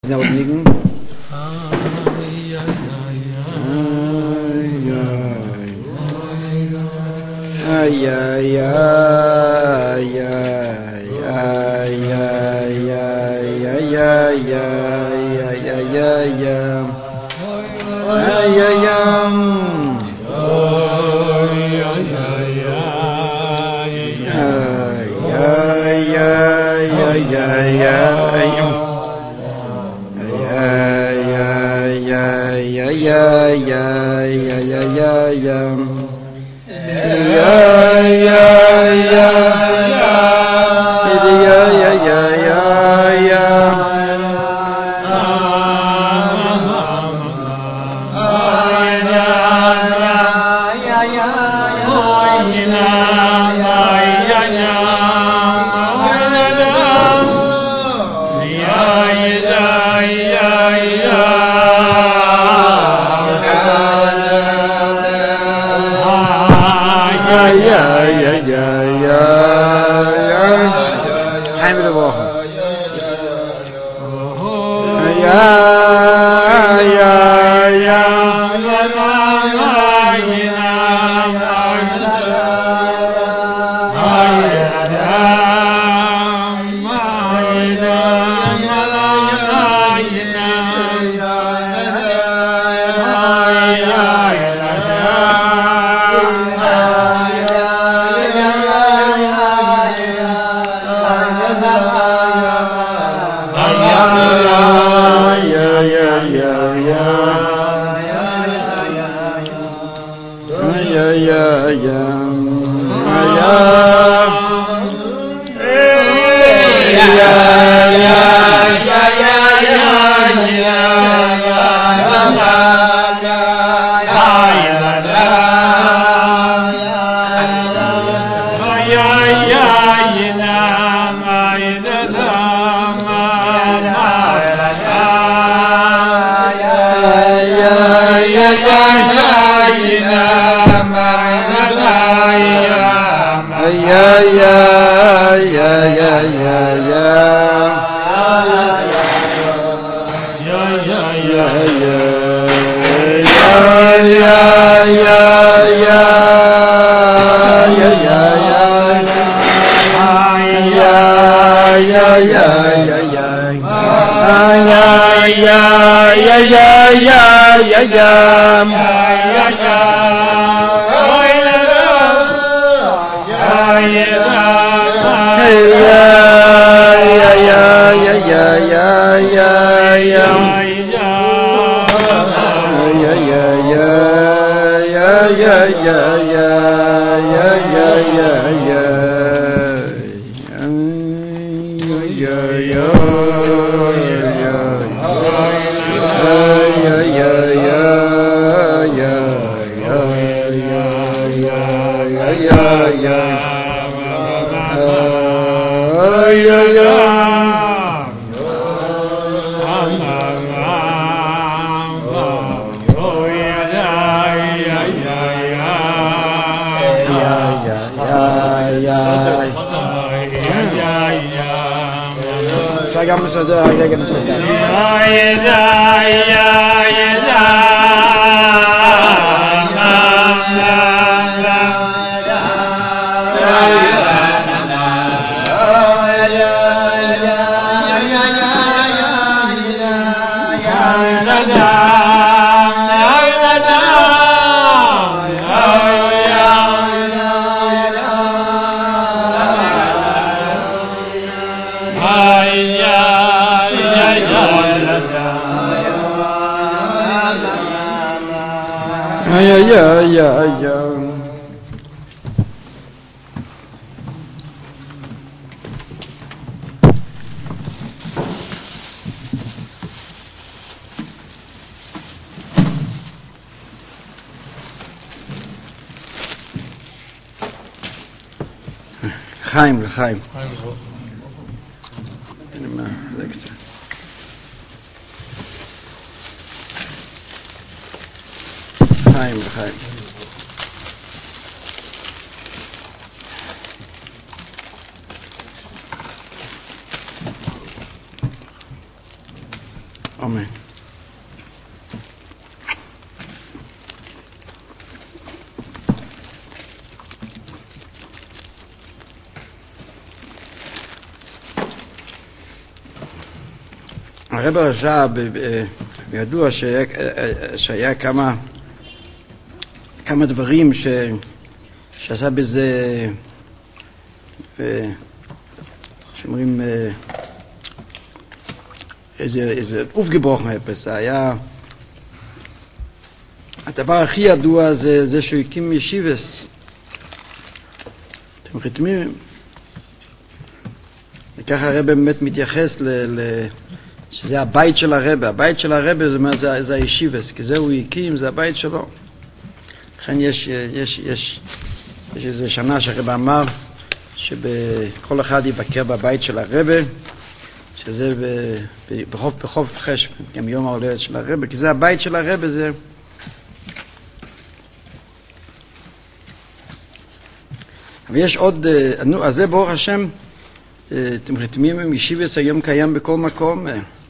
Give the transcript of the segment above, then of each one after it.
Znehodnigen. Ay, ay, ay, ay, ay, ay, ay, ay, Chaim, Chaim. Chaim, Chaim. אמן. הרב הרש"ב ידוע שהיה כמה דברים שעשה בזה, שאומרים איזה aufgebrochen etwas. היה הדבר הכי ידוע זה שהוא הקים ישיבס. אתם חתמים? וככה הרב באמת מתייחס שזה הבית של הרב. הבית של הרב זה הישיבס, כי זה הוא הקים, זה הבית שלו. לכן יש איזו שנה שהרב אמר שכל אחד יבקר בבית של הרב, שזה בחוף חשבון, גם יום ההולדת של הרב, כי זה הבית של הרב. זה ויש עוד, אז זה ברוך השם, אתם חתמים עם ישיבס היום קיים בכל מקום.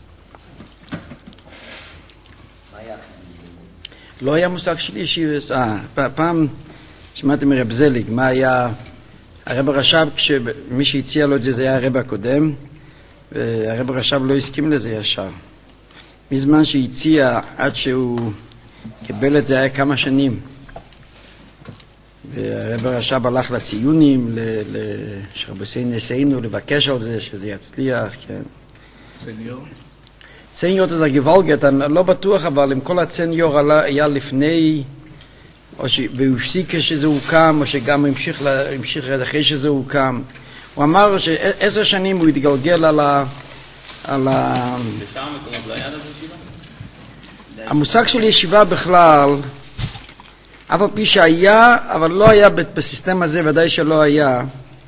לא היה מושג של ישיבס. פעם שמעתי מרב זליג, מה היה, הרב הרש"ב, מי שהציע לו את זה היה הרב הקודם, והרב הרש"ב לא הסכים לזה ישר. מזמן שהציע עד שהוא קיבל את זה היה כמה שנים. והרב הרש"ב הלך לציונים, שרבוסי נשיאנו, לבקש על זה, שזה יצליח, כן. סניור? סניור זה גוואלגט, אני לא בטוח, אבל אם כל הסניור היה לפני, והוא הפסיק כשזה הוקם, או שגם המשיך אחרי שזה הוקם. הוא אמר ש10 שנים הוא התגלגל על ה... בשאר המקומות לא היה לזה ישיבה? המושג של ישיבה בכלל, אף על פי שהיה, אבל לא היה בסיסטם הזה, ודאי שלא היה.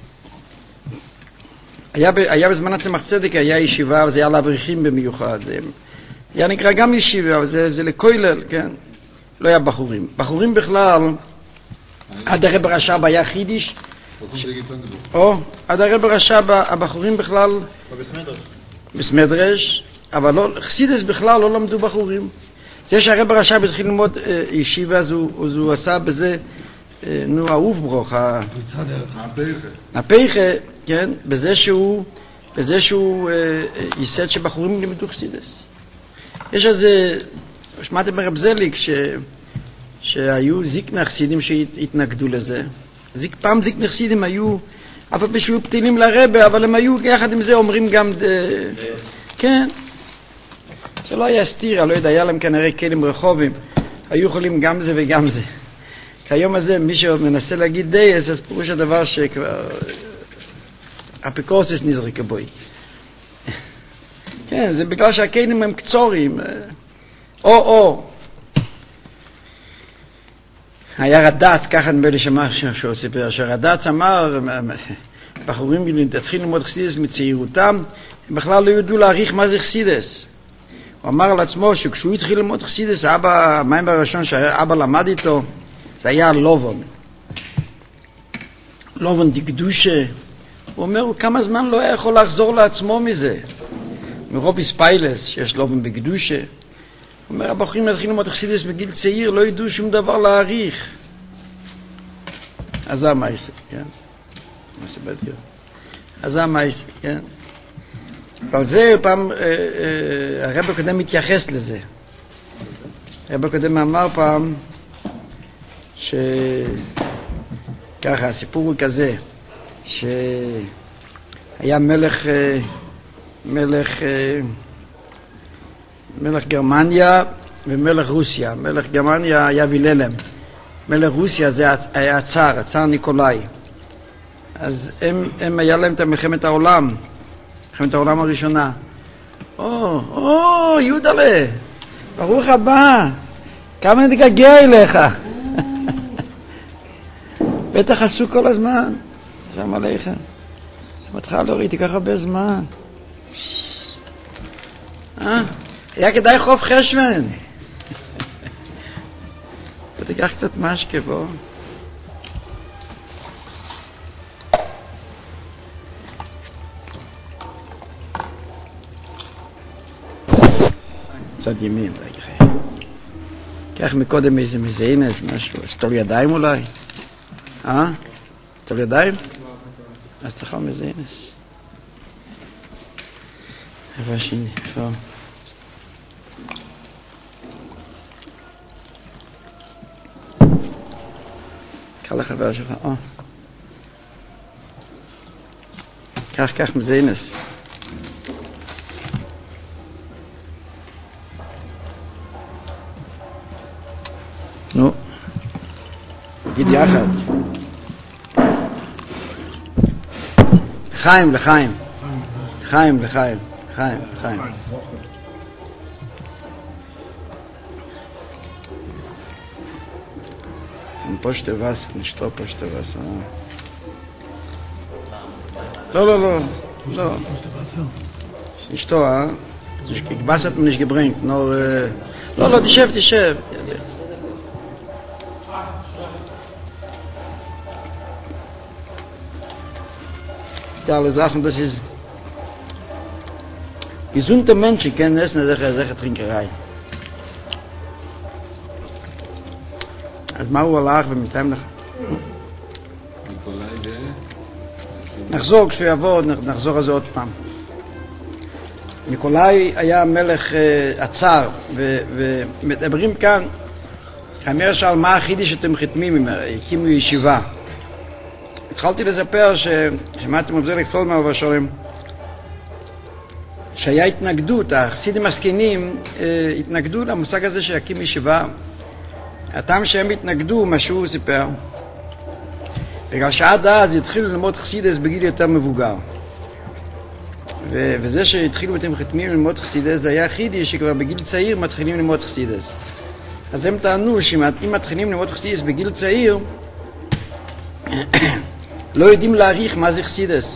היה בזמן הצמח צדק, היה ישיבה, וזה היה לאברכים במיוחד. זה היה נקרא גם ישיבה, אבל זה לכולל, כן? לא היה בחורים. בחורים בכלל, עד הרב הרש"ב היה חידיש. עד הרב הרש"ב, הבחורים בכלל... בסמדרש, אבל לא, חסידס בכלל לא למדו בחורים. זה שהרב הרש"ב התחיל ללמוד ישיבה, אז הוא עשה בזה, אהוב ברוך, הפייכה, כן, בזה שהוא ייסד שבחורים לימדו חסידס. יש איזה, שמעתם ברב זליג, שהיו זיקנה חסידים שהתנגדו לזה. פעם זיקנה חסידים היו, אף פעם שהיו פתילים לרבה, אבל הם היו יחד עם זה אומרים גם, כן. זה לא היה סתירה, לא יודע, היה להם כנראה כלים רחובים, היו יכולים גם זה וגם זה. כיום הזה, מי שמנסה להגיד דייס, אז פירוש הדבר שכבר אפיקורסס נזרק בוי. כן, זה בגלל שהכלים הם קצורים. או. היה רד"ץ, ככה נדמה לי שהוא סיפר, שרד"ץ אמר, בחורים התחילו ללמוד חסידס מצעירותם, הם בכלל לא ידעו להעריך מה זה חסידס. הוא אמר על עצמו שכשהוא התחיל ללמוד חסידס, המים הראשון שאבא למד איתו, זה היה לובון. לובון דקדושה. הוא אומר, כמה זמן לא היה יכול לחזור לעצמו מזה. מרוביס פיילס, שיש לובון בקדושה. הוא אומר, הבחורים התחילו ללמוד חסידס בגיל צעיר, לא ידעו שום דבר להעריך. אז זה המייסה, כן? אז זה המייסה, כן? אבל זה פעם, הרב הקודם מתייחס לזה. הרב הקודם אמר פעם ככה, הסיפור הוא כזה, שהיה מלך גרמניה ומלך רוסיה. מלך גרמניה היה וילהלם. מלך רוסיה זה היה הצאר ניקולאי. אז הם היה להם את מלחמת העולם. מלחמת העולם הראשונה. יודלה, ברוך הבא, כמה נתגעגע אליך. בטח עשו כל הזמן. שלום עליך. מתך לא ראיתי ככה הרבה זמן. היה כדאי חוף חשבון. ותיקח קצת משקה בו. צד ימין, רגע. קח מקודם איזה מזיינס, משהו, שתול ידיים אולי? שתול ידיים? אז תאכל מזיינס. איפה השני? איפה? קח לחבר שלך, קח מזיינס. נו, נגיד יחד. לחיים. פושטה וסר, נשתו פושטה וסר. לא. נשתו, גבסת מניש גברינק, לא, תשב. Ja, alle Sachen, das ist gesunde Menschen können essen, solche Trinkerei. אז מה הוא הלך ומתאים לך? נחזור, כשהוא יבוא, נחזור על זה עוד פעם. ניקולאי היה מלך עצר, ומדברים כאן, חמיר שאל מה החידי שאתם חתמים, הקימו ישיבה. התחלתי לספר ששמעתם רב זליג פולדמן עליו השלום, שהיה התנגדות, החסידים הזקנים התנגדו למושג הזה שיקים ישיבה. הטעם שהם התנגדו, מה שהוא סיפר, בגלל שעד אז התחילו ללמוד חסידס בגיל יותר מבוגר. וזה שהתחילו אתם חתמים ללמוד חסידס, זה היה חידי שכבר בגיל צעיר מתחילים ללמוד חסידס. אז הם טענו שאם מתחילים ללמוד חסידס בגיל צעיר, לא יודעים להעריך מה זה חסידס.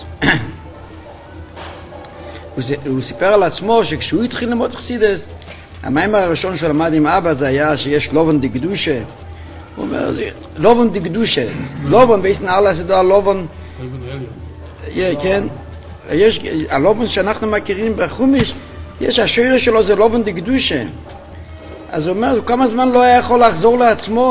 הוא סיפר על עצמו שכשהוא התחיל ללמוד חסידס, המאמר הראשון שהוא למד עם אבא זה היה שיש לובן די קדושה. הוא אומר, לובן די קדושה. לובן, ויסן אללה זה דו הלובן. כן. הלובן שאנחנו מכירים בחומיש, יש השיר שלו זה לובן די קדושה. אז הוא אומר, כמה זמן לא היה יכול לחזור לעצמו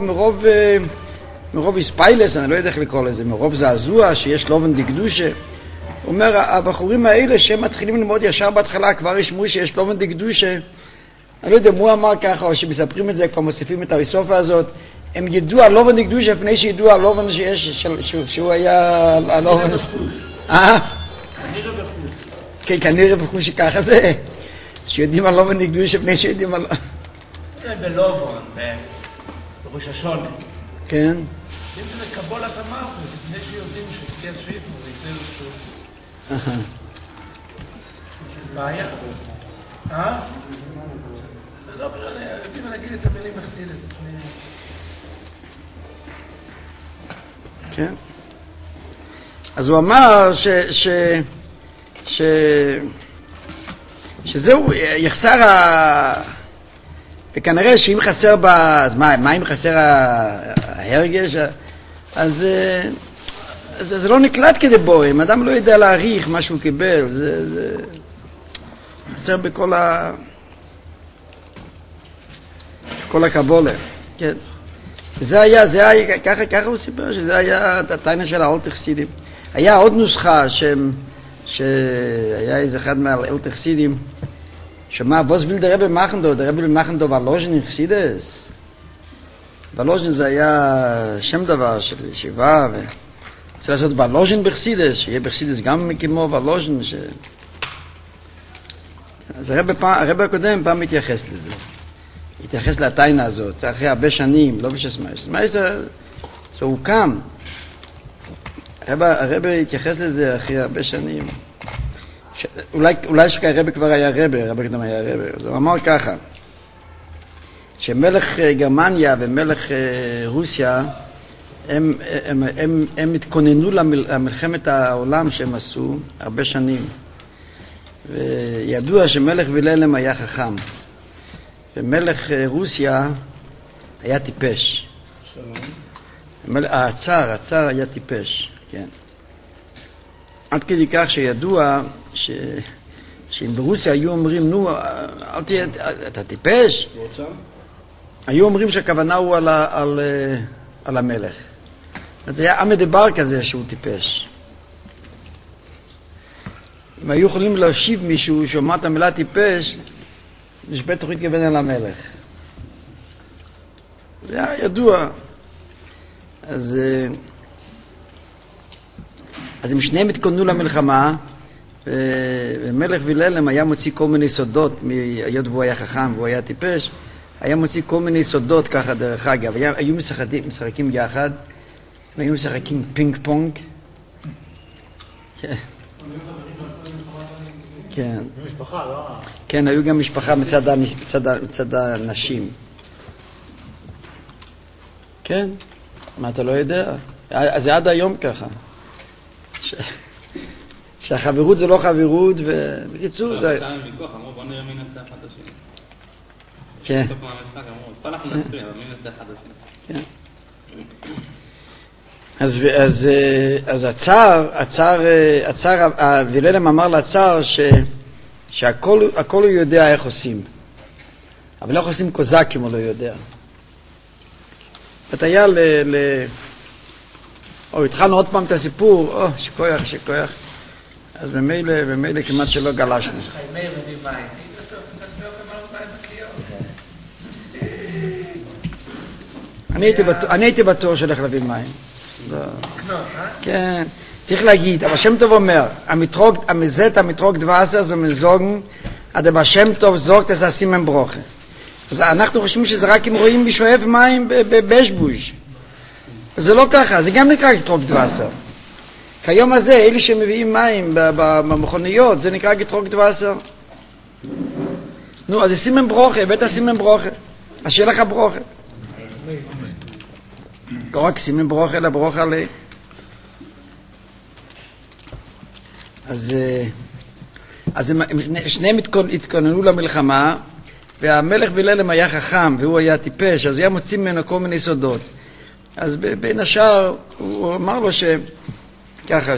מרוב הספיילס, אני לא יודע איך לקרוא לזה, מרוב זעזוע שיש לובן די קדושה. הוא אומר, הבחורים האלה שהם מתחילים ללמוד ישר בהתחלה כבר ישמעו שיש לובן די קדושה. אני לא יודע אם הוא אמר ככה או שמספרים את זה, כבר מוסיפים את הריסופה הזאת. הם ידעו על לובן די קדושה לפני שידעו על לובן שהוא היה הלובן. כנראה בחוש. כן, כנראה בחוש שככה זה. שיודעים על לובן די קדושה לפני שיודעים על... זה בלובן, בראש השונה. כן. אם זה קבולה שמחו, לפני שיודעים שכתב שריפו, זה יצא לשוב. בעיה? זה לא משנה, יודעים להגיד את המילים מחסידס. כן. אז הוא אמר שזהו, יחסר וכנראה שאם חסר אז מה אם חסר ההרגש? אז זה לא נקלט כדי בורים, אדם לא יודע להעריך מה שהוא קיבל, זה חסר כל הקבולה, כן. זה היה, ככה הוא סיפר, שזה היה התיינה של האלטר חסידים. היה עוד נוסחה שהיה איזה אחד מהאלטר חסידים, שמה, was will der Rebbe machen da? Der Rebbe will machen da Valozhin in Chassidus. Valozhin זה היה שם דבר של ישיבה, וצריך לעשות Valozhin בחסידס, שיהיה בחסידס גם כמו Valozhin. אז הרב הקודם פעם מתייחס לזה. התייחס לתיינה הזאת, אחרי הרבה שנים, לא בשסמייס. זה הוקם. הרב התייחס לזה אחרי הרבה שנים. אולי שהרבא כבר היה רבא קודם היה רבא. אז הוא אמר ככה, שמלך גרמניה ומלך רוסיה, הם התכוננו למלחמת העולם שהם עשו הרבה שנים. וידוע שמלך וילהלם היה חכם. ומלך רוסיה היה טיפש. הצאר היה טיפש, כן. עד כדי כך שידוע שאם ברוסיה היו אומרים, נו, אתה טיפש? היו אומרים שהכוונה הוא על המלך. זה היה המדבר כזה שהוא טיפש. אם היו יכולים להושיב מישהו שאומר את המילה טיפש, יש בטח התכוון על המלך. זה היה ידוע. אז הם שניהם התכוננו למלחמה, ומלך וילהלם היה מוציא כל מיני סודות, היות והוא היה חכם והוא היה טיפש, היה מוציא כל מיני סודות ככה דרך אגב. היו משחקים יחד, היו משחקים פינג פונג. כן. משפחה, לא? כן, היו גם משפחה מצד הנשים. כן, מה אתה לא יודע? אז זה עד היום ככה. שהחברות זה לא חברות, ובקיצור זה... עכשיו הם ויכוח, אמרו בוא נראה מי נצח אחד השני. כן. בסוף מהמשחק אמרו, פה אנחנו נצחים, אבל מי נצח אחד השני. כן. אז הצער, וילהלם אמר לצער שהכל הוא יודע איך עושים. אבל איך עושים קוזקים הוא לא יודע. אתה היה התחלנו עוד פעם את הסיפור, שכוח. אז במילא כמעט שלא גלשנו. מאיר מביא מים. אני הייתי בטוח שהולך להביא מים. כן, צריך להגיד, אבל שם טוב אומר, המטרוג דווסר זה מזוגן, אבל שם טוב זוג תסעשים הם ברוכה. אז אנחנו חושבים שזה רק אם רואים משואב מים בבשבוש. זה לא ככה, זה גם נקרא גטרוג דווסר. כיום הזה, אלה שמביאים מים במכוניות, זה נקרא גטרוג דווסר. נו, אז זה סימן ברוכה, בית הסימן ברוכה. אז שיהיה לך ברוכה. לא רק סימן ברוכה, אלא ברוכה עלי. אז שניהם התכוננו למלחמה, והמלך וילהלם היה חכם, והוא היה טיפש, אז היה מוציא ממנו כל מיני סודות. אז בין השאר, הוא אמר לו ככה,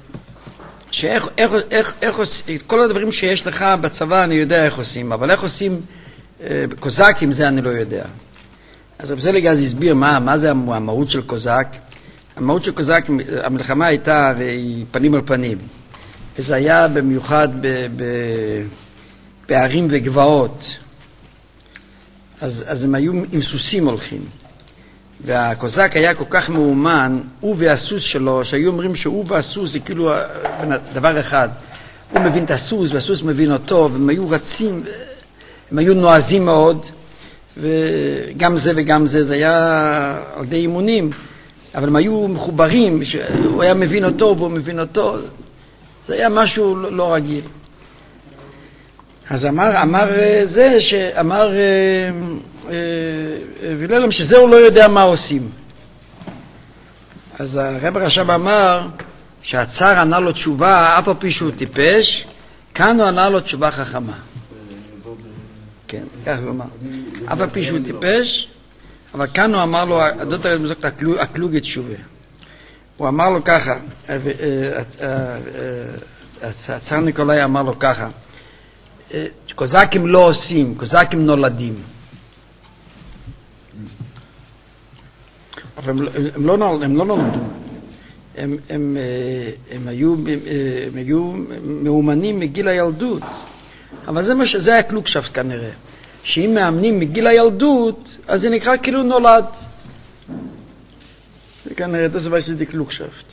איך עושים, כל הדברים שיש לך בצבא אני יודע איך עושים, אבל איך עושים קוזקים זה אני לא יודע. אז רב זליג אז הסביר מה זה המהות של קוזק. המהות של קוזק, המלחמה הייתה פנים על פנים. וזה היה במיוחד בערים וגבעות. אז הם היו עם סוסים הולכים. והקוזק היה כל כך מאומן, הוא והסוס שלו, שהיו אומרים שהוא והסוס זה כאילו דבר אחד. הוא מבין את הסוס והסוס מבין אותו, והם היו רצים, הם היו נועזים מאוד, וגם זה וגם זה היה על די אימונים, אבל הם היו מחוברים, שהוא היה מבין אותו והוא מבין אותו, זה היה משהו לא רגיל. אז אמר וילהלם שזה הוא לא יודע מה עושים. אז הרב רש"ב אמר שהצער ענה לו תשובה, אף על פי שהוא טיפש, כאן הוא ענה לו תשובה חכמה. כן, כך הוא אמר. אף על פי שהוא טיפש, אבל כאן הוא אמר לו, הדות הרי מזוק הקלוגת תשובה. הוא אמר לו ככה, הצער ניקולאי אמר לו ככה, קוזקים לא עושים, קוזקים נולדים. אבל הם לא נולדו. הם היו מאומנים מגיל הילדות. אבל זה היה קלוגשפט כנראה. שאם מאמנים מגיל הילדות, אז זה נקרא כאילו נולד. זה כנראה, זה ועשיתי קלוגשפט.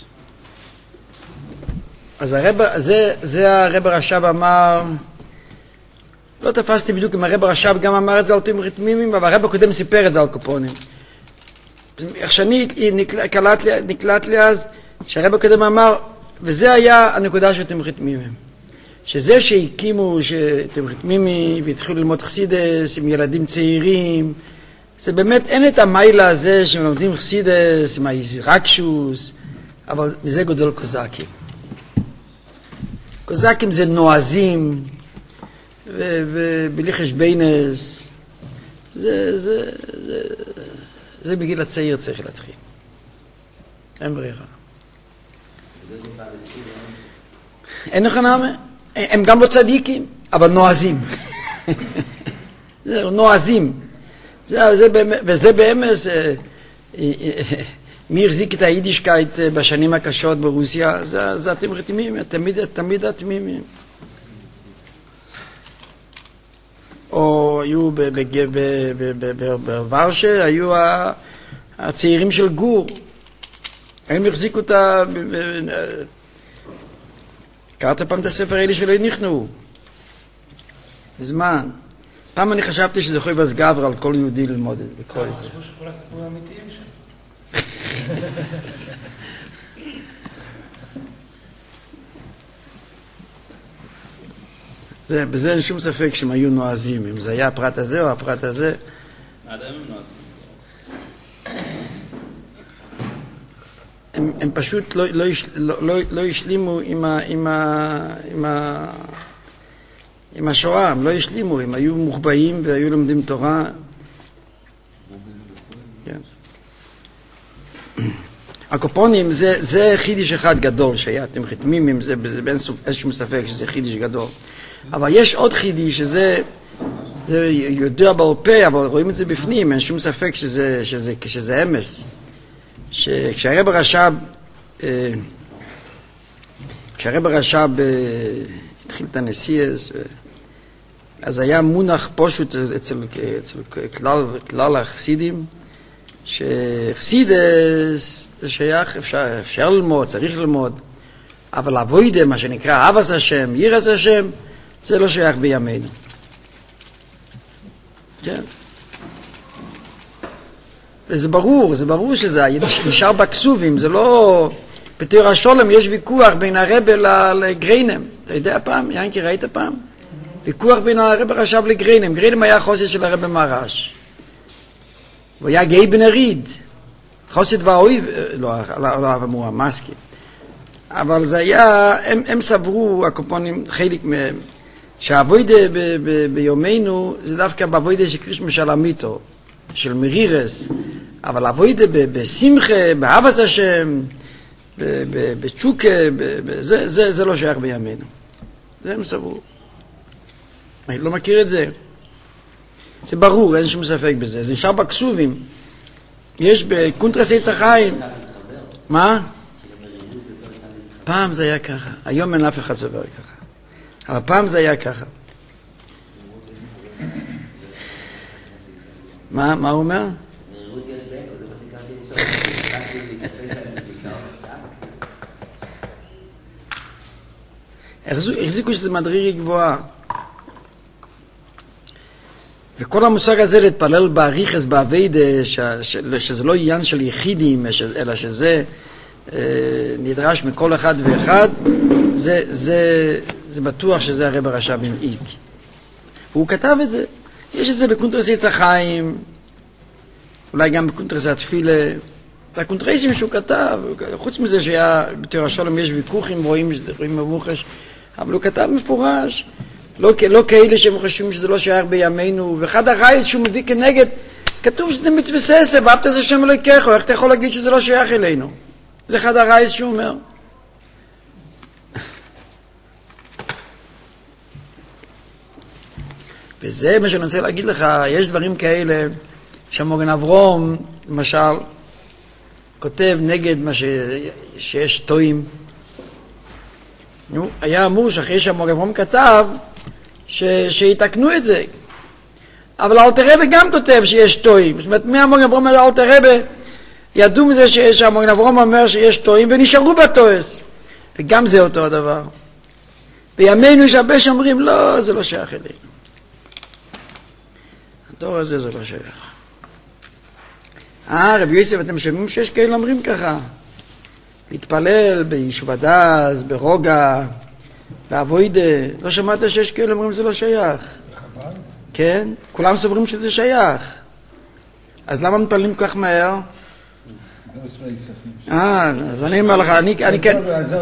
אז הרב רש"ב אמר, לא תפסתי בדיוק אם הרב רש"ב גם אמר את זה על תימור תמימים, אבל הרב הקודם סיפר את זה על קופונים. איך שאני נקלט לי אז, שהרב הקודם אמר, וזה היה הנקודה של תימור תמימים. שזה שהקימו תימור תמימי והתחילו ללמוד חסידס עם ילדים צעירים, זה באמת אין את המיילה הזה שמלמדים חסידס עם היזרקשוס, אבל מזה גודל קוזקים. קוזקים זה נועזים, ובלי חשבינס, זה בגיל הצעיר צריך להתחיל. אין ברירה. אין לך נעמה? הם גם לא צדיקים, אבל נועזים. זהו, נועזים. וזה באמת, מי החזיק את היידישקייט בשנים הקשות ברוסיה, זה אתם רתימים, תמיד התמימים. או היו בוורשה, היו הצעירים של גור. הם החזיקו את קראת פעם את הספר האלה שלא נכנעו. בזמן. פעם אני חשבתי שזה חויבס גבר על כל יהודי ללמוד את זה. חשבו שכל הסיפורים האמיתיים שם. בזה אין שום ספק שהם היו נועזים, אם זה היה הפרט הזה או הפרט הזה. עד היום הם נועזים. הם פשוט לא השלימו עם השואה, הם לא השלימו, הם היו מוחבאים והיו לומדים תורה. הקופונים זה חידיש אחד גדול שהיה, אתם חתמים עם זה, בין איזשהו ספק שזה חידיש גדול. אבל יש עוד חידיש שזה יודע בעל פה, אבל רואים את זה בפנים, אין שום ספק שזה אמס. כשהרב הרש"ב התחיל את הנסיעס, אז היה מונח פשוט אצל כלל החסידים, שחסידס זה שייך, אפשר ללמוד, צריך ללמוד, אבל אבוידה, מה שנקרא אהבת השם, יראת השם, זה לא שייך בימינו. כן. וזה ברור שזה נשאר בכסובים, זה לא... בתורה השולם יש ויכוח בין הרב לגריינם. אתה יודע פעם? ינקי, ראית פעם? ויכוח בין הרב הרש"ב לגריינם. גריינם היה חוסד של הרב מרש. הוא היה גאי בן הריד. חוסד והאויב, לא אמרו, המסכים. אבל זה היה, הם סברו, הקופונים, חלק מהם, שהאבוידה ביומנו זה דווקא באבוידה שקריש משלמיתו, של מרירס, אבל אבוידה בשמחה, באהבת השם, בצ'וקה, זה לא שייך בימינו. זה הם סברו. אני לא מכיר את זה. זה ברור, אין שום ספק בזה. זה נשאר בכסובים. יש בקונטרס עץ החיים. מה? פעם זה היה ככה. היום אין אף אחד סובר ככה. אבל פעם זה היה ככה. מה הוא אומר? החזיקו שזה מדרגה גבוהה. וכל המושג הזה להתפלל באריכס, בעבודה, שזה לא עניין של יחידים, אלא שזה נדרש מכל אחד ואחד, זה בטוח שזה הרב הרש"ב הנהיג. והוא כתב את זה. יש את זה בקונטרס עץ החיים, אולי גם בקונטרס התפילה, והקונטרסים שהוא כתב, חוץ מזה שהיה בתורה השולם יש ויכוחים, רואים מבוחש, אבל הוא כתב מפורש, לא כאלה שהם חושבים שזה לא שייך בימינו, ואחד הרייס שהוא מביא כנגד, כתוב שזה מצווה ססה, ואהבת את השם אלוהיך, איך אתה יכול להגיד שזה לא שייך אלינו? זה אחד הרייס שהוא אומר. וזה מה שאני רוצה להגיד לך, יש דברים כאלה שהמוגן אברום, למשל, כותב נגד מה שיש טועים. היה אמור שאחרי שהמוגן אברום כתב, שיתקנו את זה. אבל אלתר רבי גם כותב שיש טועים. זאת אומרת, מהמוגן אברום עד אלתר רבי, ידעו מזה שהמוגן אברום אומר שיש טועים, ונשארו בטועס. וגם זה אותו הדבר. בימינו יש הרבה שאומרים, לא, זה לא שייך אלינו. הדור הזה זה לא שייך. רבי יוסף, אתם שומעים שיש כאלה אומרים ככה? להתפלל ביישוב הדס, ברוגע, באבוידה. לא שמעת שיש כאלה אומרים זה לא שייך? כן? כולם סוברים שזה שייך. אז למה מתפללים כל כך מהר? אז אני אומר לך, אני כן...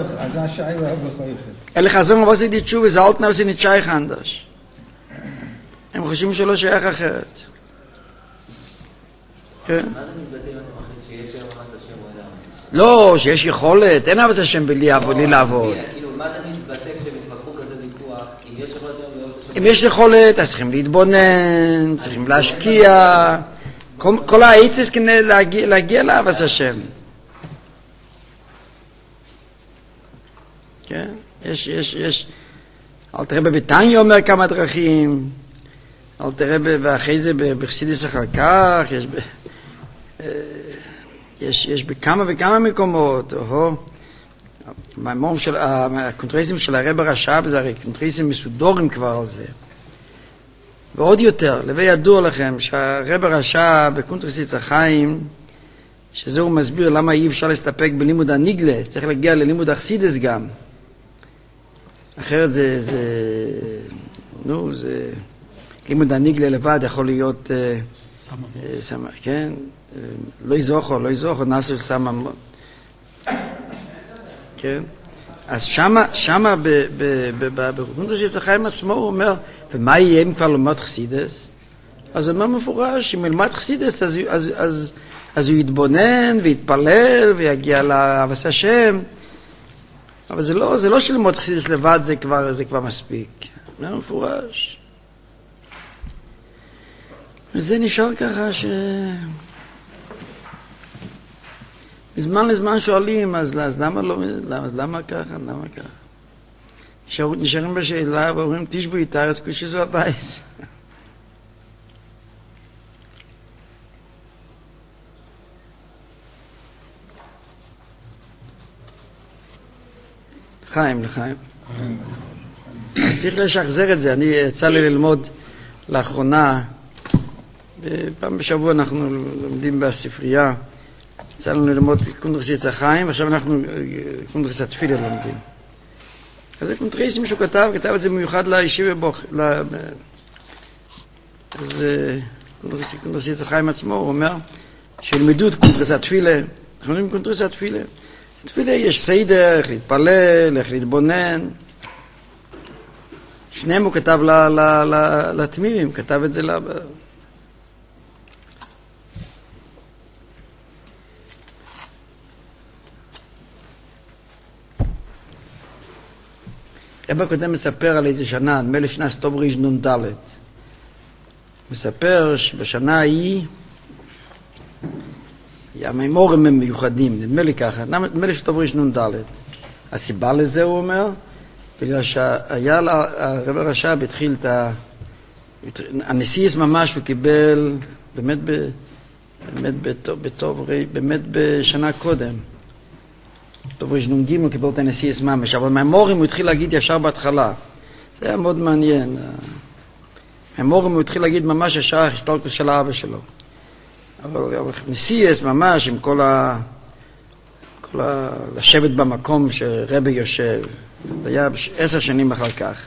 אין לך זו מבוא עשיתי תשובה, זה אלט נאו עשיתי שייך אנדש. הם חושבים שלא שייך אחרת. כן? מה זה מתבטא אם אתה מחליט שיש היום אהבת השם או אין אהבת השם? לא, שיש יכולת, אין אהבת השם בלי לעבוד. כאילו, מה זה מתבטא כשהם התווכחו כזה ויכוח? אם יש יכולת, אז צריכים להתבונן, צריכים להשקיע, כל העצס כדי להגיע לאהבת השם. כן? יש, אל תראה בביתניה אומר כמה דרכים, אל תראה ואחרי זה בחסידות אחר כך, יש בכמה וכמה מקומות, הקונטרסים של הרב הרש"ב, זה הרי קונטרסים מסודורים כבר על זה. ועוד יותר, לבי ידוע לכם שהרב הרש"ב בקונטרס החיים, שזה הוא מסביר למה אי אפשר להסתפק בלימוד הניגלה, צריך להגיע ללימוד החסידס גם. אחרת זה לימוד הניגלה לבד יכול להיות סמה, כן? לא יזוכו, נעשה סמה. כן? אז שמה בקונטרס החיים עצמו הוא אומר, ומה יהיה אם כבר לומד חסידס? אז הוא אומר מפורש, אם ילמד חסידס אז הוא יתבונן ויתפלל ויגיע לאהבת השם. אבל זה לא שללמוד חסידס לבד זה כבר מספיק. זה מפורש. וזה נשאר ככה מזמן לזמן שואלים, אז למה לא, למה ככה? נשארים בשאלה ואומרים, תשבו איתה, אז כושי זו הבייס. לחיים. צריך לשחזר את זה. אני יצא לי ללמוד לאחרונה, פעם בשבוע אנחנו לומדים בספרייה, יצא לנו ללמוד קונטרס החיים, ועכשיו אנחנו קונטרס התפילה לומדים. אז זה קונטרסים שהוא כתב את זה במיוחד לישיבה בוך. אז קונטרס החיים עצמו, הוא אומר, שילמדו את קונטרס התפילה, אנחנו לומדים קונטרס התפילה. בתפילה יש סדר, איך להתפלל, איך להתבונן. שניהם הוא כתב לתמימים, כתב את זה אבא קודם מספר על איזה שנה, נדמה לי שנה סטוב ריש נ"ד. מספר שבשנה ההיא המימורים הם מיוחדים, נדמה לי ככה, נדמה לי סטוב ריש נ"ד. הסיבה לזה הוא אומר, בגלל שהיה הרב הרש"ב התחיל הנשיאס ממש הוא קיבל באמת בשנה קודם. טוב ריש נ"ג הוא קיבל את הנשיאס ממש, אבל מהמורים הוא התחיל להגיד ישר בהתחלה. זה היה מאוד מעניין. מהמורים הוא התחיל להגיד ממש ישר הסתלקות של האבא שלו. אבל נשיאס ממש עם כל לשבת במקום שרבי יושב. זה היה 10 שנים אחר כך.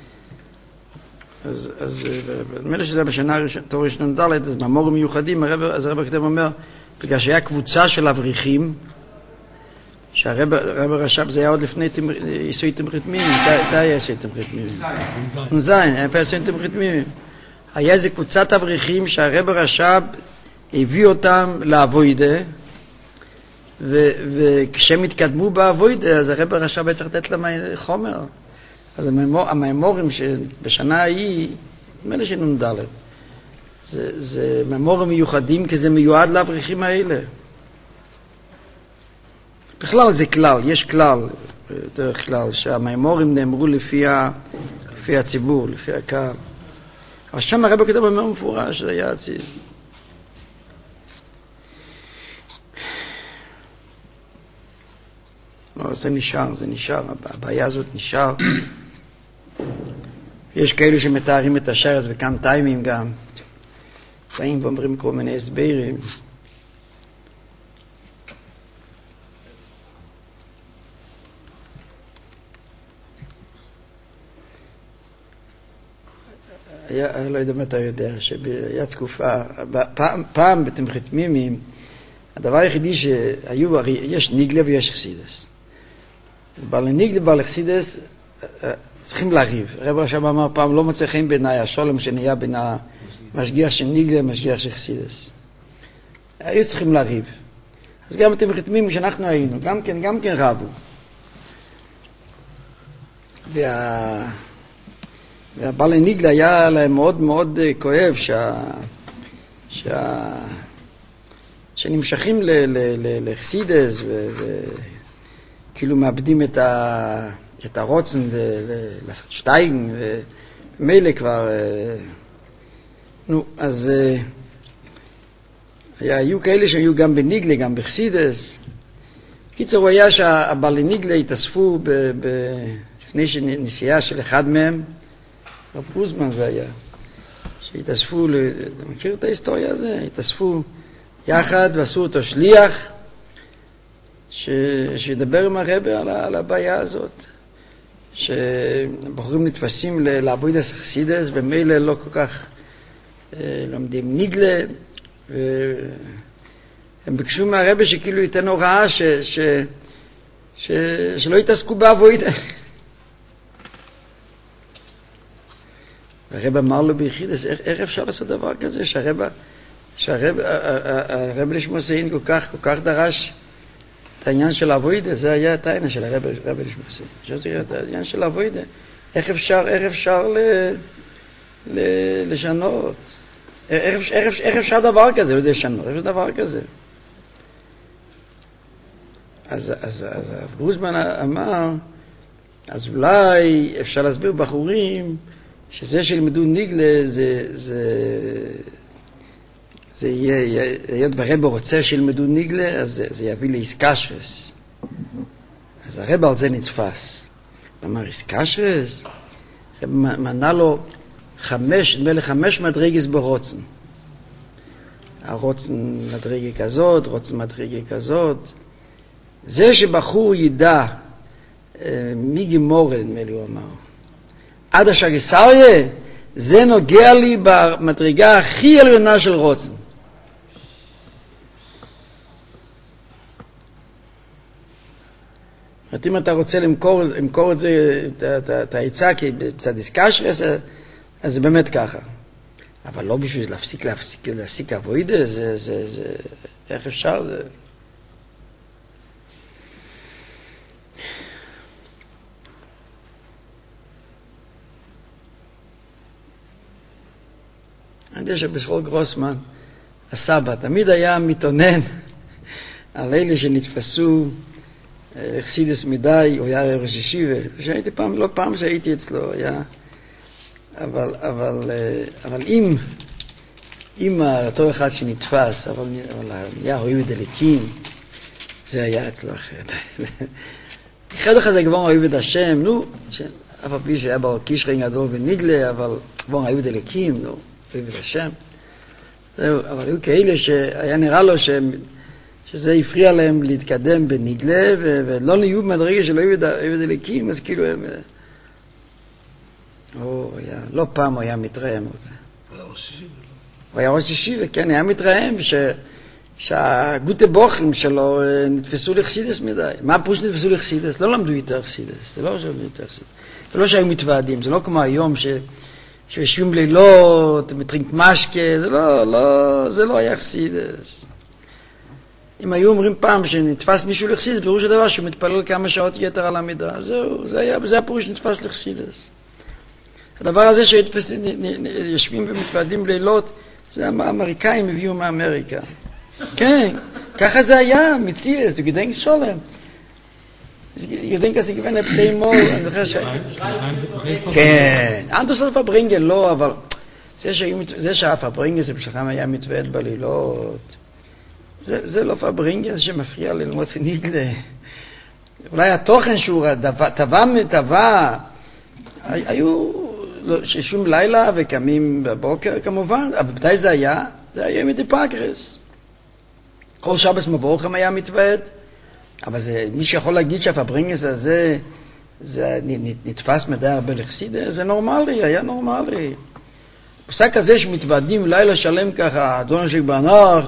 אז נדמה לי שזה היה בשנה תורש נ"ד, אז מהמורים מיוחדים, אז הרב הכתב אומר, בגלל שהיה קבוצה של אברכים, שהרב הרש"ב זה היה עוד לפני יסוי תמחית מימים, איתה היה יסוי תמחית מימים. נזיין, איפה יסוי תמחית מימים. היה איזה קבוצת אברכים שהרב הרש"ב הביא אותם לעבודה, וכשהם התקדמו בעבודה, אז הרב הרש"ב היה צריך לתת להם חומר. אז המאמורים שבשנה ההיא, נדמה לי שנ"ד, זה מאמורים מיוחדים, כי זה מיועד לאברכים האלה. בכלל זה כלל, יש כלל, דרך כלל, שהמאמורים נאמרו לפי הציבור, לפי הקהל. אבל שם הרב הכתב אומר מפורש, זה היה הציב. לא, זה נשאר, הבעיה הזאת נשאר. יש כאלו שמתארים את השרס בכאן טיימים גם. באים ואומרים כל מיני הסברים. לא יודע מה אתה יודע, שהיה תקופה, פעם בתמחית מימים, הדבר היחידי שהיו, הרי יש ניגלה ויש חסידס. בעל ניגלה ובעל חסידס צריכים להריב. הרב הרש"ב אמר פעם, לא מוצא חן בעיניי השולם שנהיה בין המשגיח של ניגלה ומשגיח של חסידס. היו צריכים להריב. אז גם בתמחית מימים שאנחנו היינו, גם כן רבו. והבעלי ניגלה היה להם מאוד מאוד כואב שנמשכים לחסידס וכאילו מאבדים את הרוצן לעשות שטייגן ומילא כבר אז היו כאלה שהיו גם בניגלה גם בחסידס. קיצור הוא היה שהבעלי ניגלה התאספו לפני נסיעה של אחד מהם, רב גרוסמן זה היה, שהתאספו, אתה מכיר את ההיסטוריה הזו? התאספו יחד ועשו אותו שליח שידבר עם הרבי על הבעיה הזאת, שבחורים נתפסים לעבודת חסידס ומילא לא כל כך לומדים ניגלה, והם ביקשו מהרבי שכאילו ייתן הוראה שלא יתעסקו בעבודה. הרב אמר לו ביחידס, איך אפשר לעשות דבר כזה שהרב לשמוסיין כל כך דרש את העניין של העבודה? זה היה את העניין של הרב לשמוסיין, את העניין של העבודה. איך אפשר לשנות? איך אפשר דבר כזה? לא יודע לשנות, איך אפשר דבר כזה? אז הרב גרוסמן אמר, אז אולי אפשר להסביר בחורים שזה שילמדו ניגלה זה יהיה, היות והרבא רוצה שילמדו ניגלה, אז זה יביא לאיסקשרס. אז הרבא על זה נתפס. אמר איסקשרס, הרבא מנה לו 5 מדרגס ברוצן. הרוצן מדרגה כזאת, רוצן מדרגה כזאת. זה שבחור ידע מי גמורה, נדמה לי הוא אמר, עד השגסריה, זה נוגע לי במדרגה הכי עליונה של רוצן. אם אתה רוצה למכור את זה, את העיצה, כי בצד איסקשרס, אז זה באמת ככה. אבל לא בשביל להפסיק עבודה, זה איך אפשר? זה... אני יודע שבשחור גרוסמן, הסבא, תמיד היה מתעונן על אלה שנתפסו חסידס מדי, הוא היה ראש ישיבה. שהייתי פעם, לא פעם שהייתי אצלו, היה... אבל אם אותו אחד שנתפס, אבל היה אוהב דליקים, זה היה אצלו אחרת. אחד אחד זה כבר אוהב את השם, נו, אף בלי שהיה בו קישרין גדול בניגלה, אבל כבר אוהב דליקים, נו, אוהב את השם. זהו, אבל היו כאלה שהיה נראה לו שזה הפריע להם להתקדם בניגלה, ולא נהיו מהדרגה של אוהב דליקים, אז כאילו הם... לא פעם הוא היה מתרעם. הוא היה ראש ישיבה, כן, היה מתרעם שהגוטה בוחרים שלו נתפסו לחסידס מדי. מה הפירוש נתפסו לחסידס? לא למדו יותר חסידס, זה לא שלמדו יותר חסידס. זה לא שהיו מתוועדים, זה לא כמו היום שיושבים לילות, מטרינק משקה, זה לא היה חסידס. אם היו אומרים פעם שנתפס מישהו לחסידס, פירוש הדבר שהוא מתפלל כמה שעות יתר על המידה, זהו, זה הפירוש שנתפס לחסידס. הדבר הזה שיושבים ומתוועדים לילות, זה האמריקאים הביאו מאמריקה. כן, ככה זה היה, מציאס, du gedenkst schon. Ich denke, dass ich gewinne Pseimol, אני זוכר ש... כן, anders על פברינגל, לא, אבל זה שהפברינגל זה בשלכם היה מתוועד בלילות, זה לא פברינגל שמפריע ללמוד ניגלה. אולי התוכן שהוא טבע, היו... ששום לילה וקמים בבוקר כמובן, אבל מתי זה היה? זה היה מדי פגרס. כל שבס מבורכם היה מתוועד, אבל מי שיכול להגיד שהפברינגס הזה זה נתפס מדי הרבה לחסידה, זה נורמלי, היה נורמלי. פסק כזה שמתוועדים לילה שלם ככה, אדון השק בנח,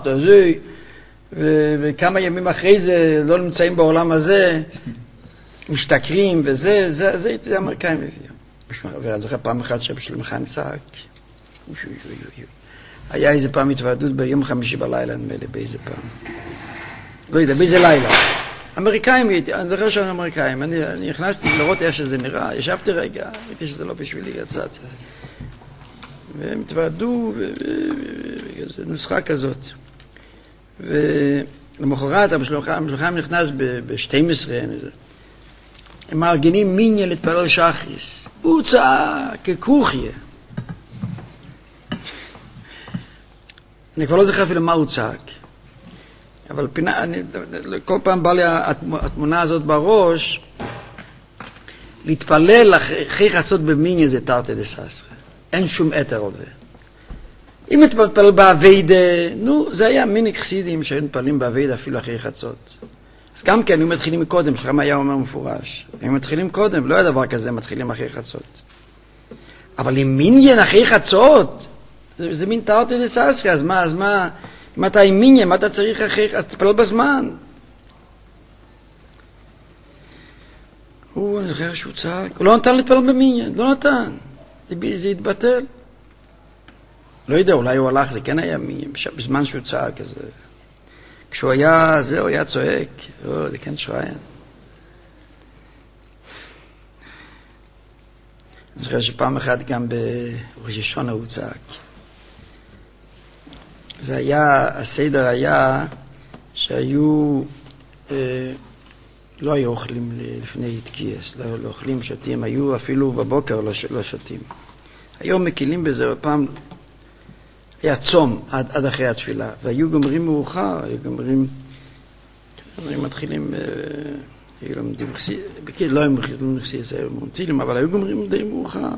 וכמה ימים אחרי זה לא נמצאים בעולם הזה, משתכרים, וזה האמריקאים הביאו. ואני זוכר פעם אחת שבשביל מחן צעק. היה איזה פעם התוועדות ביום חמישי בלילה, נדמה לי, באיזה פעם. לא יודע, באיזה לילה. אמריקאים, אני זוכר שם אמריקאים, אני נכנסתי לראות איך שזה נראה, ישבתי רגע, ראיתי שזה לא בשבילי, יצאתי. והם התוועדו, נוסחה כזאת. ולמחרת, המשלוחם נכנס ב-12, הם מארגנים מיניה להתפלל שחריס. הוא צעק ככוכיה. אני כבר לא זוכר אפילו מה הוא צעק. אבל כל פעם בא לי התמונה הזאת בראש, להתפלל אחרי חצות במיניה זה תרתי דססרא. אין שום אתר על זה. אם מתפלל באביידה, זה היה מיני חסידים שהיו מתפללים באביידה אפילו אחרי חצות. אז גם כן, היו מתחילים מקודם, שחם היה אומר מפורש. הם מתחילים קודם, לא היה דבר כזה, מתחילים אחרי חצות. אבל אם מיניה אחרי חצות, זה מין תרתי דססרא, אז מה, אם אתה עם מיניה, מה אתה צריך אחרי, אז תתפלל בזמן. אני זוכר שהוא צעק, הוא לא נתן להתפלל במיניה, לא נתן. זה התבטל. לא יודע, אולי הוא הלך, זה כן היה בזמן שהוא צעק. כשהוא היה, הוא היה צועק. זה כן שריין. אני זוכר שפעם אחת גם בראש השונה הוא צעק. זה היה, הסדר היה שהיו, לא היו אוכלים לפני תקייס, לא אוכלים, שותים, היו אפילו בבוקר לא שותים. היום מקילים בזה, פעם היה צום עד אחרי התפילה, והיו גומרים מאוחר, מתחילים, היו לומדים חסיד, לא היו לומדים חסיד, זה היו מומצילים, אבל היו גומרים די מאוחר.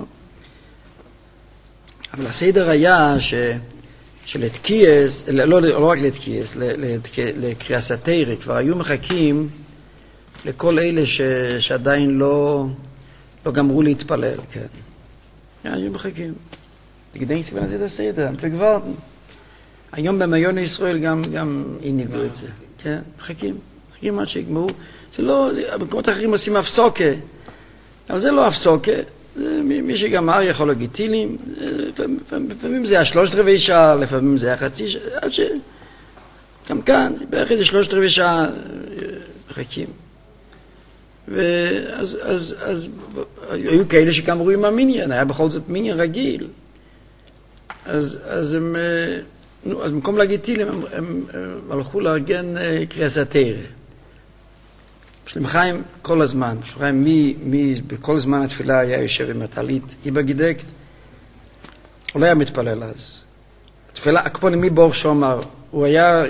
אבל הסדר היה שלתקייס, לא רק לתקייס, לקריאת התורה, כבר היו מחכים לכל אלה שעדיין לא גמרו להתפלל, כן. היו מחכים. תגדין סימן זה הסדר, וכבר היום במעיון ישראל גם הניגו את זה, כן, מחכים עד שיגמרו. זה לא, במקומות אחרים עושים הפסוקה, אבל זה לא הפסוקה, מי שגמר יכול להגיד תהילים, לפעמים זה היה 3/4 שעה, לפעמים זה היה חצי שעה, עד גם כאן, בערך איזה 3/4 שעה מחכים. ואז היו כאלה שגמרו עם המיניה, היה בכל זאת מיניה רגיל. אז במקום להגיד תהילים, הם הלכו לארגן קריאת התורה. שלם חיים כל הזמן, שלם חיים בכל זמן התפילה היה יושב עם הטלית, איבא גידקט, הוא לא היה מתפלל אז. התפילה, הקפוני מבור שומר, הוא היה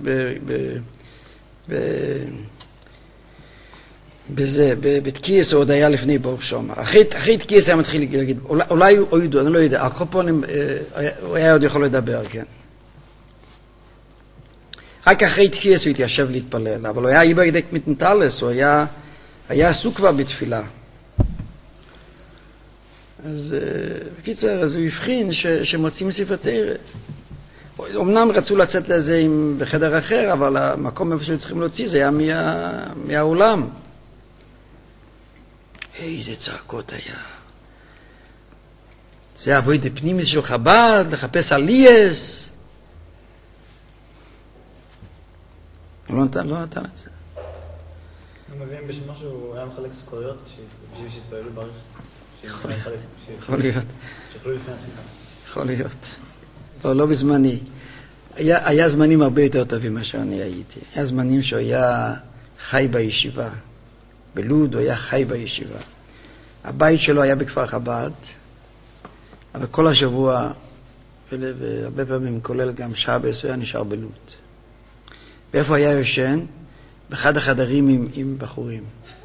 בתקייס הוא עוד היה לפני בור שומר. אחרי תקייס היה מתחיל להגיד, אולי הוא ידעו, אני לא יודע, הקפונים, הוא היה עוד יכול לדבר, כן. רק אחרי תקייס הוא התיישב להתפלל, אבל הוא היה איבא גידקט מתנטלס, הוא היה עסוק כבר בתפילה. אז בקיצר, אז הוא הבחין שמוצאים ספר תורה. אמנם רצו לצאת לזה בחדר אחר, אבל המקום איפה שצריכים להוציא זה היה מהעולם. איזה צעקות היה. זה עבודה פנימית של חב"ד, לחפש עלייס. הוא לא נתן את זה. הם מביאים בשביל משהו, היה מחלק סוכריות בשביל שהתפעלו ברכס. יכול להיות. שיכולו לפני התחילה. יכול להיות. לא בזמני. היה זמנים הרבה יותר טובים מה שאני הייתי. היה זמנים שהוא היה חי בישיבה. בלוד הוא היה חי בישיבה. הבית שלו היה בכפר חב"ד, אבל כל השבוע, והרבה פעמים כולל גם שבס, הוא היה נשאר בלוד. ואיפה היה יושן? באחד החדרים עם בחורים.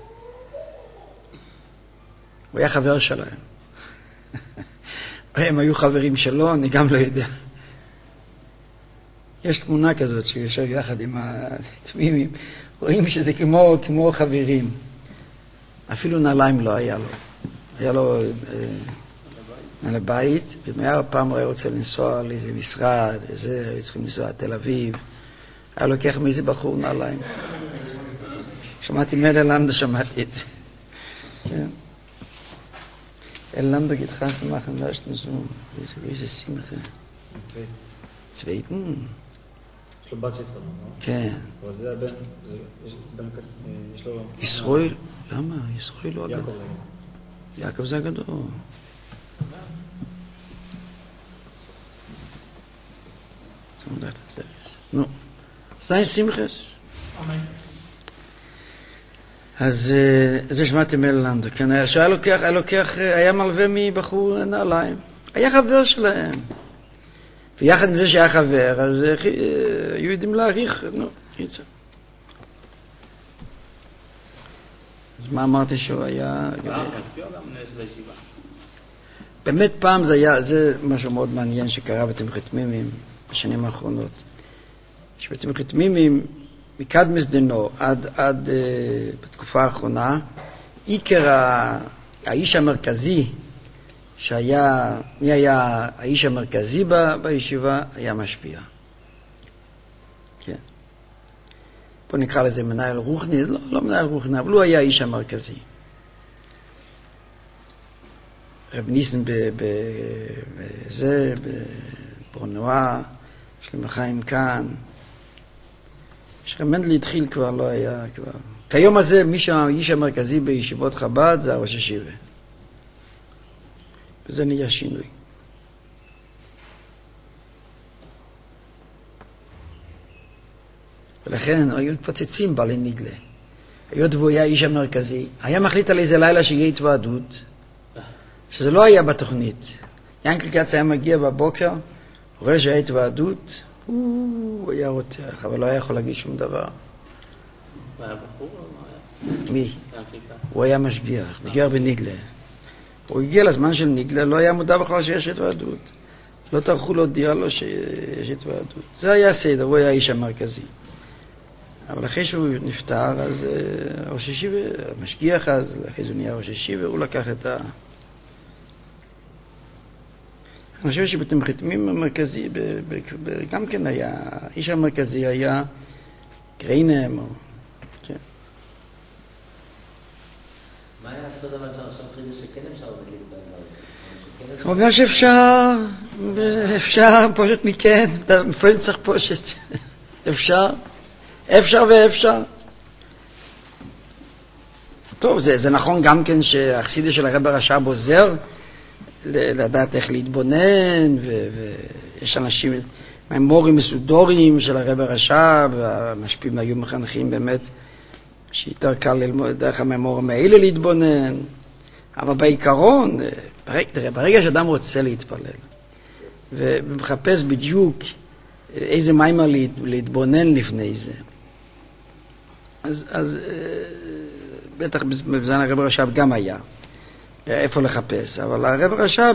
הוא היה חבר שלהם. הם היו חברים שלו, אני גם לא יודע. יש תמונה כזאת שיושב יחד עם התמימים, רואים שזה כמו חברים. אפילו נעליים לא היה לו. היה לו לבית, ומאה פעם הוא היה רוצה לנסוע לאיזה משרד, וזה, היו צריכים לנסוע לתל אביב. היה לוקח מאיזה בחור נעליים. שמעתי מאלנדה, שמעתי את זה. כן. אלנדה גתחסת מהחנדשת נזום. איזה שמחה. צווית. יש לו בת שהתחתנה, לא? כן. אבל זה הבן, יש לו... ישראל? למה? ישראל לא הגדול. יעקב. יעקב זה הגדול. זה מודעת את זה. נו. זין שמחס. אמן. אז זה שמעתם אלנדו, כן, שהיה לוקח, היה מלווה מבחור נעליים. היה חבר שלהם. ויחד עם זה שהיה חבר, אז היו יודעים להעריך, נו, קיצר. אז מה אמרתי שהוא היה... משפיע גם לישיבה. באמת פעם זה היה, זה משהו מאוד מעניין שקרה בתמחית מימים בשנים האחרונות. שבתמחית מימים, מקדמס דנו עד בתקופה האחרונה, עיקר האיש המרכזי שהיה, מי היה האיש המרכזי בישיבה, היה משפיע. כן. פה נקרא לזה מנהל רוחני, לא מנהל רוחני, אבל הוא היה האיש המרכזי. רב ניסן בזה, בברנואה, שלמה חיים כאן. שרב מנדל התחיל כבר, לא היה כבר. כיום הזה, מי שהאיש המרכזי בישיבות חב"ד זה הראש ישיבה. וזה נהיה שינוי. ולכן היו מתפוצצים בעלי נגלה. היות והוא היה האיש המרכזי, היה מחליט על איזה לילה שיהיה התוועדות, שזה לא היה בתוכנית. ינקל כץ היה מגיע בבוקר, רואה שהיה התוועדות, הוא היה רותח, אבל לא היה יכול להגיד שום דבר. הוא היה בחור או מה היה? מי? הוא היה משגיח בנגלה. הוא הגיע לזמן של נגלה, לא היה מודע בכלל שיש התוועדות. לא טרחו להודיע לו שיש התוועדות. זה היה הסדר, הוא היה האיש המרכזי. אבל אחרי שהוא נפטר, אז ראש ישיבה, המשגיח אז, אחרי זה הוא נהיה ראש ישיבה, הוא לקח את ה... אני חושב שבתמחתמים המרכזי, גם כן היה, האיש המרכזי היה גריינם, או... כן. מה היה הסוד אבל שעכשיו חידוש שכן אפשר להדליק בהם? הוא אומר שאפשר, פושט מכן, אתה מפעיל צריך פושט. אפשר ואפשר. טוב, זה נכון גם כן שהחסידה של הרב הרש"ב עוזר לדעת איך להתבונן, ויש אנשים, ממורים מסודורים של הרב הרש"ב, והמשפיעים היו מחנכים באמת שיותר קל ללמוד דרך הממורים האלה להתבונן, אבל בעיקרון, ברגע שאדם רוצה להתפלל, ומחפש בדיוק איזה מיימר להתבונן לפני זה, אז בטח בזמן הרב הרש"ב גם היה איפה לחפש, אבל הרב הרש"ב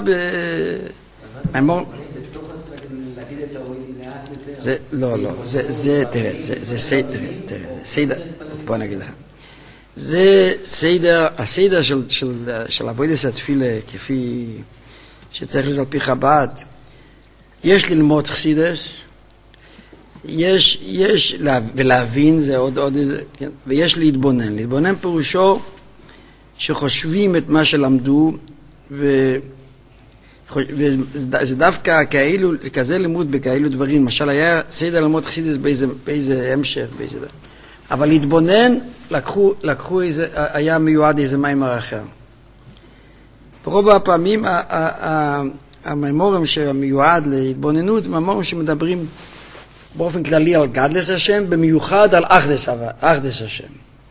זה סדר, בוא נגיד לך, זה הסדר של עבודת התפילה כפי שצריך להיות על פי חב"ד. יש ללמוד חסידס, יש ולהבין, זה עוד איזה, כן? ויש להתבונן פירושו שחושבים את מה שלמדו, וזה דווקא כאלו, כזה לימוד בכאלו דברים. למשל היה סדר ללמוד חסידס באיזה המשך, אבל להתבונן, לקחו איזה, היה מיועד איזה מיימר אחר. ברוב הפעמים המיימורים שמיועד להתבוננות זה מיימורים שמדברים באופן כללי על גדלס השם, במיוחד על אחדס השם.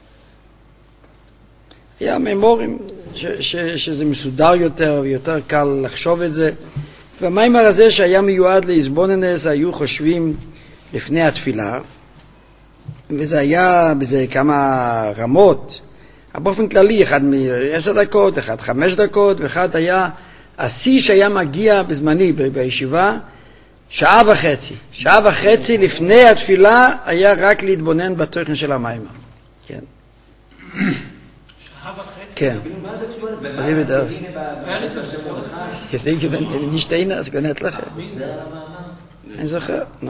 היה מיימורים שזה מסודר יותר ויותר קל לחשוב את זה. והמיימר הזה שהיה מיועד להסבוננס, היו חושבים לפני התפילה, וזה היה בזה כמה רמות. באופן כללי, אחד מ10 דקות, אחד 5 דקות, ואחד היה, השיא שהיה מגיע בזמני בישיבה, שעה וחצי לפני התפילה היה רק להתבונן בתוכן של המיימר. כן. שעה וחצי? כן. אז זה בדרסט. זה גוון, nicht einer, es gönnt לכם. אני זוכר? לא.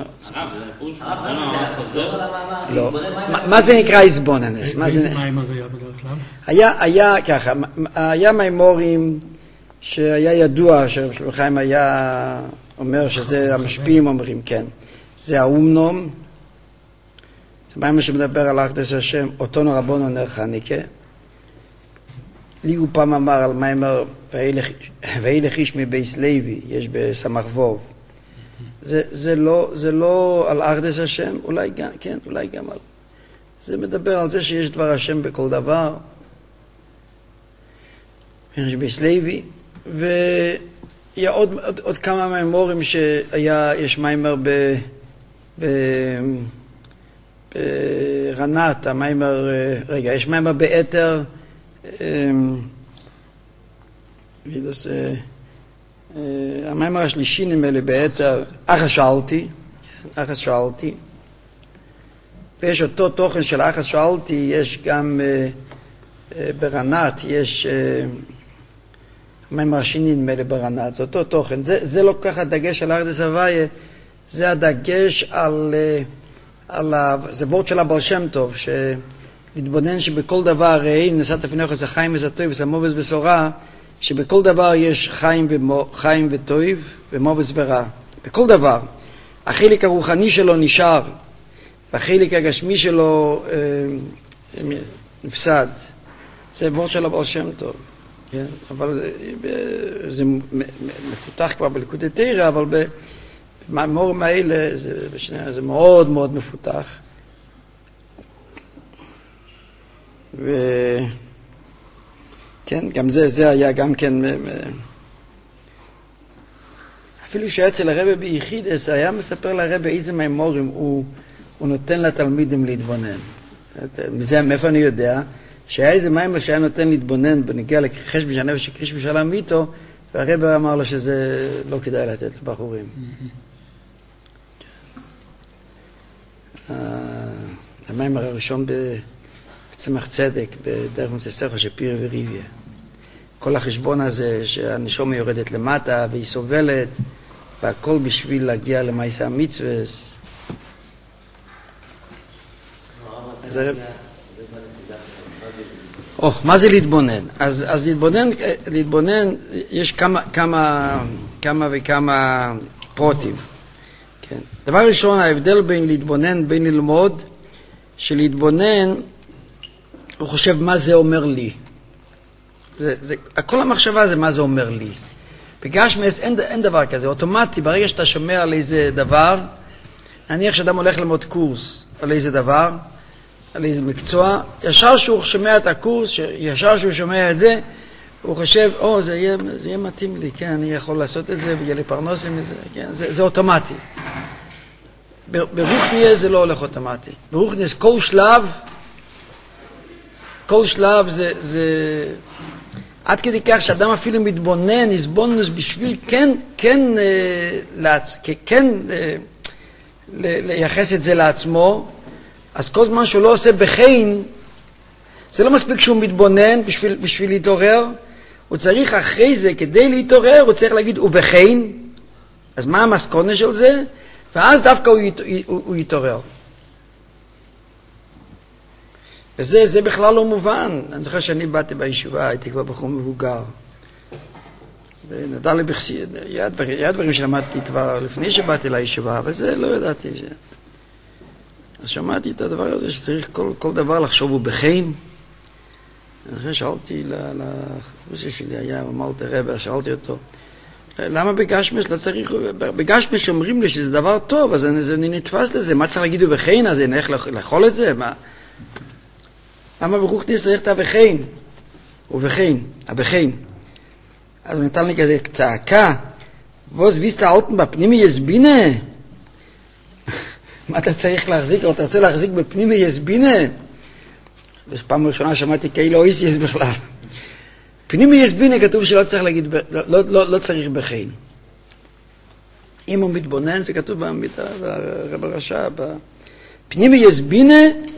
לא. מה זה נקרא איזבוננס? באיזה מיימר זה היה בדרך כלל? היה ככה, היה מיימורים שהיה ידוע, שרב חיים היה אומר שזה המשפיעים אומרים, כן. זה האומנום, זה מיימר שמדבר על אחדות השם, אותנו רבנו נר חניקה. לי הוא פעם אמר על מיימר, וילך איש מבייס לוי, יש בסמך ווב. זה לא על אחדות השם, אולי גם, כן, אולי גם על... זה מדבר על זה שיש דבר השם בכל דבר. יש בייס לוי, ויש עוד כמה מיימורים יש מיימר ברנת, המיימר, רגע, יש מיימר באתר, המיימר השלישי נמלי באתר, אחת שאלתי, ויש אותו תוכן של אחת שאלתי, יש גם ברנת, יש המיימר השני נמלי ברנת, זה אותו תוכן, זה לא כל כך הדגש על אחדות הוויה, זה הדגש זה וורד של הבעל שם טוב, להתבונן שבכל דבר, הרי נשאת לפניך זה חיים וזה טוב וזה מובס וסורה, שבכל דבר יש חיים וטוב ומובס ורע. בכל דבר. החלק הרוחני שלו נשאר, והחלק הגשמי שלו נפסד. זה וורד של הבעל שם טוב. כן? אבל זה מפותח כבר בליקוטי תורה, אבל במאמרים האלה זה מאוד מאוד מפותח. כן, גם זה היה גם כן, אפילו שהיה אצל הרבי ביחידס, היה מספר לרבי איזה מאמרים הוא נותן לתלמידים להתבונן. מזה, מאיפה אני יודע? שהיה איזה מאמר שהיה נותן להתבונן בנגיע לחש בשנפש שקריש בשלם איתו, והרבי אמר לו שזה לא כדאי לתת לבחורים. המאמר הראשון בצמח צדק, בדרך מצסך שפיר וריביה. כל החשבון הזה שהנשום יורדת למטה והיא סובלת, והכל בשביל להגיע למעשה המצווה. מה זה להתבונן? אז להתבונן יש כמה וכמה פרוטים. כן. דבר ראשון, ההבדל בין להתבונן, בין ללמוד, שלהתבונן, הוא חושב מה זה אומר לי. כל המחשבה זה מה זה אומר לי. בגשמס אין דבר כזה, אוטומטי, ברגע שאתה שומע על איזה דבר, נניח שאדם הולך ללמוד קורס על איזה דבר, על איזה מקצוע, ישר שהוא שומע את הקורס, ישר שהוא שומע את זה, הוא חושב, זה יהיה מתאים לי, כן, אני יכול לעשות את זה, ויהיה לי פרנוס עם זה, כן, זה אוטומטי. ברוחניה זה לא הולך אוטומטי. ברוחניה כל שלב זה עד כדי כך שאדם אפילו מתבונן, יסבונוס בשביל כן לייחס את זה לעצמו, אז כל זמן שהוא לא עושה בחין, זה לא מספיק שהוא מתבונן בשביל להתעורר, הוא צריך אחרי זה, כדי להתעורר, הוא צריך להגיד ובחין, אז מה המסקונה של זה? ואז דווקא הוא יתעורר. וזה בכלל לא מובן. אני זוכר שאני באתי בישיבה, הייתי כבר בחור מבוגר. ונדע לי היה דברים שלמדתי כבר לפני שבאתי לישיבה, וזה לא ידעתי. אז שמעתי את הדבר הזה שצריך כל דבר לחשוב הוא בחין. אני זוכר שאלתי לחבוסי שלי, אמרתי רבי, שאלתי אותו, למה בגשמש לא צריך, בגשמש אומרים לי שזה דבר טוב, אז אני נתפס לזה, מה צריך להגיד ובחין, אז אני איך לאכול את זה, מה? למה ברוחניס צריך את הבחין? ובחין, הבחין. אז הוא נתן לי כזה צעקה, ווס ויסטה אלטן בפנימי יסבינה? מה אתה צריך להחזיק, או אתה רוצה להחזיק בפנימי יסבינה? בפעם ראשונה שמעתי כאילו איסיס בכלל. פנימי יסבינה כתוב שלא צריך להגיד, לא צריך בחין. אם הוא מתבונן, זה כתוב במיטה, ברב הרשע, פנימי יסבינה,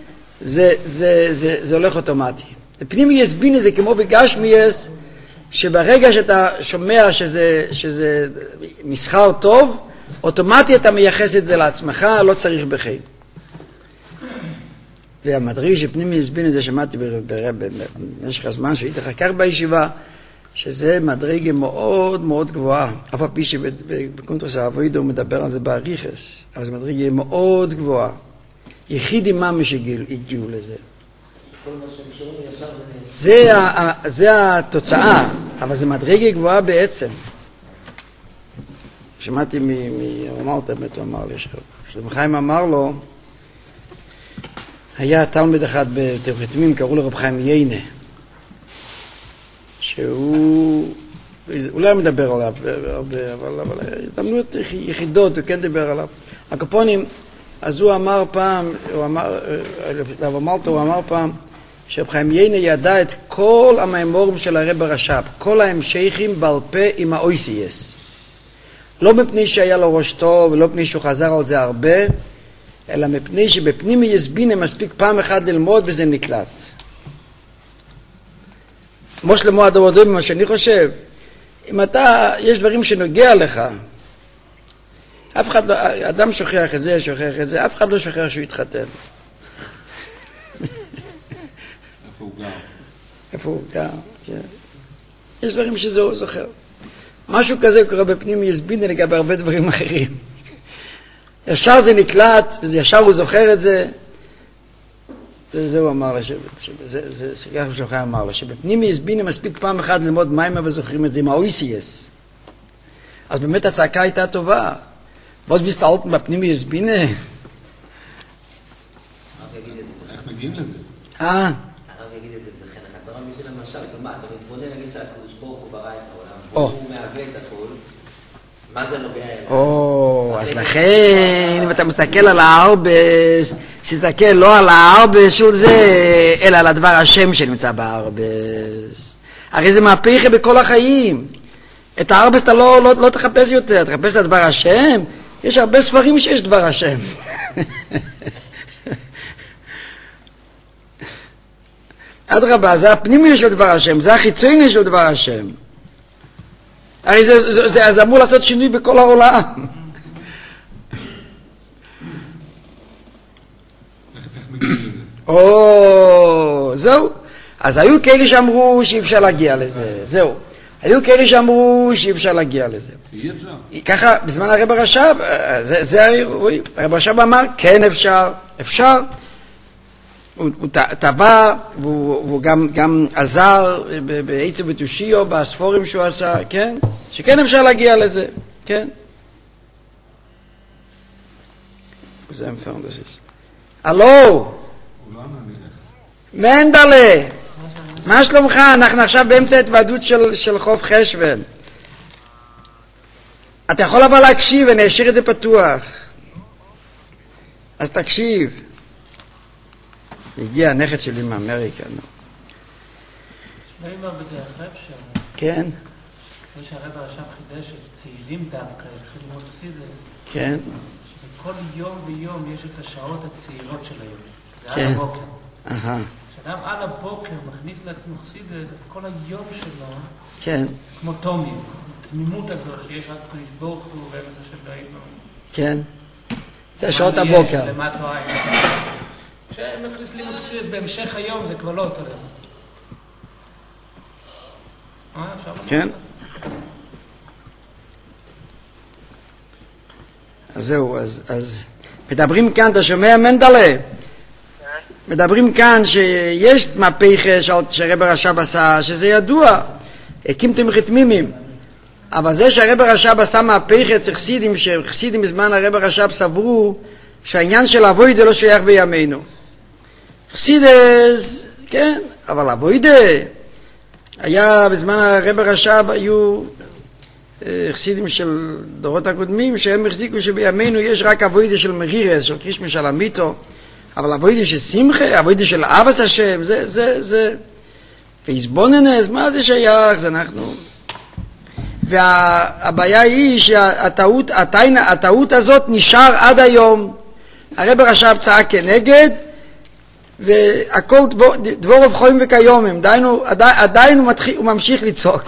זה הולך אוטומטי. פנימי יסבינה זה כמו בגשמיאס, שברגע שאתה שומע שזה מסחר טוב, אוטומטי אתה מייחס את זה לעצמך, לא צריך בחין. והמדריג שפנימי יסבינה זה שמעתי במשך הזמן שהייתי חקר בישיבה, שזה מדרגה מאוד מאוד גבוהה. אף על פי שבקונטרס האבוידו הוא מדבר על זה באריכס, אבל זה מדרגה מאוד גבוהה. יחידים ממש הגיעו לזה. כל מה שהם שומעים ישר זה התוצאה, אבל זה מדרגה גבוהה בעצם. שמעתי מרמלטר, הוא אמר לי, שרב חיים אמר לו, היה תלמיד אחד בתוכתמים, קראו לו רב חיים יינה, שהוא, אולי מדבר עליו הרבה, אבל הזדמנות יחידות, הוא כן דיבר עליו. הקופונים, אז הוא אמר פעם, הוא אמר פעם, שרב חיים יינה ידע את כל המאמורים של הרב הרש"ב, כל ההמשכים בעל פה עם האויסייס. לא מפני שהיה לו ראש טוב, ולא מפני שהוא חזר על זה הרבה, אלא מפני שבפנימי יסבינה מספיק פעם אחת ללמוד וזה נקלט. כמו שלמה הדורדוי, מה שאני חושב, אם אתה, יש דברים שנוגע לך, אף אחד לא, אדם שוכח את זה, אף אחד לא שוכח שהוא יתחתן. איפה הוא גר? כן. יש דברים שזה הוא זוכר. משהו כזה קורה בפנימי יסבינה לגבי הרבה דברים אחרים. ישר זה נקלט, וישר הוא זוכר את זה. וזה הוא אמר לה, זה סגר שלך אמר לה, שבפנימי יסבינה מספיק פעם אחת ללמוד מיימה וזוכרים את זה עם האויסייס. אז באמת הצעקה הייתה טובה. ואז בסתלתם בפנימי יסבינה? איך מגיעים לזה? הרב יגיד את זה בכן החסרה מישהו למשל, כלומר, אתה מתבונן להגיד שהקדוש ברוך הוא ברא את העולם, והוא מהווה את הכל, מה זה נוגע אליו? אז לכן, אם אתה מסתכל על הארבס, תסתכל לא על הארבס של זה, אלא על הדבר השם שנמצא בארבס. הרי זה מהפכה בכל החיים. את הארבס אתה לא תחפש יותר, תחפש את הדבר השם. יש הרבה ספרים שיש דבר השם. אדרבה, זה הפנימי של דבר השם, זה החיצוני של דבר השם. הרי זה אמור לעשות שינוי בכל העולם. זהו. אז היו כאלה שאמרו שאי אפשר להגיע לזה. זהו. היו כאלה שאמרו שאי אפשר להגיע לזה. אי אפשר. ככה, בזמן הרב הרש"ב, זה הרי, הרב הרש"ב אמר, כן אפשר, אפשר. הוא טבע, והוא גם עזר בעצב ותושיו, בספורים שהוא עשה, כן? שכן אפשר להגיע לזה, כן? זה מפרם דסיס. הלו! מנדלה! מה שלומך? אנחנו עכשיו באמצע התוועדות של חוף חשבן. אתה יכול אבל להקשיב, אני אשאיר את זה פתוח. אז תקשיב. הגיע הנכד שלי מאמריקה, נו. שמעים לו בדרך אפשר. כן? כפי שהרב הרש"ב חידש שצעירים דווקא התחילו ללמוד חסידות. כן. שבכל יום ויום יש את השעות הצעירות של היום. זה כן. על הבוקר. כשאדם על הבוקר מכניס לעצמו חסידות, אז כל היום שלו, כן. כמו תומים, התמימות הזו שיש רק קדוש ברוך הוא ואמצע של דיינו. כן. זה שעות הבוקר. כשהם מכניס לימוד חסידות בהמשך היום זה כבר לא אותו דבר. כן. אז זהו, אז מדברים כאן, אתה שומע מנדלה? מדברים כאן שיש מהפכה שהרב הרש"ב עשה, שזה ידוע, הקים תמחית מימים. אבל זה שהרב הרש"ב עשה מהפכה אצל חסידים, שחסידים בזמן הרב הרש"ב סברו שהעניין של אבוידה לא שייך בימינו. חסידס, כן, אבל אבוידה, היה בזמן הרב הרש"ב היו חסידים של דורות הקודמים שהם החזיקו שבימינו יש רק אבוידה של מרירס, של קרישמי של המיתו, אבל אבוידה של שמחה, אבוידה של אהבת השם, זה והסבוננס, מה זה שייך? זה אנחנו. והבעיה היא שהטעות הזאת נשאר עד היום. הרב הרש"ב צעק כנגד, והכל דבורוב חיים וכיומים, עדיין הוא ממשיך לצעוק.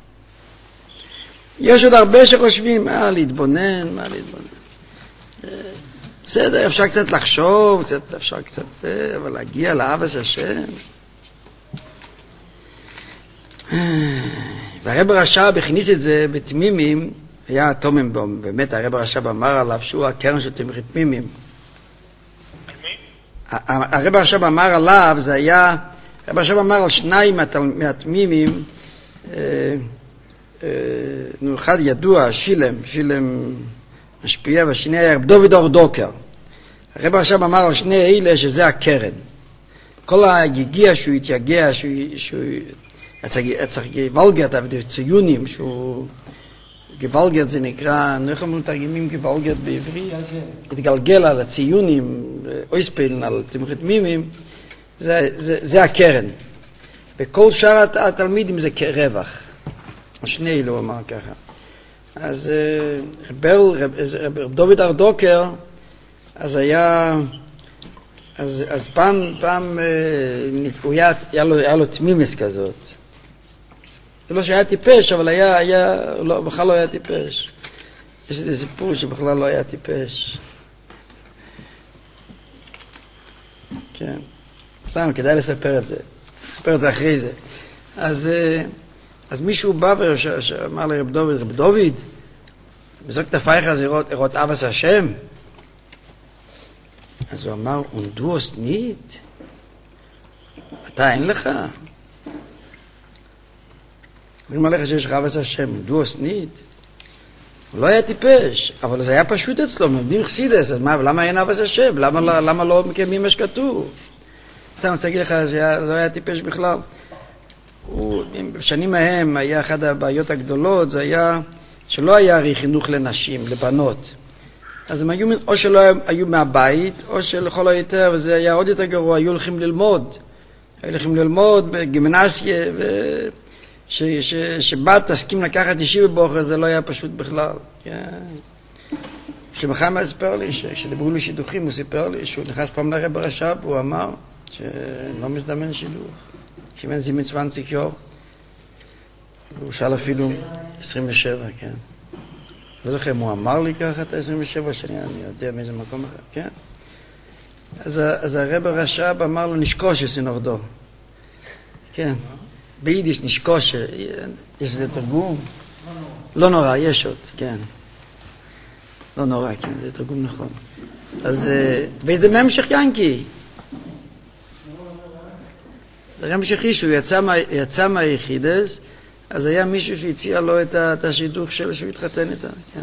יש עוד הרבה שחושבים, מה להתבונן. בסדר, אפשר קצת לחשוב, אפשר קצת זה, אבל להגיע לאהבת השם. והרב הרש"ב הכניס את זה בתמימים, היה תומם בו, באמת הרב הרש"ב אמר עליו שהוא הקרן של תמחית תמימים. הרב הרש"ב אמר עליו, זה היה, הרב הרש"ב אמר על שניים מהתמימים, אחד ידוע, שילם משפיע, והשני היה רב דוד ארדוקר. הרב הרש"ב אמר על שני אלה שזה הקרן. כל היגיע שהוא התייגע, שהוא צריך גוואלגרט, אבל ציונים, שהוא גוואלגרט זה נקרא, איך אומרים תרגמים גוואלגרט בעברית? התגלגל על הציונים, אויספיילן, על תמוכת מימים, זה הקרן. וכל שאר התלמידים זה כרווח. השני אלו אמר ככה. אז רב דוד ארדוקר, אז היה, אז פעם היה לו תמימס כזאת. זה לא שהיה טיפש, אבל בכלל לא היה טיפש. יש איזה סיפור שבכלל לא היה טיפש. כן. סתם, כדאי לספר את זה. לספר את זה אחרי זה. אז מישהו בא ואמר לרב דוד, בזוק תפייך אז לראות אבס השם. אז הוא אמר, אונדו אסנית? אתה אין לך? אומרים עליך שיש לך אבס השם, אונדו אסנית? הוא לא היה טיפש, אבל זה היה פשוט אצלו, מלמדים חסידס, אז למה אין אבס השם? למה לא מקיימים מה שכתוב? סתם, אני רוצה להגיד לך שלא היה טיפש בכלל. בשנים ההם היה אחת הבעיות הגדולות, זה היה שלא היה הרי חינוך לנשים, לבנות. אז הם היו, או שלא היו מהבית, או שלכל היותר, וזה היה עוד יותר גרוע, היו הולכים ללמוד. היו הולכים ללמוד בגימנסיה, שבת תסכים לקחת ישיבה בוחר, זה לא היה פשוט בכלל. שלמחמד סיפר לי, כשדיברו לי שידוכים, הוא סיפר לי שהוא נכנס פעם לרב הרש"ב, הוא אמר שלא מזדמן שידוך. שימן זימן 20 יור. הוא שאל אפילו 27, כן. לא זוכר אם הוא אמר לי ככה את ה-27 שנים, אני יודע מאיזה מקום אחר, כן? אז הרב הרש"ב אמר לו, נשקוש סינורדו. כן. ביידיש נשקוש, יש איזה תרגום? לא נורא, יש עוד, כן. לא נורא, כן, זה תרגום נכון. אז, וזה ממשך ינקי. זה המשכי שהוא יצא מהיחידס, אז היה מישהו שהציע לו את השידוך שלו שהוא התחתן איתה, כן.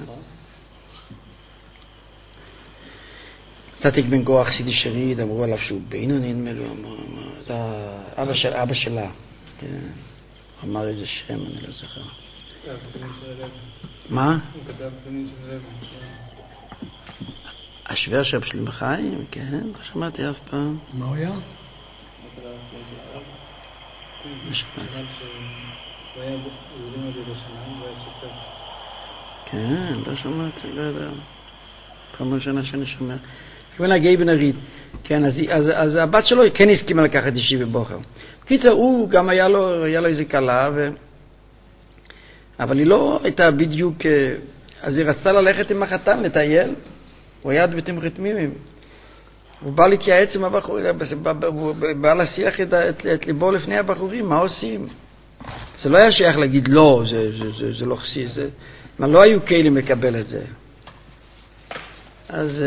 צדיק בן גוח סידי שריד, אמרו עליו שהוא בינוני, נדמה לו, אבא שלה, כן. אמר איזה שם, אני לא זוכר. מה? הוא כתב תפנים של לב. השוור של שלמה חיים, כן, לא שמעתי אף פעם. מה הוא היה? לא שמעתי. הוא היה יהודי מאוד ירושלים, הוא היה סופר. כן, לא שמעתי, לא יודע. פעם ראשונה שאני שומע. כיוון להגיע בן אריד. כן, אז הבת שלו כן הסכימה לקחת ישיבה בוחר. בקיצר, הוא גם היה לו איזה קלה, אבל היא לא הייתה בדיוק, אז היא רצתה ללכת עם החתן לטייל. הוא היה בתמחת מימים. הוא בא להתייעץ עם הבחורים, הוא בא להשיח את ליבו לפני הבחורים, מה עושים? זה לא היה שייך להגיד לא, זה לא חסי, מה לא היו כלים לקבל את זה. אז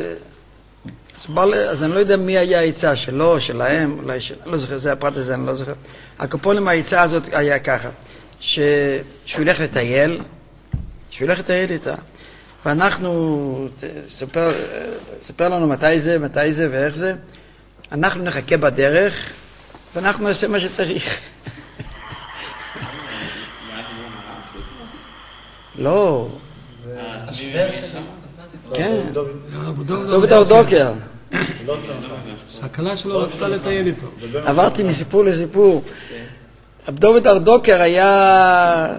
אני לא יודע מי היה העצה שלו, שלהם, אולי אני לא זוכר, זה הפרט הזה, אני לא זוכר. הקופונים העצה הזאת היה ככה, שהוא ילך לטייל, איתה. ואנחנו, ספר לנו מתי זה ואיך זה, אנחנו נחכה בדרך, ואנחנו נעשה מה שצריך. השוור לא. שלנו. כן. דוד ארדוקר. שהקלה שלו רצתה לטייל איתו. עברתי מסיפור לסיפור. דוד ארדוקר היה...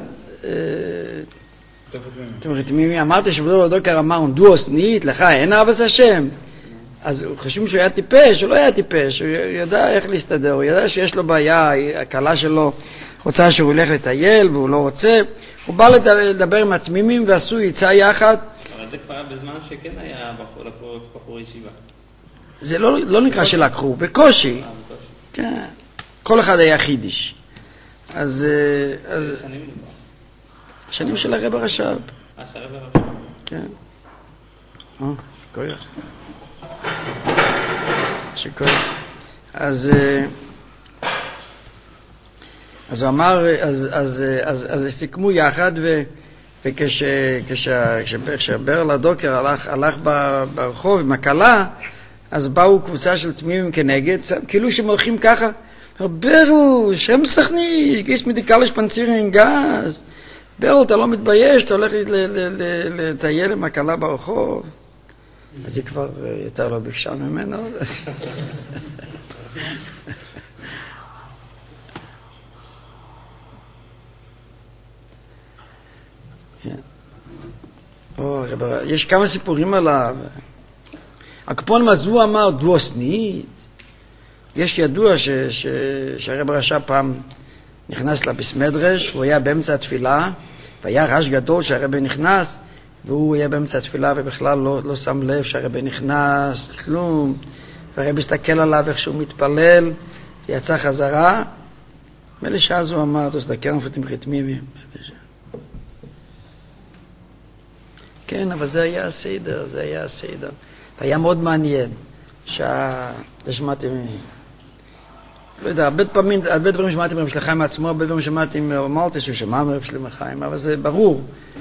אמרתי שבדוד ארדוקר אמר, דו אסנית, לך אין אבס השם. אז חושבים שהוא היה טיפש, הוא לא היה טיפש, הוא ידע איך להסתדר, הוא ידע שיש לו בעיה, הקלה שלו רוצה שהוא ילך לטייל והוא לא רוצה. הוא בא לדבר עם התמימים ועשו יצא יחד. אבל זה כבר בזמן שכן היה בחור ישיבה. זה לא נקרא שלקחו, בקושי. כן. כל אחד היה חידיש. אז... שנים של הרב הרש"ב. של הרב הרש"ב. כן. כוח. אז הוא אמר, אז סיכמו יחד, וכשברל הדוקר הלך ברחוב עם הכלה, אז באו קבוצה של תמימים כנגד, כאילו שהם הולכים ככה, ברל, שם סכניש, גיס מדיקלש פנצירין גז, ברל, אתה לא מתבייש, אתה הולך לטייל עם הכלה ברחוב. אז היא כבר יותר לא ביקשה ממנו. יש כמה סיפורים עליו. הקפון מזו אמר דוסנית. יש ידוע שהרב רש"ב פעם נכנס לביסמדרש, הוא היה באמצע התפילה, והיה רעש גדול שהרב נכנס, והוא היה באמצע התפילה ובכלל לא שם לב שהרב נכנס, כלום. והרב הסתכל עליו איך שהוא מתפלל, ויצא חזרה. מלא שאז הוא אמר, תסתכל נפתים חתמימים. כן, אבל זה היה הסדר, זה היה הסדר. והיה מאוד מעניין, שמעתי, לא יודע, הרבה דברים שמעתי מרב שלחיים עצמו, הרבה דברים שמעתי מרמלטס, שהוא שמע מרב שלחיים, אבל זה ברור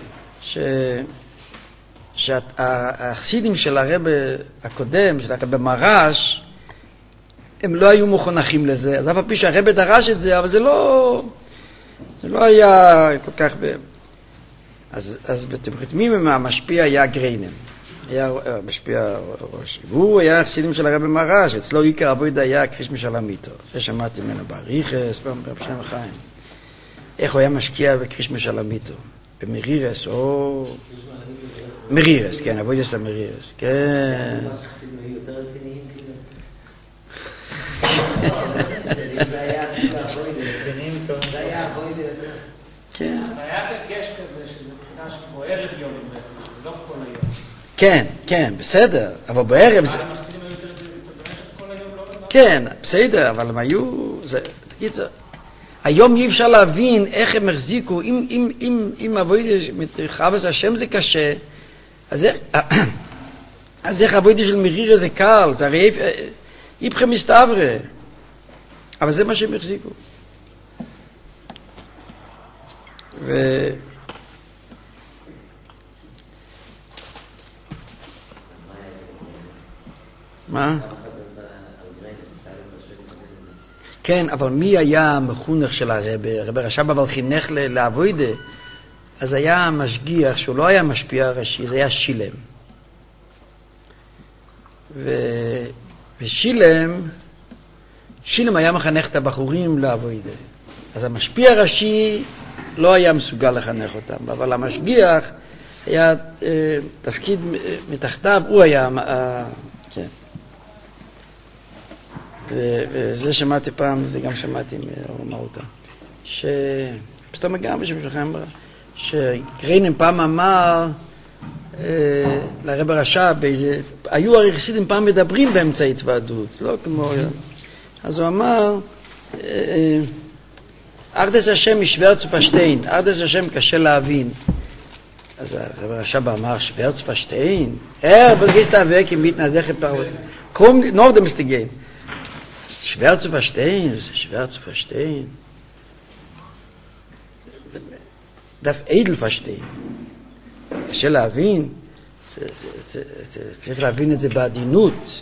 שהחסידים של הרב הקודם, של הרב מרש, הם לא היו מוכנחים לזה, אז אף הפי שהרב דרש את זה, אבל זה לא היה כל כך אז בתמחתמים המשפיע היה גריינם, היה משפיע ראש. והוא היה חסידים של הרב מרש, אצלו עיקר עבודה היה קריש משלמיתו. זה שמעתי ממנו בריחס, ברב שלמה חיים. איך הוא היה משקיע בקריש משלמיתו? במרירס או... מרירס, כן, עבודה של מרירס, כן. מה שחסידים היו יותר רציניים כאילו? זה היה הסיבה עבודה. זה היה עבודה יותר. כן. היה דגש כזה שזה מבחינה כמו ערב יום, לא כל היום. כן, כן, בסדר, אבל בערב זה... המחסידים היו יותר במשך כל היום, לא במשך? כן, בסדר, אבל הם היו... היום אי אפשר להבין איך הם החזיקו, אם עבודי חבס השם זה קשה, אז איך עבודי של מרירה זה קל, זה הרי איפכם מסתברה, אבל זה מה שהם החזיקו. מה? כן, אבל מי היה המחונך של הרבי? הרבי רש"ב אבל חינך לעבודה, אז היה משגיח שהוא לא היה משפיע ראשי, זה היה שילם. ושילם היה מחנך את הבחורים לעבודה. אז המשפיע הראשי לא היה מסוגל לחנך אותם, אבל המשגיח היה תפקיד מתחתיו, הוא היה... כן. וזה שמעתי פעם, זה גם שמעתי מהרמלטה, שפסתום גם בשביל שלכם, שגריינם פעם אמר לרב רש"ב, היו הרי חסידים פעם מדברים באמצע התוועדות, לא כמו... אז הוא אמר, ארדס השם משוורץ ופשטיין, ארדס השם קשה להבין. אז הרב רש"ב אמר, שוורץ ופשטיין? was gehst da weg im Mitten, als komm, noch dem ist die gehen. Schwer zu verstehen, es ist schwer zu verstehen. darf edel verstehen. קשה להבין, צריך להבין את זה בעדינות.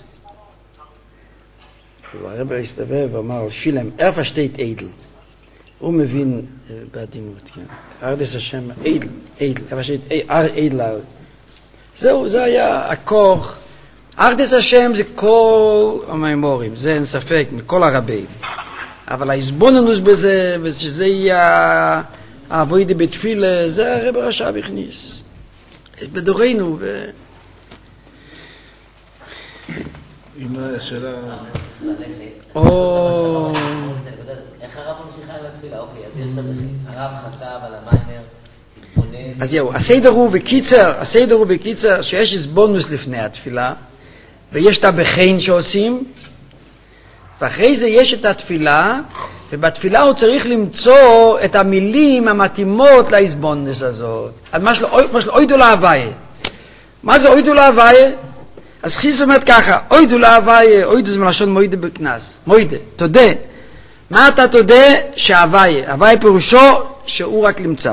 הרב הסתובב ואמר, שילם, versteht edel. הוא מבין בעדינות, כן. ארדס השם, edel, versteht edel. זהו, זה היה הכוח. ארדס השם זה כל המאמורים, זה אין ספק, מכל הרבים. אבל ההסבוננוס בזה, ושזה יהיה העבודה בתפילה, זה הרב רש"ב הכניס. בדורנו, עם השאלה... איך הרב ממשיכה עם התפילה? אוקיי, אז יש תבחין. הרב חשב על המיימר, התבונן... אז זהו, הסדר הוא בקיצר, שיש הסבוננוס לפני התפילה, ויש את הבחין שעושים, ואחרי זה יש את התפילה, ובתפילה הוא צריך למצוא את המילים המתאימות להסבוננוס הזאת. על מה שלא אוידו להוויה. מה זה אוידו להוויה? אז חסידות אומרת ככה, אוידו להוויה, אוידו זה מלשון מוידה בכנס, מוידה, תודה. מה אתה תודה? שהוויה, הוויה פירושו שהוא רק נמצא.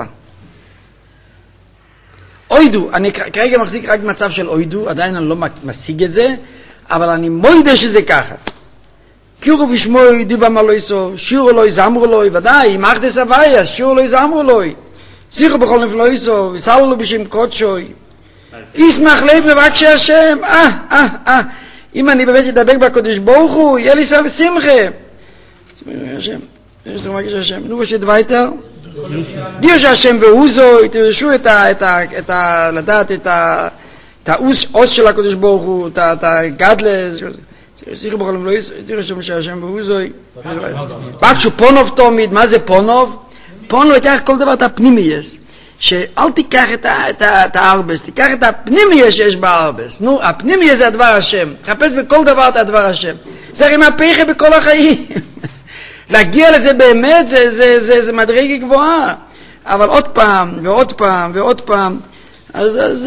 אוידו, אני כרגע מחזיק רק מצב של אוידו, עדיין אני לא משיג את זה, אבל אני מוידה שזה ככה. קירו ושמוי דיבה מלויסו, שירו לוי, זמרו לוי, ודאי, אם אחדס הוויה, שירו לוי, זמרו לוי. שיחו בכל נפלויסו, וסלו לו בשם קודשוי. ישמח לב מבקשי השם, אם אני באמת אדבק בקודש ברוך הוא, יהיה לי שמחה. השם, מבקשי השם, נו בשת וייטר. דיוש השם ואוזו, תרשו לדעת את העוס של הקודש ברוך הוא, את הגדלס, שיחו בכל נפלויסו, תרשו שהשם ואוזו. בקשו פונוב תומית, מה זה פונוב? פונוב ייקח כל דבר את הפנימייס. שאל תיקח את הארבס, תיקח את הפנימיה שיש בארבס. נו, הפנימיה זה הדבר השם. תחפש בכל דבר את הדבר השם. זה הרי מהפכה בכל החיים. להגיע לזה באמת, זה מדרגה גבוהה. אבל עוד פעם, ועוד פעם, ועוד פעם, אז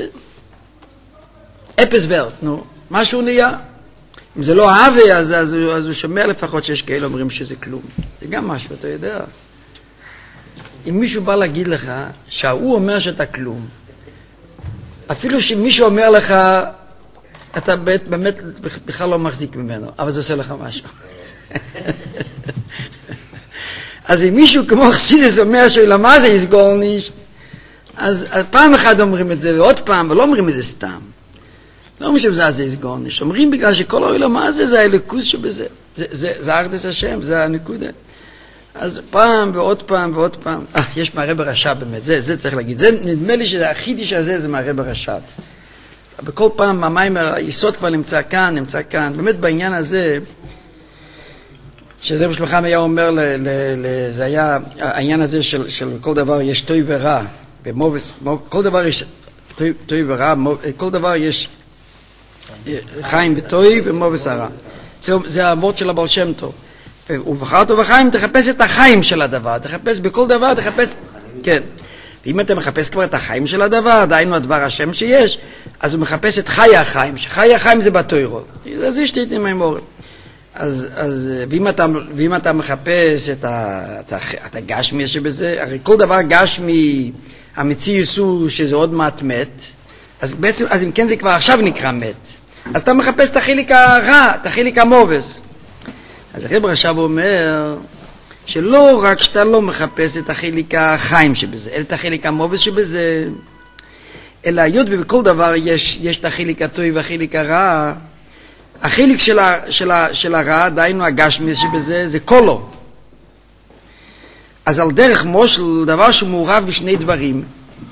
אפס ורט, נו. משהו נהיה. אם זה לא אהבה, אז הוא שומע לפחות שיש כאלה אומרים שזה כלום. זה גם משהו, אתה יודע. אם מישהו בא להגיד לך שהוא אומר שאתה כלום, אפילו שמישהו אומר לך, אתה באמת בכלל לא מחזיק ממנו, אבל זה עושה לך משהו. אז אם מישהו כמו חסידס אומר שלמה זה יסגור נישט, אז פעם אחת אומרים את זה ועוד פעם, ולא אומרים את זה סתם. לא אומרים שזה יסגור נישט, אומרים בגלל שכל העולמה זה הליכוז שבזה. זה ארדס השם, זה הנקודה. אז פעם ועוד פעם ועוד פעם, יש מהרב הרש"ב באמת, זה צריך להגיד, זה נדמה לי שהחידוש הזה זה מהרב הרש"ב. בכל פעם המיימר, היסוד כבר נמצא כאן, באמת בעניין הזה, שזה בשלוחם היה אומר, זה היה העניין הזה של כל דבר יש טוי ורע, כל דבר יש טוי ורע, כל דבר יש חיים וטוי ומובס הרע. זה העבוד של הבעל שם טוב. ובחרת ובחיים תחפש את החיים של הדבר, תחפש בכל דבר, תחפש, כן. ואם אתה מחפש כבר את החיים של הדבר, דהיינו הדבר השם שיש, אז הוא מחפש את חיי החיים, שחיי החיים זה בתוירו. אז יש תהיית עם האמורים. ואם אתה מחפש את הגשמי שבזה, הרי כל דבר גשמי, המציאוס הוא שזה עוד מעט מת, אז בעצם, אז אם כן זה כבר עכשיו נקרא מת. אז אתה מחפש את החלק הרע, את החלק המובס. אז הרב הרש"ב אומר שלא רק שאתה לא מחפש את החלק החיים שבזה, אלא את החלק המובס שבזה, אלא היות ובכל דבר יש את החלק הטוב והחלק הרע, החלק של הרע, דהיינו הגשמי שבזה, זה קולו. אז על דרך מושל, דבר שהוא מעורב בשני דברים,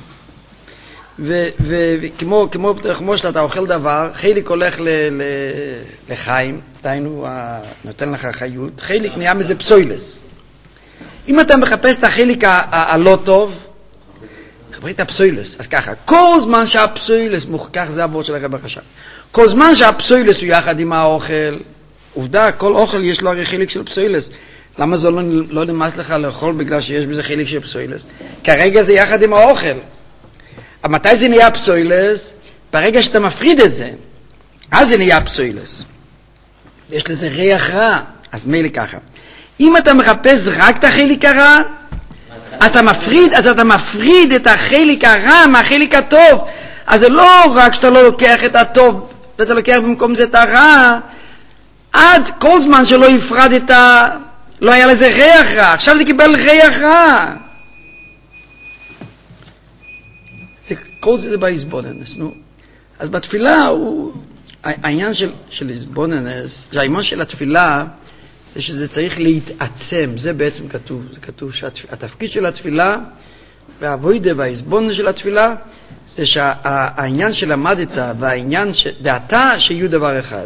וכמו דרך מושל אתה אוכל דבר, חלק הולך לחיים, דהיינו נותן לך חיות, חלק נהיה מזה פסוילס. אם אתה מחפש את החלק הלא טוב, מחפש את הפסוילס, אז ככה, כל זמן שהפסוילס מוכח, זה עבוד של הרב הרש"ב, כל זמן שהפסוילס הוא יחד עם האוכל, עובדה, כל אוכל יש לו הרי חלק של פסוילס, למה זה לא נמאס לך לאכול בגלל שיש בזה חלק של פסוילס? כרגע זה יחד עם האוכל. אבל מתי זה נהיה פסוילס? ברגע שאתה מפריד את זה, אז זה נהיה פסוילס. יש לזה ריח רע, אז מילא ככה. אם אתה מחפש רק את החלק הרע, אז אתה מפריד את החלק הרע מהחלק הטוב. אז זה לא רק שאתה לא לוקח את הטוב, ואתה לוקח במקום זה את הרע, עד כל זמן שלא הפרדת, לא היה לזה ריח רע. עכשיו זה קיבל ריח רע. כל זה בהסבוננס, נו. אז בתפילה העניין של הסבוננס, העניין של התפילה, זה שזה צריך להתעצם, זה בעצם כתוב, זה כתוב שהתפקיד של התפילה, והעבודה וההסבוננס של התפילה, זה שהעניין שלמדת והעניין ואתה שיהיו דבר אחד.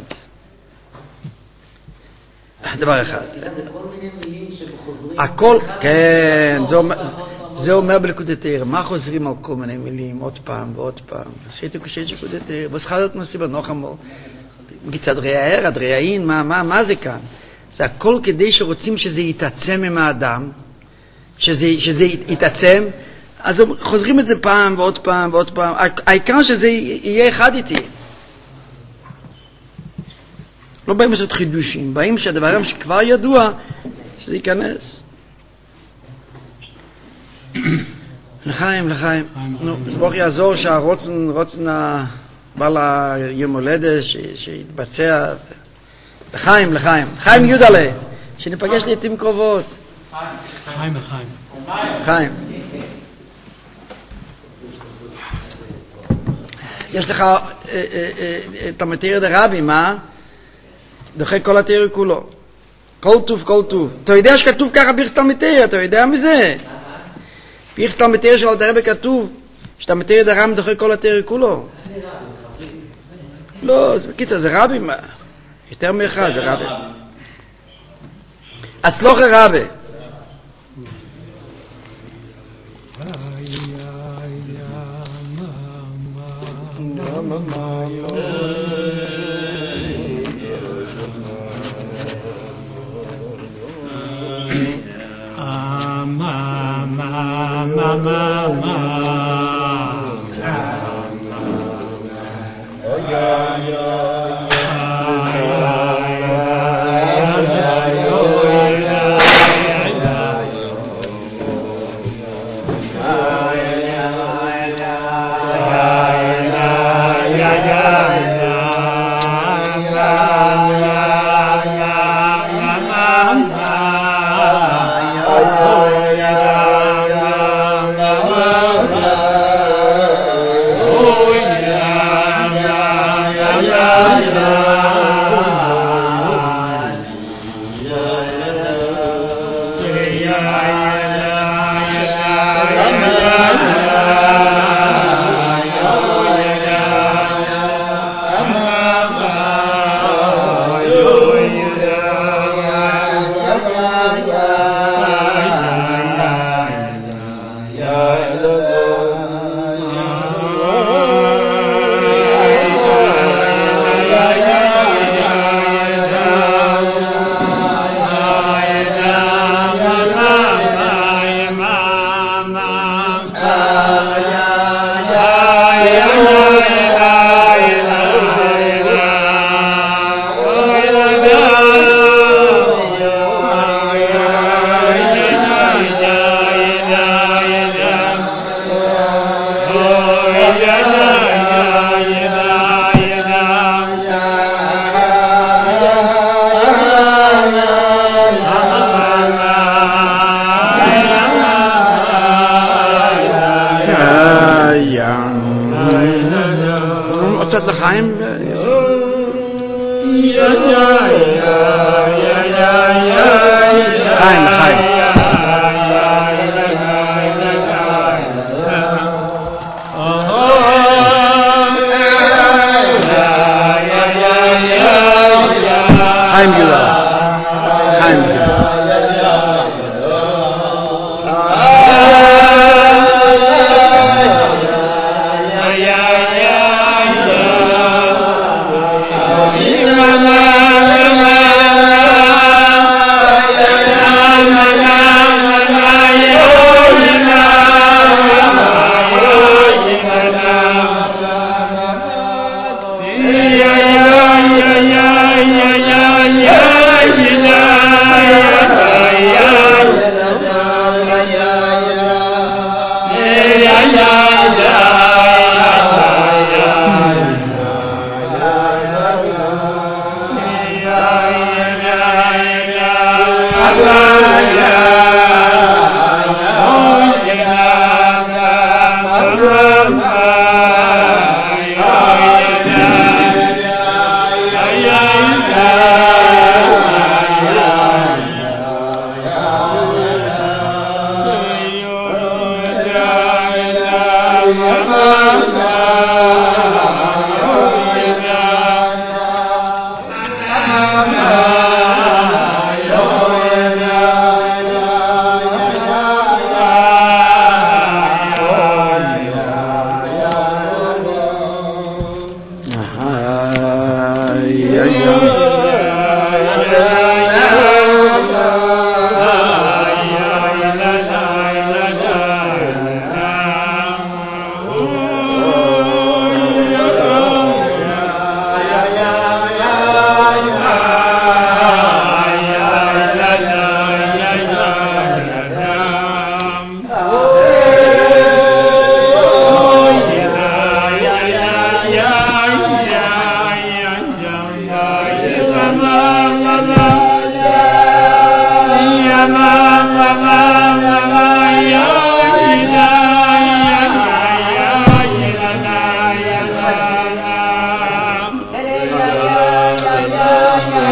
דבר אחד. זה כל מיני מילים שחוזרים. הכל, כן, זה אומר בליקודי תורה, מה חוזרים על כל מיני מילים, עוד פעם ועוד פעם, שהייתי קושי שקודי תורה, בסחדת מסיבה, נוח אמור, מצד רעייר, עד רעיין, מה זה כאן? זה הכל כדי שרוצים שזה יתעצם עם האדם, שזה יתעצם, אז חוזרים את זה פעם ועוד פעם ועוד פעם, העיקר שזה יהיה אחד איתי. לא באים לעשות חידושים, באים שהדברים שכבר ידוע, שזה ייכנס. לחיים. נו, אז ברוך יעזור שהרוצן בעל היום הולדת, שיתבצע. לחיים. חיים יודלה, שניפגש לעתים קרובות. חיים. יש לך את המתיר דרבי, מה? דוחה כל התיר כולו. כל טוב. אתה יודע שכתוב ככה בירסטל מתיר, אתה יודע מזה? בירסטל מתיר של הדרבי כתוב, שאתה מתיר דרם דוחה כל התיר כולו. לא, בקיצר, זה רבי, מה? יותר מאחד, זה רבי. הצלוח רבי.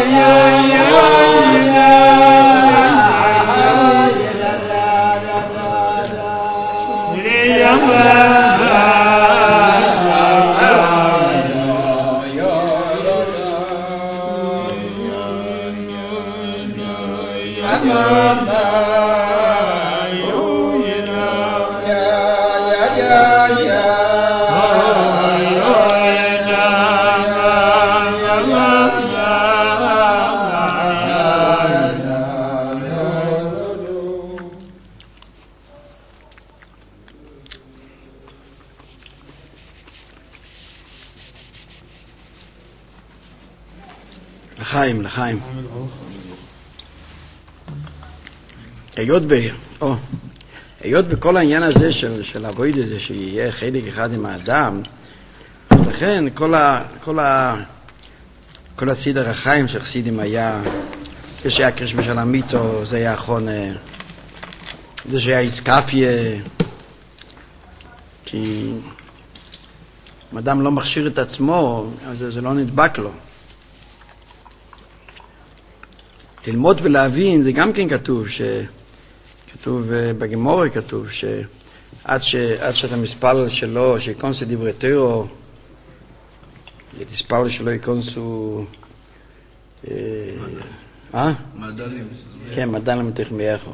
לחיים. היות וכל העניין הזה של הוויד הזה שיהיה חלק אחד עם האדם, אז לכן כל הסדר החיים של חסידים היה, זה שהיה קרישמה של המיתו, זה היה אחרון, זה שהיה איסקפיה, כי אם אדם לא מכשיר את עצמו, אז זה לא נדבק לו. ללמוד ולהבין, זה גם כן כתוב, כתוב בגמורה, כתוב שעד שאתה מספל שלו, שיקונסו דברי תורו, תספל שלו יקונסו, מעדלים. כן, מעדלים מתוך מייחו.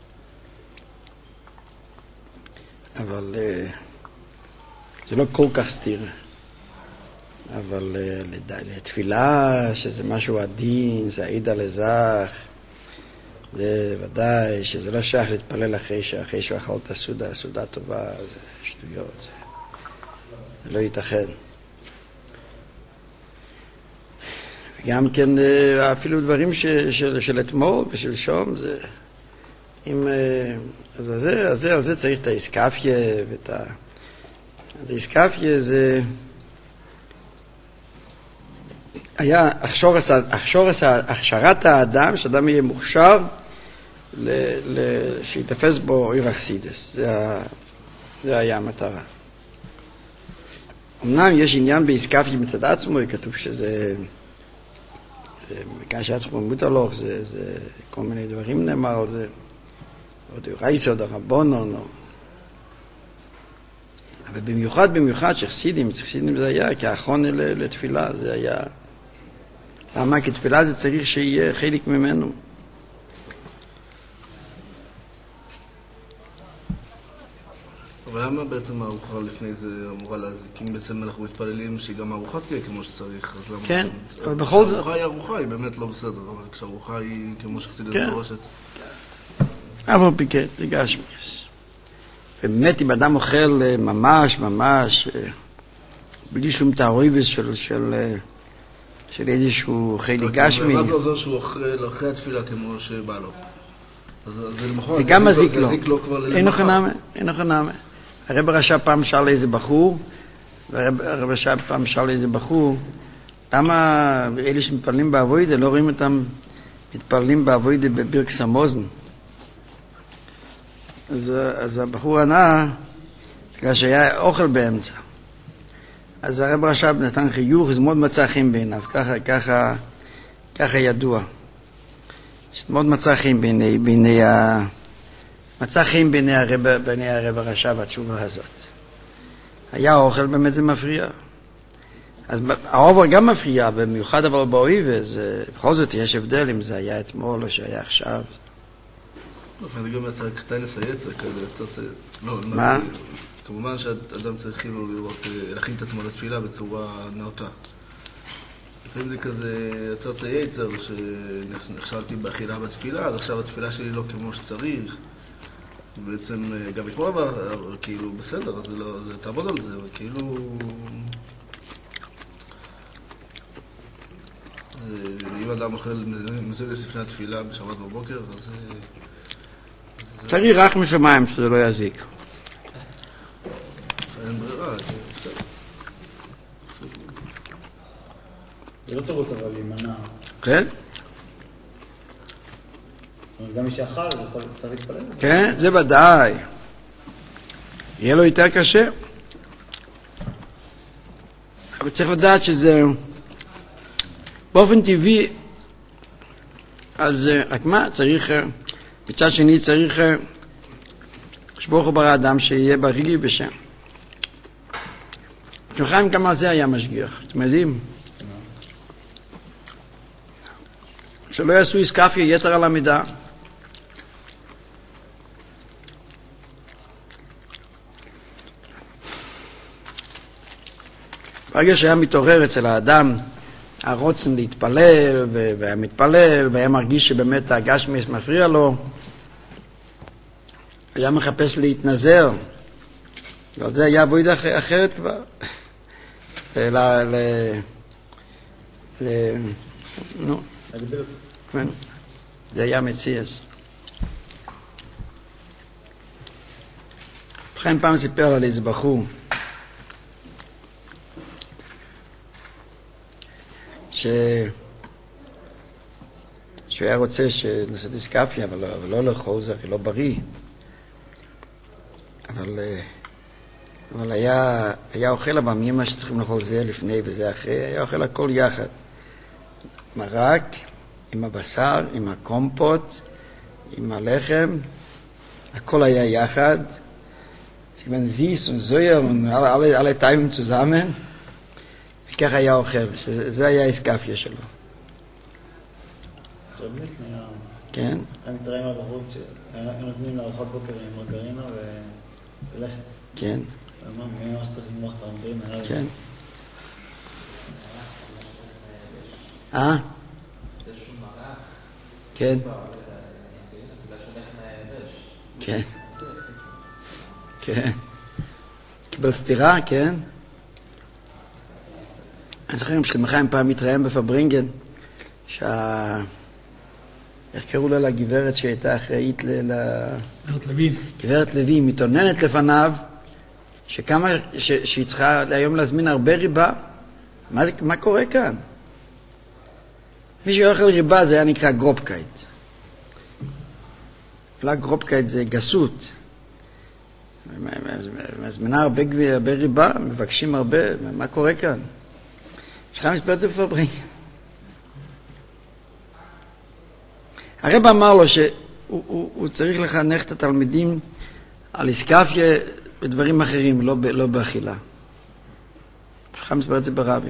אבל זה לא כל כך סתיר. אבל לתפילה, שזה משהו עדין, זה עידה לזך, זה ודאי שזה לא שייך להתפלל אחרי שהוא אכל את הסעודה, סעודה טובה, זה שטויות, זה לא ייתכן. וגם כן, אפילו דברים של אתמול ושלשום, זה, אז זה צריך את האיסקפיה, אז האיסקפיה זה היה הכשרת האדם, שאדם יהיה מוכשר שיתפס בו עיר החסידס. זה היה המטרה. אמנם יש עניין באיסקפיה מצד עצמו, כתוב שזה כאשר עצמו מוטלוך, זה כל מיני דברים נאמר על זה, עוד רייסה, עוד הרבונון, אבל במיוחד שחסידים זה היה כאחרון לתפילה, זה היה, למה? כי תפילה זה צריך שיהיה חלק ממנו. אבל למה בעצם הארוחה לפני זה אמורה להזיק? אם בעצם אנחנו מתפללים שגם הארוחה תהיה כמו שצריך, אז למה? כן, אבל בכל זאת... הארוחה היא ארוחה, היא באמת לא בסדר, אבל כשהארוחה היא כמו שחסידת דורשת. אבל פיקט, לגשמי. ובאמת אם אדם אוכל ממש בלי שום תערובת של איזשהו חלק גשמי. מה זה עוזר שהוא אחרי התפילה כמו שבא לו? זה גם מזיק לו. אין אוכל. הרב רש"ב פעם שאל איזה בחור, למה אלה שמתפללים בעבודה לא רואים אותם מתפללים בעבודה בברכס המאזן? אז הבחור ענה, בגלל שהיה אוכל באמצע. אז הרב רש"ב נתן חיוך, זה מאוד מצא חן בעיניו, ככה ידוע. מאוד מצא חן בעיני הרב רש"ב התשובה הזאת. היה אוכל, באמת זה מפריע. אז העובר גם מפריע, במיוחד אבל באויב, בכל זאת יש הבדל אם זה היה אתמול או שהיה עכשיו. זה גם יצא קטן לסייץ, מה? כמובן שאדם צריך להכין את עצמו לתפילה בצורה נאותה. לפעמים זה כזה יצא צייצר שנכשלתי באכילה בתפילה, אז עכשיו התפילה שלי לא כמו שצריך. בעצם גם אתמול אבל כאילו בסדר, אז תעבוד על זה, אבל כאילו... אם אדם אוכל מזלס לפני התפילה בשבת בבוקר, אז... צריך רק משמיים שזה לא יזיק. אין ברירה, בסדר. זה לא תירוץ אבל להימנע. כן? גם מי שאכל, זה יכול קצת להתפלל. כן, זה ודאי. יהיה לו יותר קשה. אבל צריך לדעת שזה באופן טבעי, אז רק מה, צריך, מצד שני צריך שברוך הוא ברא אדם שיהיה בריא ושם. חיים גם על זה היה משגיח, אתם יודעים? שלא יעשו איסקפיה יתר על המידה. ברגע שהיה מתעורר אצל האדם הרוצן להתפלל, והיה מתפלל, והיה מרגיש שבאמת הגשמיס מפריע לו, היה מחפש להתנזר, ועל זה היה עבודה אחרת כבר. נו, כן, זה היה מציאס. חיים פעם סיפר על איזה בחור, שהוא היה רוצה לעשות איסקפיה, אבל לא לאכול, זה לא בריא. אבל היה אוכל הבמים מה שצריכים לאכול זה לפני וזה אחרי, היה אוכל הכל יחד. מרק, עם הבשר, עם הקומפוט, עם הלחם, הכל היה יחד. סימן זיס וזויר, alle Teilen zusammen. וכך היה אוכל, זה היה איסקפיה שלו. עכשיו ניסן היה... כן? היה מתראה עם הבחור שהם נותנים לארוחת בוקר עם מרגרינה ולחם. כן. מי ממש צריך למוח את המרגרינה? כן. כן. כן. כן. קיבל סתירה, כן. אני זוכר שחיים פעם מתראיין בפברינגן, איך קראו לה לגברת שהייתה אחראית גברת לוין. גברת לוין, מתעוננת לפניו, שהיא צריכה היום להזמין הרבה ריבה. מה קורה כאן? מי שאוכל ריבה זה היה נקרא גרופקייט. גרופקייט זה גסות. מזמינה הרבה ריבה, מבקשים הרבה, מה קורה כאן? שחיים מספר את זה בפברינגן. הרב אמר לו שהוא צריך לחנך את התלמידים על איסקפיה בדברים אחרים, לא באכילה. שחיים מספר את זה ברבים.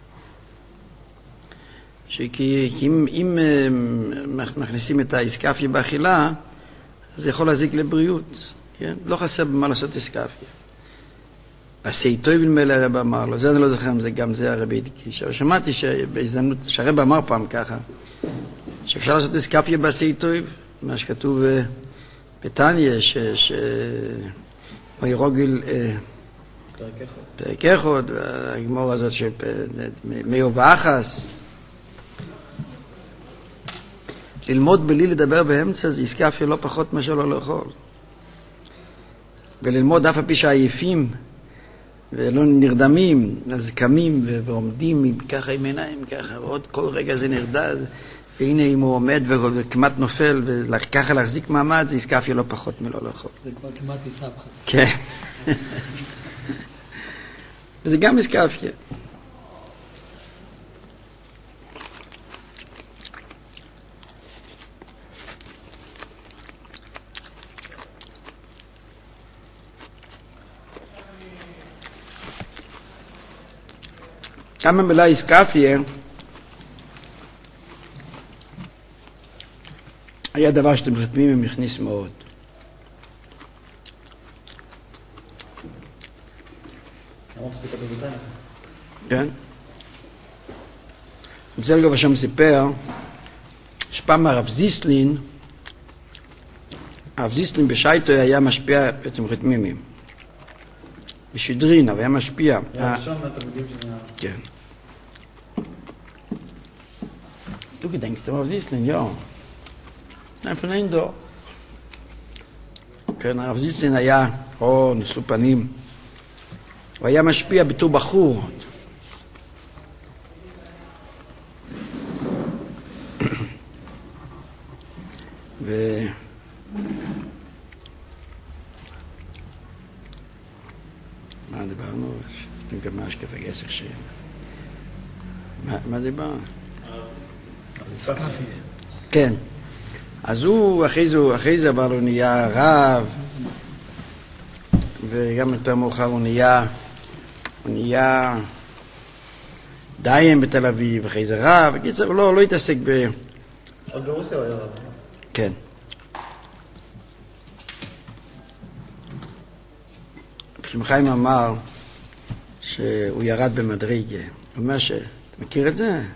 כי אם מכניסים את האיסקפיה באכילה, אז זה יכול להזיק לבריאות. כן? לא חסר במה לעשות איסקפיה. הסייטויבין מלא הרב אמר לו, זה אני לא זוכר אם זה גם זה הרב הדגיש. אבל שמעתי שבהזדמנות, שהרב אמר פעם ככה, שאפשר לעשות איסקפיה בסייטויב, מה שכתוב בתניא, וירוגל פרק אחד, והגמור הזאת מיוב ואחס. ללמוד בלי לדבר באמצע זה איסקפיה לא פחות מאשר לא לאכול. וללמוד אף על פי שעייפים ולא נרדמים, אז קמים ועומדים ככה עם עיניים, ככה, ועוד כל רגע זה נרדד, והנה אם הוא עומד וכמעט נופל, וככה להחזיק מעמד, זה איסקפיה לא פחות מלא לאכול. זה כבר כמעט איסבחה. כן. וזה גם איסקפיה. גם המילה איסקפיה היה דבר שאתם חתמים עם מכניס מאוד. כן? זלגוב השם סיפר שפעם הרב זיסלין בשייטו היה משפיע אצל חתמימים בשדרין, אבל היה משפיע. כן. Du gedenkst aber auf Sieslin, ja. Nein, von einem da. כן, הרב זיסלין היה, נשאו פנים. הוא היה משפיע בתור בחור. מה דיברנו? אתם גם משקף הגסך שם. מה דיברנו? איסקפיה. כן. אז הוא, אחרי זה אבל הוא נהיה רב, וגם יותר מאוחר הוא נהיה דיים בתל אביב, אחרי זה רב, בקיצר, הוא לא התעסק עוד ברוסיה הוא היה רב. כן. שלמה חיים אמר שהוא ירד במדרגה. הוא אומר אתה מכיר את זה?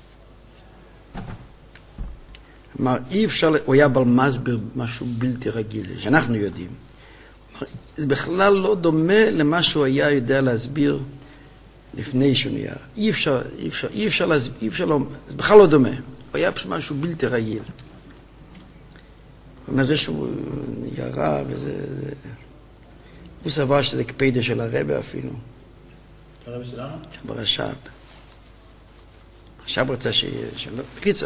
אמר, אי אפשר, הוא היה בעל מסביר משהו בלתי רגיל, שאנחנו יודעים. זה בכלל לא דומה למה שהוא היה יודע להסביר לפני שהוא נהיה. אי אפשר להסביר, זה בכלל לא דומה. הוא היה פשוט משהו בלתי רגיל. הוא אומר, זה שהוא נהיה רע, וזה... הוא סבר שזה קפידה של הרבא אפילו. הרבא שלנו? ברש"ב. הרש"ב רצה שלא... בקיצור.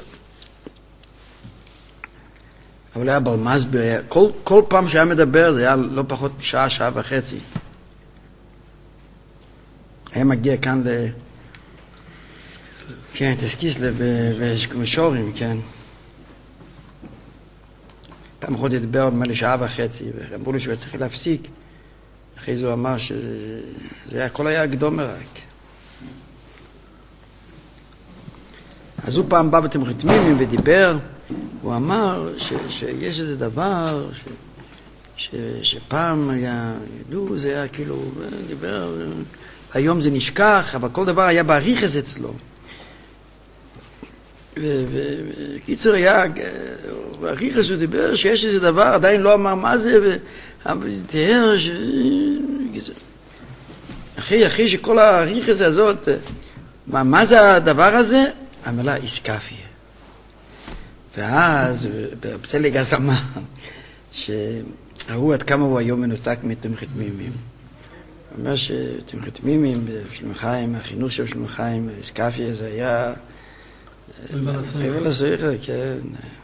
אבל היה בעל מסביר, כל פעם שהיה מדבר זה היה לא פחות משעה, שעה וחצי. היה מגיע כאן כן, תסקיסלב ושורים, כן. פעם אחת ידבר עוד מעלה שעה וחצי, ואמרו לי שהוא צריך להפסיק. אחרי זה הוא אמר הכל היה קדומה רק. אז הוא פעם בא בתמחית תמימים ודיבר, הוא אמר שיש איזה דבר שפעם היה, ידעו, זה היה כאילו, דיבר, היום זה נשכח, אבל כל דבר היה בעריכס אצלו. וקיצור היה, בעריכס הוא דיבר שיש איזה דבר, עדיין לא אמר מה זה, ותיאר אחרי שכל העריכס הזאת, מה זה הדבר הזה? המילה איסקפיה. ואז בפסלג אז אמר שראו עד כמה הוא היום מנותק מתמחית תמימים. הוא אומר שתמחית תמימים בשלמה חיים, החינוך של שלמה חיים, איסקפיה, זה היה... אבל הסריחה, כן.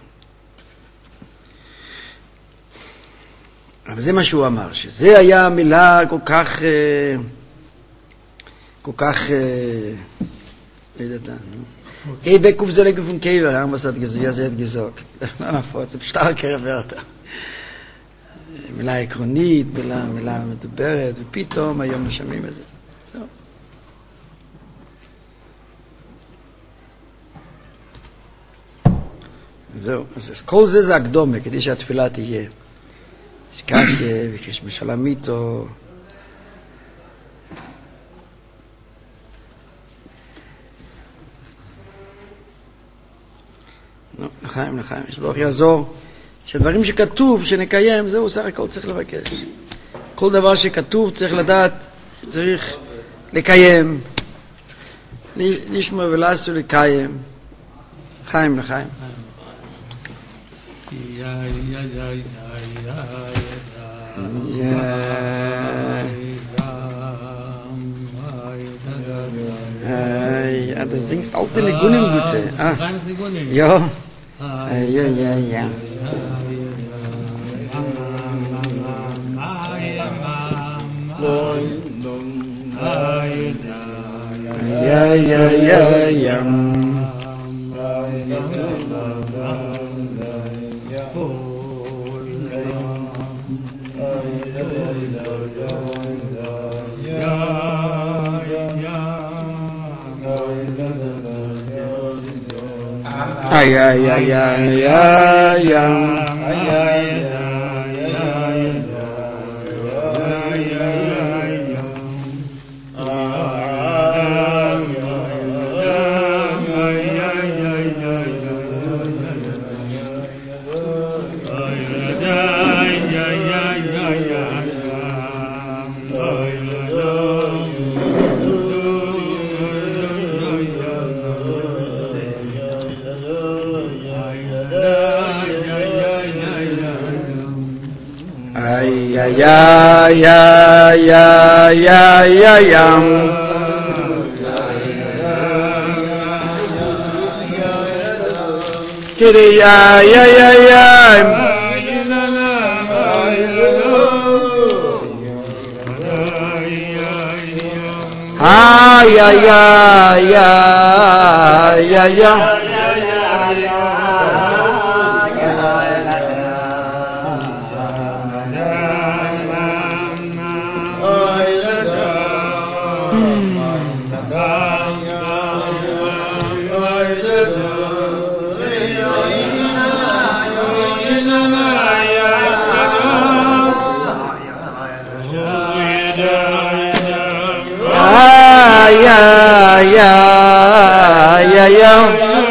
אבל זה מה שהוא אמר, שזה היה מילה כל כך... לא יודעת, בקוב זה לגפון קבר, היה מסעת גזויה זה את גזוק. לא נפוץ, זה פשטר קרב ואתה. מילה עקרונית, מילה מדוברת, ופתאום היום משלמים את זה. זהו, אז כל זה הקדומה, כדי שהתפילה תהיה. סקפיה, וכשמשלמיתו. לחיים, שברוך יעזור, שהדברים שכתוב, שנקיים, זהו סך הכל צריך לבקש. כל דבר שכתוב צריך לדעת, צריך לקיים. לשמוע ולעשו לקיים. לחיים. Du singst alte Nigunim gutze. Ja. Ja. Ja.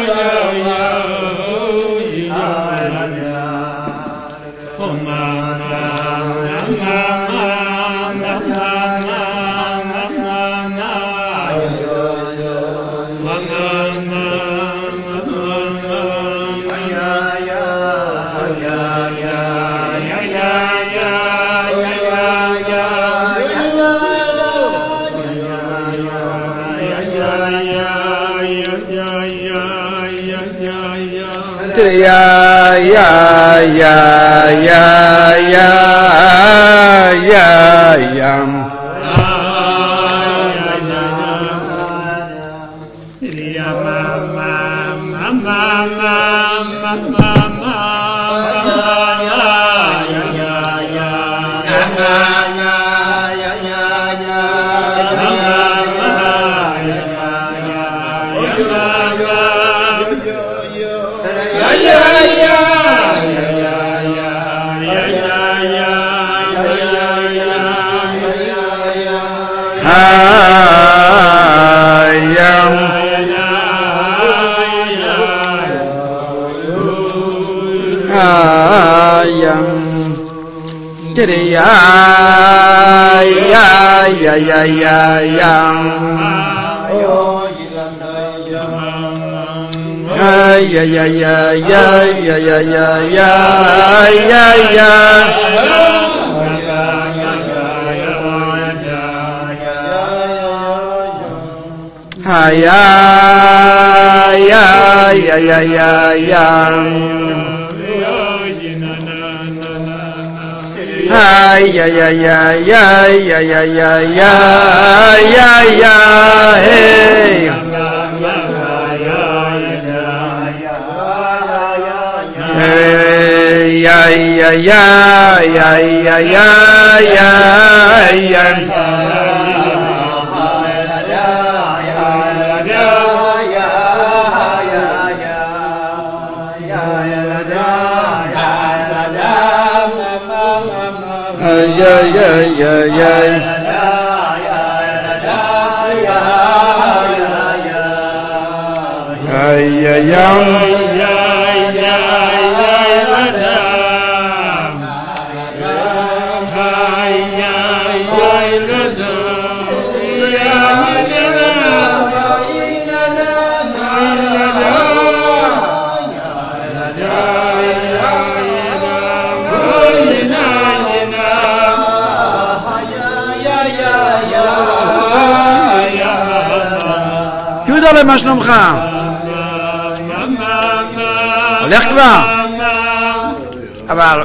יהודה, מה שלומך? הולך כבר? אבל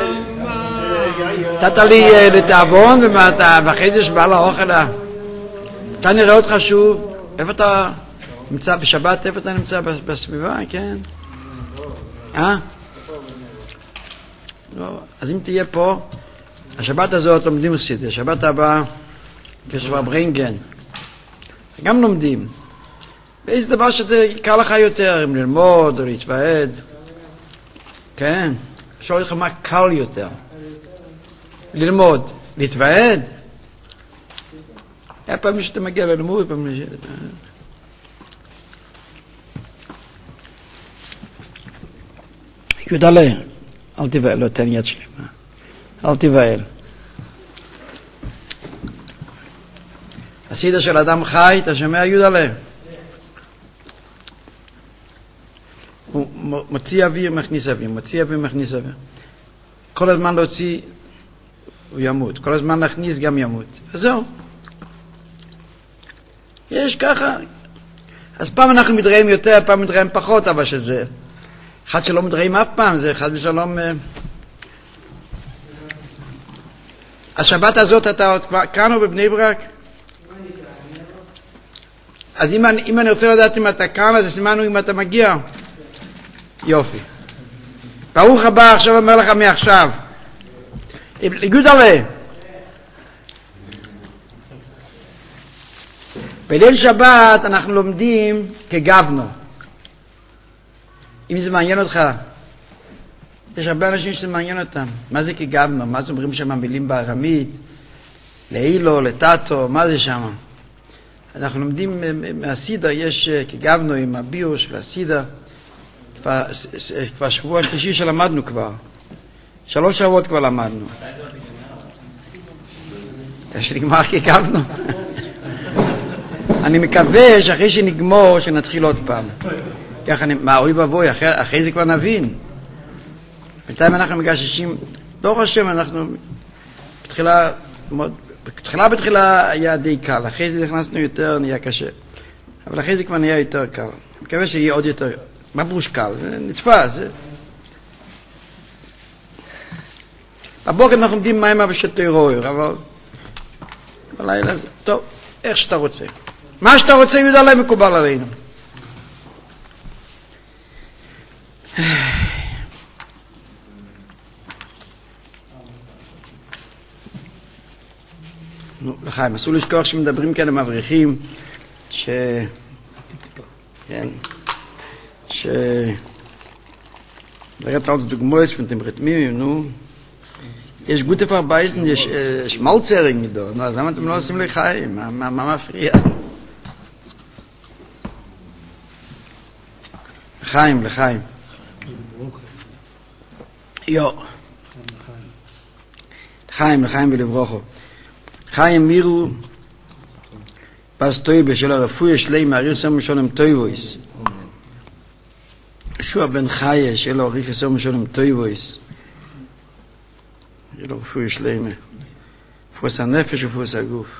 נתת לי לתאבון ואחרי זה שבא לאוכל. אתה נראה אותך שוב. איפה אתה נמצא בשבת? איפה אתה נמצא? בסביבה, כן? לא. אז אם תהיה פה, השבת הזאת לומדים חסידות. השבת הבאה כשכבר ברנגן. גם לומדים. ואיזה דבר שזה יקר לך יותר, אם ללמוד או להתוועד. כן. שואל לך מה קל יותר. ללמוד. להתוועד. היה פעמים שאתה מגיע ללימוד, פעמים יודעלה, אל תיבהל, לא תן יד שלמה. אל תיבהל. הסידה של אדם חי, אתה שומע יודעלה? הוא מוציא אוויר, מכניס אוויר, מוציא אוויר, מכניס אוויר. כל הזמן להוציא, הוא ימות. כל הזמן להכניס, גם ימות. וזהו. יש ככה. אז פעם אנחנו מתראים יותר, פעם מתראים פחות, אבל שזה אחד שלא מתראים אף פעם, זה אחד בשלום. השבת הזאת אתה עוד כאן או בבני ברק? אז אם אני רוצה לדעת אם אתה כאן, אז סימנו אם אתה מגיע. יופי. ברוך הבא, עכשיו אומר לך מעכשיו. לגודלה. בליל שבת אנחנו לומדים כגבנו. אם זה מעניין אותך, יש הרבה אנשים שזה מעניין אותם. מה זה כגבנו? מה זה אומרים שם מילים בארמית? לאילו, לטאטו, מה זה שם? אנחנו לומדים מהסידה, יש כגבנו עם הביור של הסידה, כבר שבוע שלישי שלמדנו כבר. 3 שבועות כבר למדנו. שנגמר כגבנו. אני מקווה שאחרי שנגמור, שנתחיל עוד פעם. ככה, מה, אוי ואבוי, אחרי זה כבר נבין. בינתיים אנחנו מגששים, ברוך השם, אנחנו בתחילה היה די קל, אחרי זה נכנסנו יותר, נהיה קשה. אבל אחרי זה כבר נהיה יותר קל. אני מקווה שיהיה עוד יותר, מה פירוש קל? זה נתפס. בבוקר אנחנו יודעים מה עם אבשתי רויר, אבל בלילה זה, טוב, איך שאתה רוצה. מה שאתה רוצה, יהודה עליי מקובל עלינו. נו, לחיים, אסור לשכוח שמדברים כאן עם אברכים, כן, דרגת als דוגמאות von dem Rhythmim, נו, יש גוטה פרבייסן, יש שמלצרינג מדו, נו, אז למה אתם לא עושים לחיים? מה מפריע? לחיים. יו. לחיים ולברוכו. חיים מירו פס טויבה של הרפויה שלי מעריר סמו שולם טויבויס. ישוע בן חיה של הרפויה סמו שולם טויבויס. של הרפויה שלי פוס הנפש ופוס הגוף.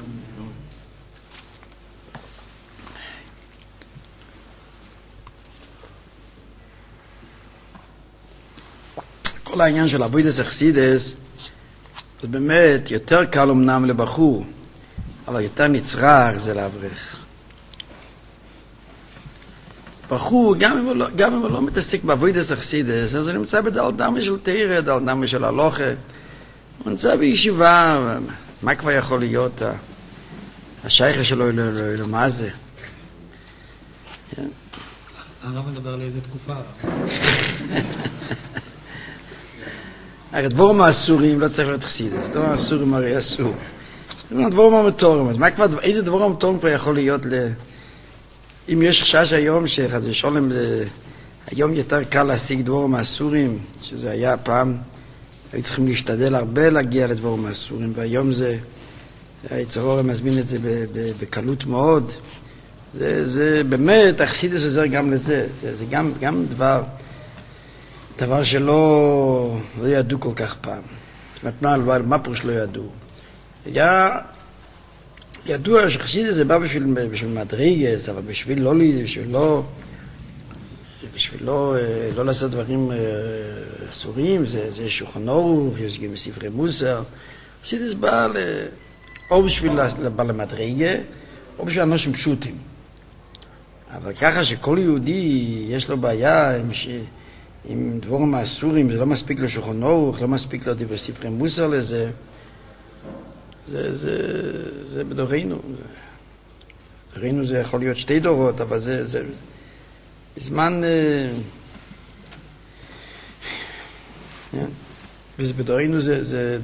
כל העניין של עבודת חסידות זה באמת יותר קל אמנם לבחור, אבל יותר נצרך זה לאברך. בחור, גם אם הוא לא מתעסק בעבודת חסידות, אז הוא נמצא בדלתמה של תורה, דלתמה של הלכה, הוא נמצא בישיבה, מה כבר יכול להיות השייכה שלו, מה זה? הרב מדבר על איזה תקופה. הרי דבורים האסורים לא צריך להיות חסידות, דבורים האסורים הרי אסור. דבורים המטורים, אז איזה דבורים המטורים כבר יכול להיות אם יש חשש היום שחד ושולם, היום יותר קל להשיג דבורים האסורים, שזה היה פעם, היו צריכים להשתדל הרבה להגיע לדבורים האסורים, והיום זה, היצרור מזמין את זה בקלות מאוד. זה באמת, החסידות עוזר גם לזה, זה גם דבר שלא ידעו כל כך פעם. זאת אומרת, מה פירוש לא ידעו? ידוע שחסידות זה בא בשביל מדרגס, אבל בשביל לא לעשות דברים אסורים, זה שולחן ערוך, יש גם ספרי מוסר. חסידות בא או בשביל למדרגה, או בשביל אנשים פשוטים. אבל ככה שכל יהודי יש לו בעיה עם דבורים האסורים, זה לא מספיק לו שולחן ערוך, לא מספיק לו דברי ספרי מוסר לזה, זה בדורנו. בדורנו זה יכול להיות 2 דורות, אבל זה בזמן, וזה בדורנו זה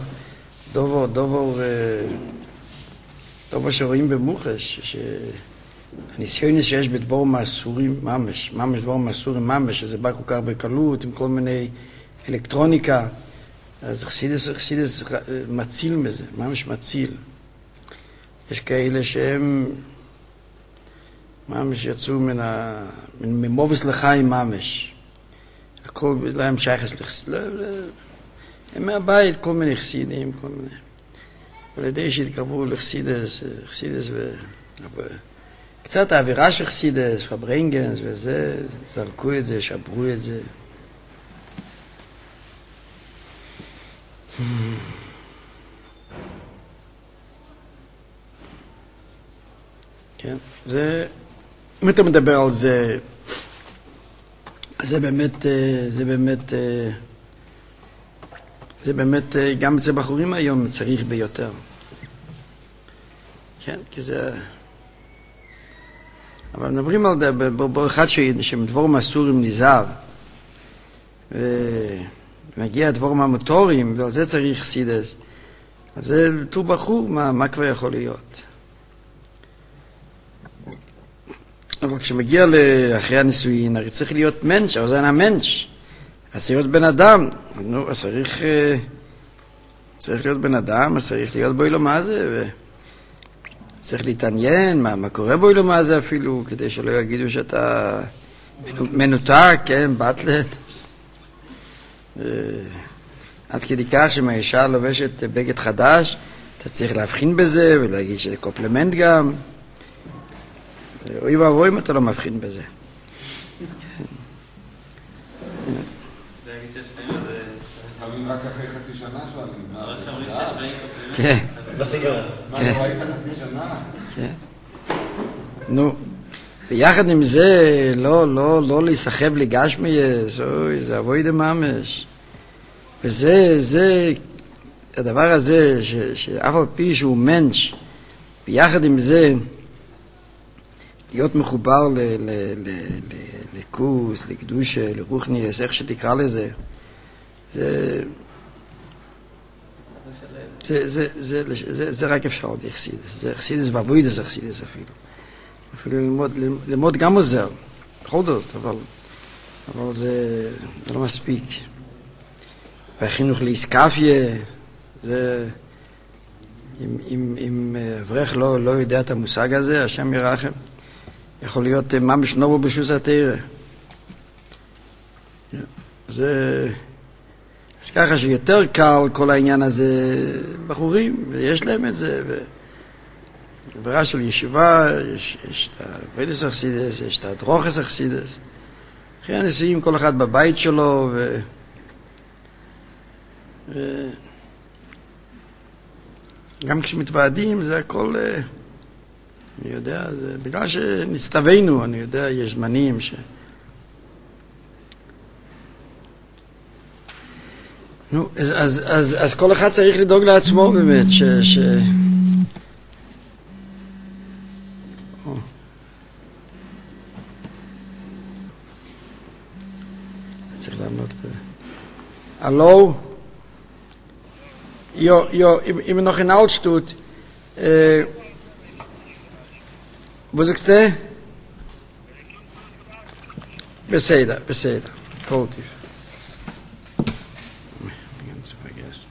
דבר שרואים במוחש, הניסיון שיש בדבורים האסורים ממש דבורים האסורים ממש, שזה בא כל כך בקלות עם כל מיני אלקטרוניקה, אז חסידות מציל מזה, ממש מציל. יש כאלה שהם ממש יצאו ממובס לחיים ממש. הכל להם שייכס לחסידות. הם מהבית כל מיני חסידים, כל מיני. על ידי שהתקרבו לחסידות קצת האווירה של חסידות, פברנגנס וזה, זרקו את זה, שברו את זה. כן, אם אתה מדבר על זה, זה באמת גם אצל בחורים היום צריך ביותר. כן, כי זה... אבל מדברים על זה, באחד שמדבורים האסורים נזהר, ומגיע הדבורים המוטוריים, ועל זה צריך חסידות. אז זה תור בחור, מה כבר יכול להיות? אבל כשמגיע לאחרי הנישואין, הרי צריך להיות מנש, אבל זה אינה מנש. אז צריך להיות בן אדם. נו, אז צריך להיות בן אדם, אז צריך להיות בו אילו מה זה, וצריך להתעניין מה קורה בו אילו מה זה אפילו, כדי שלא יגידו שאתה מנותק, כן, בטלת. עד כדי כך שמאישה לובשת בגד חדש, אתה צריך להבחין בזה ולהגיד שזה קופלמנט גם. אוי ואבוי אם אתה לא מבחין בזה. לפעמים רק אחרי חצי שנה שואלים. אבל שאומרים 6 פעמים. כן. זה הכי גרוע. מה, לא היית חצי שנה? כן. נו, ויחד עם זה, לא להיסחב לגשמי, זה אבוי דממש. וזה, הדבר הזה, שאף על פי שהוא מנש, ויחד עם זה, להיות מחובר לקוס, לקדושה, לרוחניאס, איך שתקרא לזה, זה רק אפשר עוד אכסידס. זה אכסידס ואבוידס אכסידס אפילו ללמוד גם עוזר, בכל זאת, אבל זה לא מספיק. והחינוך לאיסקפיה, זה, אם אברך לא יודע את המושג הזה, השם ירחם, יכול להיות ממש נובל בשוס התורה. אז ככה שיותר קל כל העניין הזה בחורים, ויש להם את זה, וברה של ישיבה, יש את הוידס אכסידס, יש את הדרוכס אכסידס. אחרי הניסויים כל אחד בבית שלו, גם כשמתוועדים זה הכל, אני יודע, זה בגלל שנצטווינו, אני יודע, יש זמנים נו, אז כל אחד צריך לדאוג לעצמו באמת, צריך לענות הלו? Ich bin noch in Altstut. Wo sagst du? Beseda. Positiv. Ganz vergessen.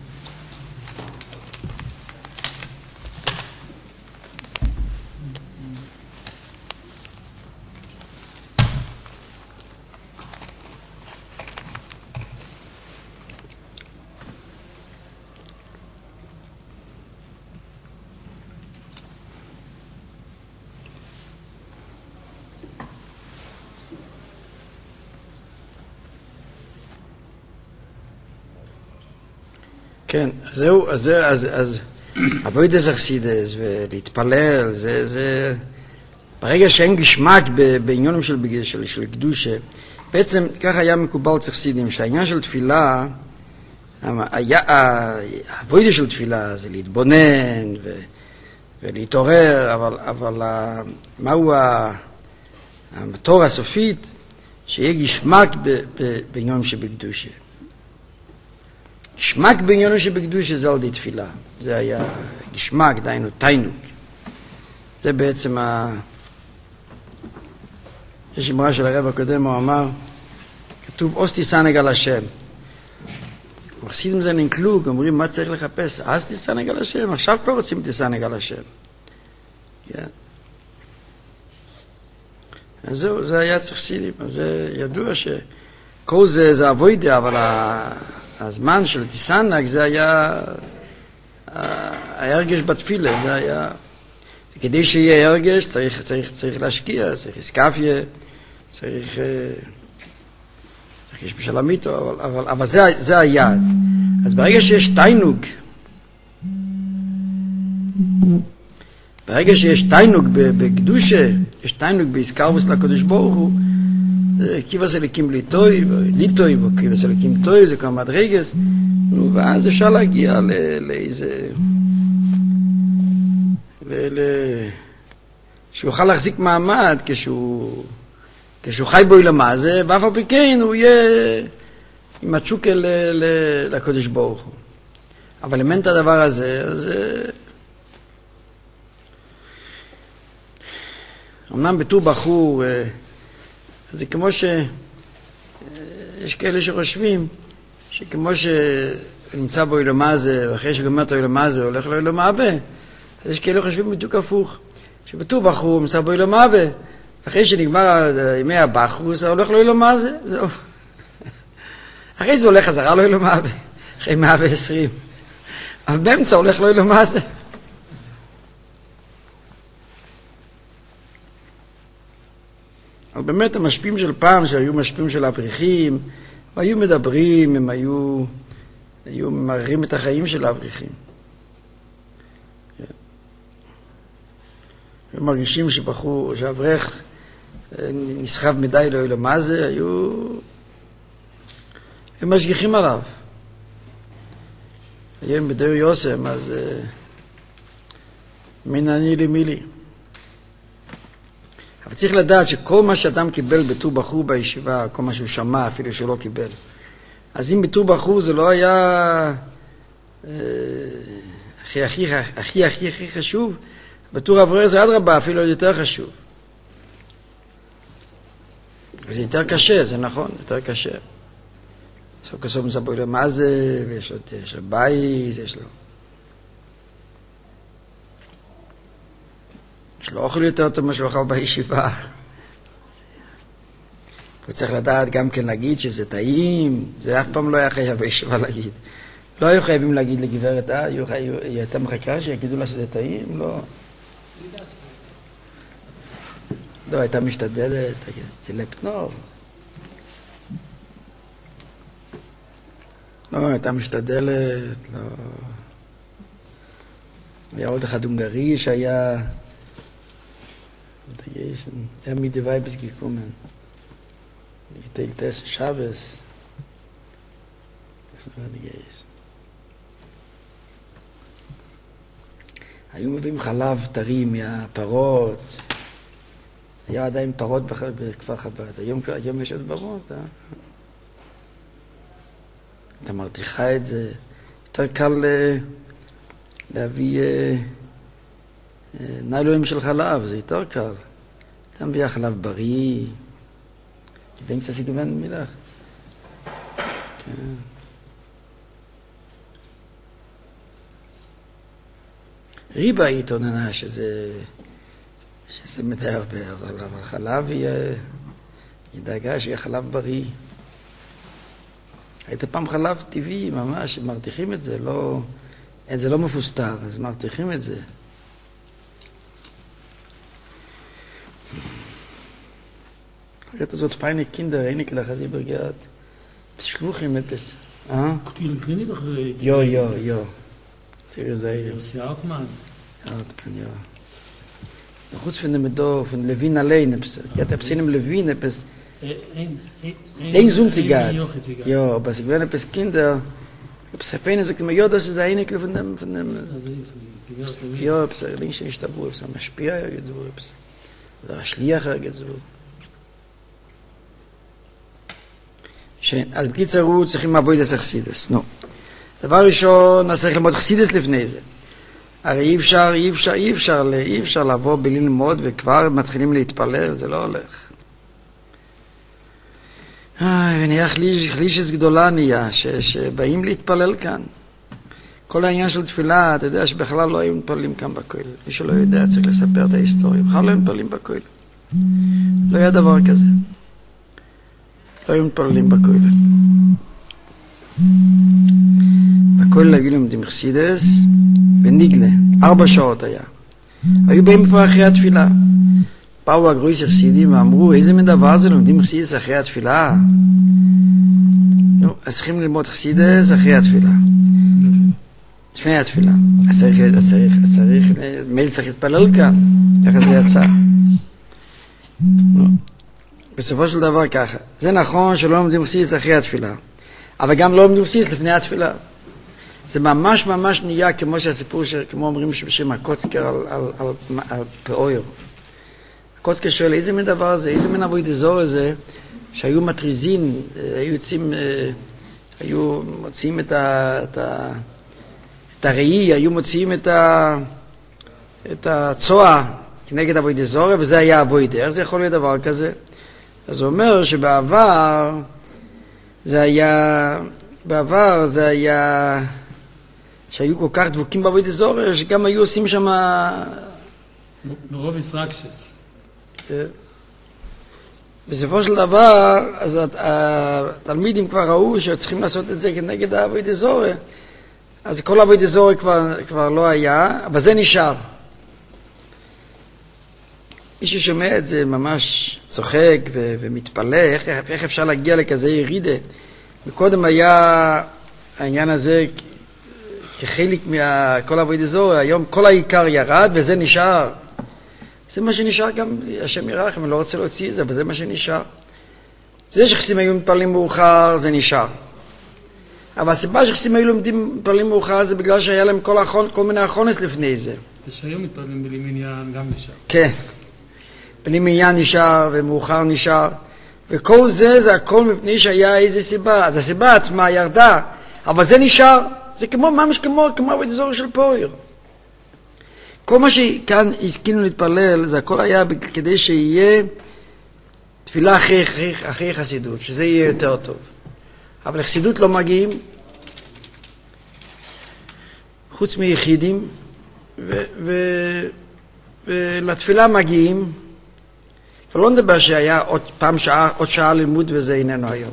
כן, זהו, אז עבודת אכסידס ולהתפלל, זה ברגע שאין גשמק בעניונים של קדושה, בעצם ככה היה מקובל אצל חסידים, שהעניין של תפילה, העבודה של תפילה זה להתבונן ולהתעורר, אבל מהו המטור הסופית? שיהיה גשמק בעניונים שבקדושה. גשמק בעניונים שבקדושה זה על ידי תפילה. זה היה גשמק, דיינו, תיינוק. זה בעצם יש אמרה של הרב הקודם, הוא אמר, כתוב, אוס תיסנג על השם. חסידים זה נקלוג, אומרים, מה צריך לחפש? אז תיסנג על השם, עכשיו כבר רוצים תיסנג על השם. כן. אז זהו, זה היה צריך חסידים. אז זה ידוע שכל זה אבוידה, אבל הזמן של תיסנג זה היה הרגש בתפילה, זה היה... כדי שיהיה הרגש צריך להשקיע, צריך איסקפיה, צריך יש בשלם איתו, אבל זה היעד. אז ברגע שיש תיינוג, ברגע שיש תיינוג בקדושה, יש תיינוג באיסקרבוס לקדוש ברוך הוא, קיבס אליקים ליטוי, או קיבס אליקים טוי, זה כמו מדרגס, ואז אפשר להגיע לאיזה... שהוא יוכל להחזיק מעמד כשהוא חי בו ילמה זה, ואף על פי כן הוא יהיה עם התשוקה לקדוש ברוך הוא. אבל אם אין את הדבר הזה, אז אמנם בתור בחור, זה כמו יש כאלה שחושבים שכמו שנמצא באוילום הזה, ואחרי שגומר את האוילום הזה, הולך לאוילום הבא, אז יש כאלה חושבים בדיוק הפוך, שבתור בחור נמצא באוילום הבא, אחרי שנגמר ימי הבחרוס, הוא הולך לאוילום הזה, זהו. אחרי זה הולך חזרה לאוילום הבא, אחרי 120. אבל באמצע הולך לאוילום הזה. אבל באמת המשפיעים של פעם, שהיו משפיעים של אברכים, היו מדברים, הם היו מערערים את החיים של האברכים. הם מרגישים שאברך נסחב מדי לאוילום הזה, הם משגיחים עליו. היום בדיר יוסם, אז מן אני למילי. אבל צריך לדעת שכל מה שאדם קיבל בתור בחור בישיבה, כל מה שהוא שמע, אפילו שהוא לא קיבל. אז אם בתור בחור זה לא היה הכי חשוב, בתור אברר זה אדרבה, אפילו יותר חשוב. זה יותר קשה, זה נכון, יותר קשה. סוף כסוף מספור לו מה זה, ויש לו בית, יש לו אוכל יותר טוב מה שהוא אכל בישיבה. הוא צריך לדעת גם כן להגיד שזה טעים, זה אף פעם לא היה חייב בישיבה להגיד. לא היו חייבים להגיד לגברת, היא הייתה מחכה שיגידו לה שזה טעים? לא. לא, הייתה משתדלת, זה לפטנור. לא, הייתה משתדלת, לא. היה עוד אחד הונגרי שהיה... Er mit der Weibes gekommen. Die Teiltes Schabes. Das war die Geist. היו מביאים חלב טרי מהפרות. היה עדיין פרות בכפר חב"ד. היום יש עוד פרות, אתה מרתיחה את זה. יותר קל להביא ניילונים של חלב, זה יותר קל. אתה מביא חלב בריא. דנק ססי גוון מילך. כן. ריבה היא תוננה שזה מדי הרבה, אבל חלב היא דאגה שיהיה חלב בריא. היית פעם חלב טבעי, ממש, מרתיחים את זה, זה לא מפוסטר, אז מרתיחים את זה. זאת feine Kinder, einig lach, als übergeht. Bis Schluchim etwas. Kutil Klinit doch... Jo. Tira sei. Jossi Hartmann. Hartmann, ja. Nachutz von dem Dorf, von Levin allein, etwas. Ich hatte etwas in dem Levin, etwas... Ein Sohn-Zigat. Ja, aber sie gewähren etwas Kinder... Etwas Feine sagt immer, ja, das ist einig von dem... Ja, etwas links nicht da, etwas am Spiel, etwas... Oder Schliach, etwas... אז בקיצר צריכים לעבוד את חסידס. נו. דבר ראשון, צריך ללמוד חסידס לפני זה. הרי אי אפשר לבוא בלי ללמוד וכבר מתחילים להתפלל, זה לא הולך. ונהיה חלישס גדולה נהיה, שבאים להתפלל כאן. כל העניין של תפילה, אתה יודע שבכלל לא היו מתפללים כאן בכולל. מי שלא יודע צריך לספר את ההיסטוריה. בכלל לא היו מתפללים בכולל. לא היה דבר כזה. לא היו מתפללים בכולל. בכולל היו לומדים חסידס בניגלה, 4 שעות היה. היו באים כבר אחרי התפילה. באו הגרויס חסידים ואמרו, איזה מין דבר זה לומדים חסידס אחרי התפילה? נו, אז צריכים ללמוד חסידס אחרי התפילה. לפני התפילה. אז צריך להתפלל כאן. איך זה יצא? נו. בסופו של דבר ככה. זה נכון שלא לומדים חסידס אחרי התפילה, אבל גם לא לומדים חסידס לפני התפילה. זה ממש נהיה כמו שהסיפור, כמו אומרים שבשם הקוצקר על פאויר. הקוצקר שואל, איזה מין דבר זה, איזה מין עבוד אזור הזה, שהיו מטריזים, היו מוציאים את הראי, היו מוציאים את הצועה, כנגד אבוידע זורע, וזה היה אבוידע. איך זה יכול להיות דבר כזה? אז הוא אומר שבעבר זה היה שהיו כל כך דבוקים באבוידע זורע, שגם היו עושים שם מרוב ישרקשס. בסופו של דבר, אז התלמידים כבר ראו שצריכים לעשות את זה כנגד אבוידע זורע. אז כל אבוידע זורע כבר לא היה, אבל זה נשאר. מי ששומע את זה ממש צוחק ומתפלא, איך אפשר להגיע לכזה ירידה. מקודם היה העניין הזה כחלק מכל אבוידע זורע, היום כל העיקר ירד וזה נשאר. זה מה שנשאר גם, השם ירחם, אני לא רוצה להוציא את זה, אבל זה מה שנשאר. זה שחסידים היו מתפללים מאוחר, זה נשאר. אבל הסיבה שחסידים היו מתפללים מאוחר זה בגלל שהיה להם כל מיני אחרונס לפני זה. ושהיום מתפללים בלי מניין גם נשאר. כן. בלי מניין נשאר ומאוחר נשאר. וכל זה הכל מפני שהיה איזה סיבה. אז הסיבה עצמה ירדה, אבל זה נשאר. זה ממש כמו אבוידע זורע של פויר. כל מה שכאן הסכינו להתפלל, זה הכל היה כדי שיהיה תפילה אחרי חסידות, שזה יהיה יותר טוב. אבל לחסידות לא מגיעים, חוץ מיחידים, ולתפילה מגיעים, ולא נדבר שהיה עוד שעה לימוד וזה איננו היום.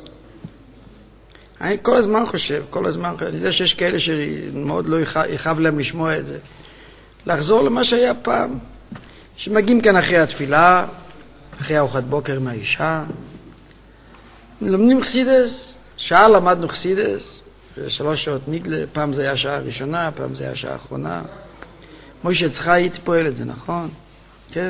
אני כל הזמן חושב, אני יודע שיש כאלה שמאוד לא יכאב להם לשמוע את זה. לחזור למה שהיה פעם, שמגיעים כאן אחרי התפילה, אחרי ארוחת בוקר מהאישה, לומדים חסידס, שעה למדנו חסידס, 3 שעות נגלה, פעם זה היה שעה ראשונה, פעם זה היה שעה אחרונה. מוישה צחי הייתי פועל את זה, נכון? כן.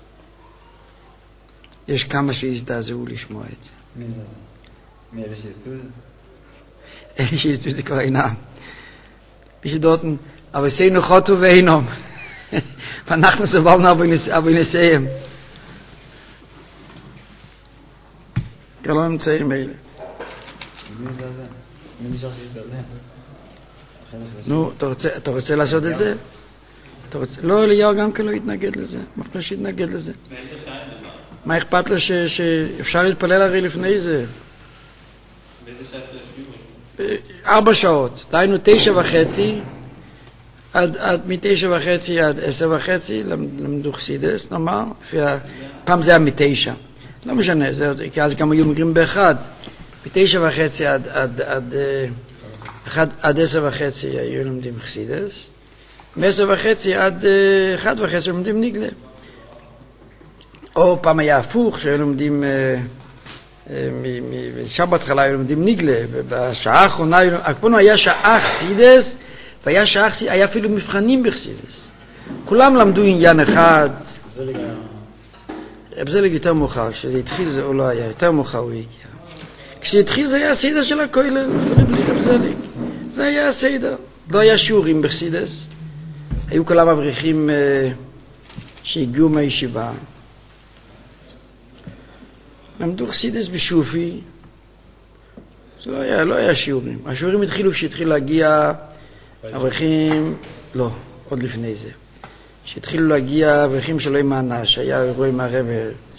יש כמה שהזדעזעו לשמוע את זה. מי זה? מי אלה שהזדעו את זה? אלה שהזדעו זה כבר אינם. מי שדורten, אבל סיינו חוטו ואינום. ואנחנו סבלנו אבל נסיים. כבר לא נמצאים אלה. מי זה הזה? מי נשאר שיזדעזע? נו, אתה רוצה לעשות את זה? לא, אליהו גם כן לא יתנגד לזה. מה חושב שיתנגד לזה? מה אכפת לו שאפשר להתפלל הרי לפני זה? 4 שעות. דהיינו 9:30, מ-9:30 עד 10:30 למדו חסידס, נאמר. פעם זה היה 9. לא משנה, כי אז גם היו מגיעים ב1. מ-9:30 עד 10:30 היו לומדים חסידס. מ-10:30 עד 1:30 לומדים ניגלה. או פעם היה הפוך, שהיו לומדים, בשבת חלה היו לומדים ניגלה, ובשעה האחרונה היה שעה חסידס, היה אפילו מבחנים בחסידס. כולם למדו עניין אחד. רב זליג יותר מאוחר, כשזה התחיל זה או לא היה, יותר מאוחר הוא הגיע. כשזה התחיל זה היה הסדר של הכולל, אפילו בלי רב זליג. זה היה הסדר. לא היה שיעורים בחסידס. היו כולם אברכים שהגיעו מהישיבה. למדו חסידס בשופי. זה לא היה שיעורים. השיעורים התחילו כשהתחילו להגיע אברכים, לא, עוד לפני זה. שהתחילו להגיע אברכים שלא עם האנש, שהיה אירוע עם הרב,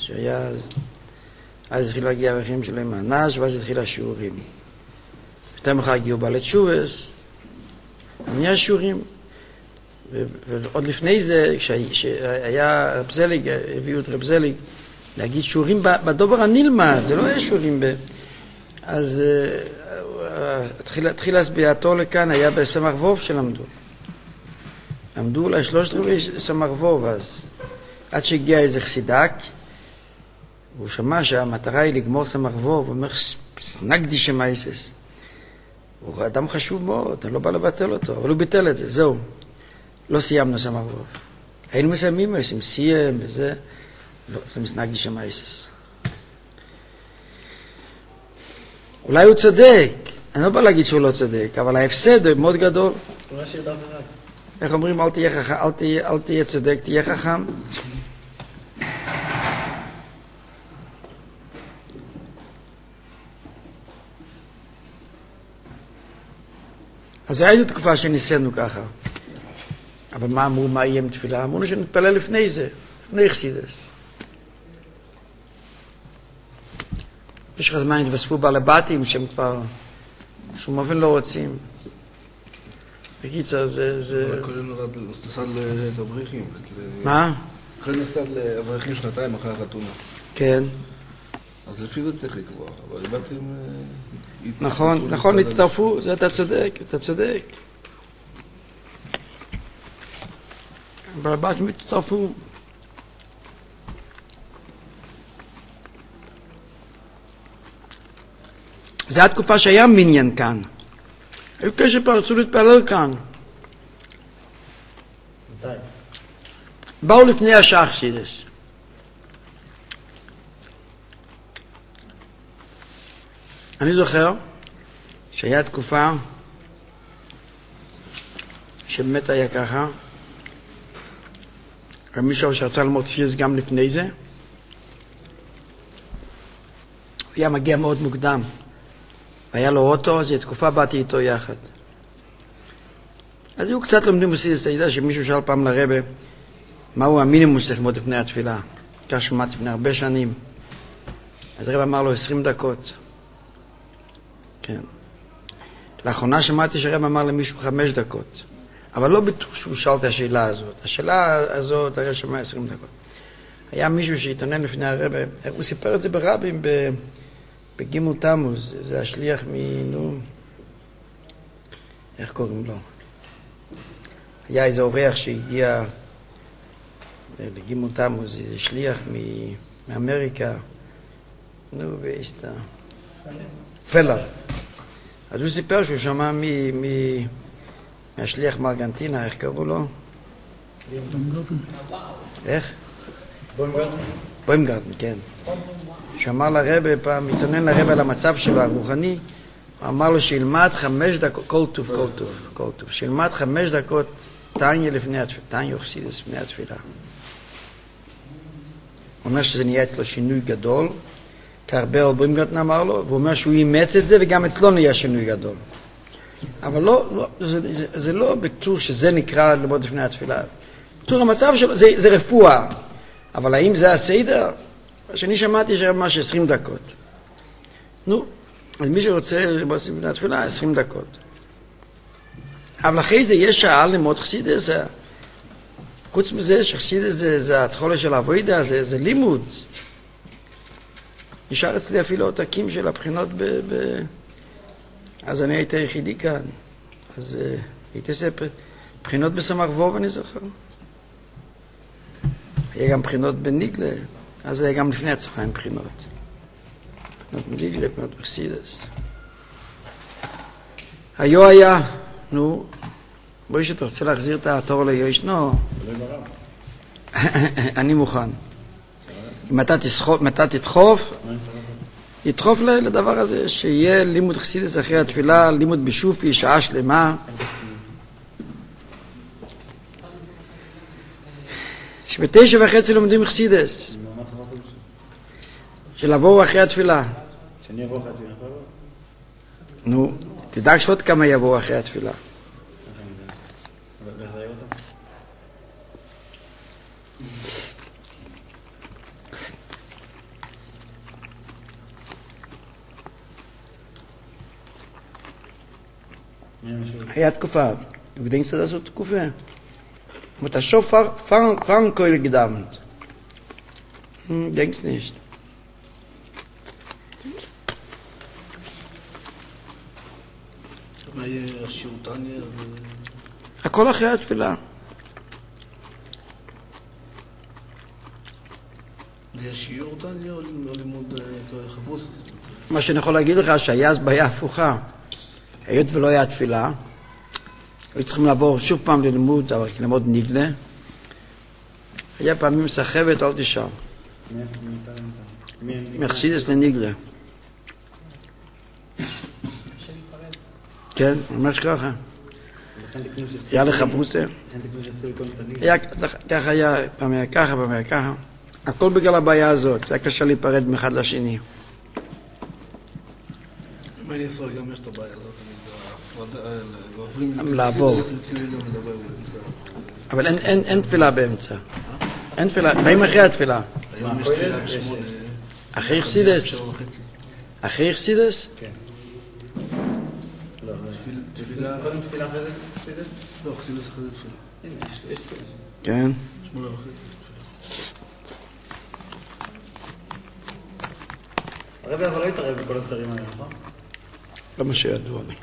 אז התחילו להגיע אברכים שלא עם האנש, ואז התחילו השיעורים. יותר מאוחר הגיעו בעלי תשובס, נהיה שיעורים. ועוד לפני זה, כשהיה רב זליג, הביאו את רב זליג, להגיד שיעורים בדובר הנלמד, זה לא היה שיעורים אז התחיל להסביעתו לכאן, היה בסמ"ך ווב שלמדו. למדו אולי 3/4 סמ"ך ווב, אז עד שהגיע איזה חסידק, הוא שמע שהמטרה היא לגמור סמ"ך ווב, הוא אומר, סנגדי שמייסס. הוא אדם חשוב מאוד, אני לא בא לבטל אותו, אבל הוא ביטל את זה, זהו. לא סיימנו סמ"ך ווב. היינו מסיימים, עושים סיים וזה, לא, זה מסנגדי שמייסס. אולי הוא צודק, אני לא בא להגיד שהוא לא צודק, אבל ההפסד הוא מאוד גדול. אולי שידע ורק. איך אומרים, אל תהיה צודק, תהיה חכם. אז היינו תקופה שניסינו ככה. אבל מה אמרו, מה יהיה עם תפילה? אמרו שנתפלל לפני זה, לפני חסידס. במשך הזמן התווספו בעלי בתים שהם כבר שום אופן לא רוצים. בקיצר, זה... הכל נסד לאברכים. מה? הכל נסד לאברכים שנתיים אחרי החתונה. כן. אז לפי זה צריך לקבוע, אבל בתים... נכון, הצטרפו, זה אתה צודק. בעלי בתים הצטרפו. זו התקופה שהיה מניין כאן. היו כאלה שפרצו להתפלל כאן. מתי? באו לפני השעה חסידס. אני זוכר שהיה תקופה שבאמת היה ככה, ומישהו שרצה ללמוד פירס גם לפני זה, הוא היה מגיע מאוד מוקדם. והיה לו אוטו, אז תקופה באתי איתו יחד. אז היו קצת לומדים חסידס, אתה יודע שמישהו שאל פעם לרבה, מהו המינימום שצריך ללמוד לפני התפילה? כך שמעתי לפני הרבה שנים. אז הרב אמר לו 20 דקות. כן. לאחרונה שמעתי שהרב אמר למישהו 5 דקות. אבל לא בטוח שהוא שאל את השאלה הזאת. השאלה הזאת, הרב שמע 20 דקות. היה מישהו שהתעונן לפני הרב, הוא סיפר את זה ברבים בגימל תמוז, זה השליח איך קוראים לו? היה איזה אורח שהגיע לגימל תמוז, זה שליח מאמריקה, פלר. אז הוא סיפר שהוא שמע מהשליח מארגנטינה, איך קראו לו? איך? בוימגרטן, כן. שאמר לרבא פעם, התעונן לרבא על המצב שלו הרוחני, הוא אמר לו שילמד 5 דקות, כל טוב, שילמד 5 דקות תניא לפני התפילה, תניא חסידס לפני התפילה. הוא אומר שזה נהיה אצלו שינוי גדול, כרבל בוימגרטן אמר לו, והוא אומר שהוא אימץ את זה וגם אצלו נהיה שינוי גדול. אבל זה לא בטוח שזה נקרא ללמוד לפני התפילה. בטוח המצב שלו, זה רפואה. אבל האם זה הסדר? שאני שמעתי שממש 20 דקות. נו, אז מי שרוצה ללמוד לפני התפילה, 20 דקות. אבל אחרי זה יש שעה ללמוד חסידס. חוץ מזה שחסידס זה התחולה של העבודה, זה לימוד. נשאר אצלי אפילו עותקים של הבחינות אז אני הייתי היחידי כאן. אז הייתי עושה בחינות בסמ"ך ווב, אני זוכר. היה גם בחינות בניגלה, אז היה גם לפני הצהריים בחינות. בחינות בניגלה, בחינות בחסידס. היו היה, נו, בואי שאתה רוצה להחזיר את התור ליש, נו. אני מוכן. אם אתה תדחוף לדבר הזה, שיהיה לימוד חסידס אחרי התפילה, לימוד בשופי, שעה שלמה. שב9:30 לומדים חסידס. שלעבור אחרי התפילה. שאני אעבור אחרי התפילה. נו, תדאג שעוד כמה יעבור אחרי התפילה. היה תקופה, du denkst das so Tkufe? Und das schon Frankreich gedammt. Denkst nicht. מה יהיה השיעור תניא? הכל אחרי התפילה. זה שיעור תניא או לימוד חפוץ? מה שאני יכול להגיד לך שהיה אז בעיה הפוכה. היות ולא היה תפילה, היו צריכים לעבור שוב פעם ללימוד, אבל ללמוד ניגלה. היה פעמים סחבת, אל תשאר. מחסידס לניגלה. כן, ממש ככה. היה לך פרוסה. ככה היה, פעם היה ככה, פעם היה ככה. הכל בגלל הבעיה הזאת, היה קשה להיפרד מאחד לשני. מה אני אסור, גם יש את הבעיה הזאת, לעבור. אבל אין תפילה באמצע. אין תפילה, באים אחרי התפילה. היום יש תפילה ב8. אחרי חסידס? אחרי חסידס? כן. לא, קודם תפילה אחרי זה חסידס? לא, חסידס אחרי זה תפילה. הנה, יש תפילה. כן. 8:30. הרבי אבל לא התערב בכל הסדרים האלה, נכון? לא מה שידוע לי.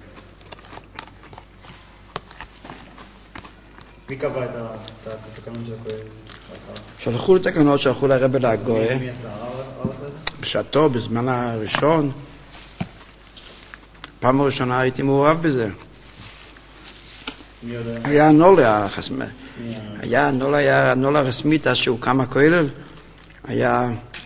מי קבע את התקנון של הכהן? שלחו לתקנות, שלחו לרבי להגויה. מי עשה? הרב עשה את זה? בשעתו, בזמן הראשון. פעם הראשונה הייתי מעורב בזה. מי יודע? היה הנולה, היה הנולה הרסמית, אז שהוקם הכולל. היה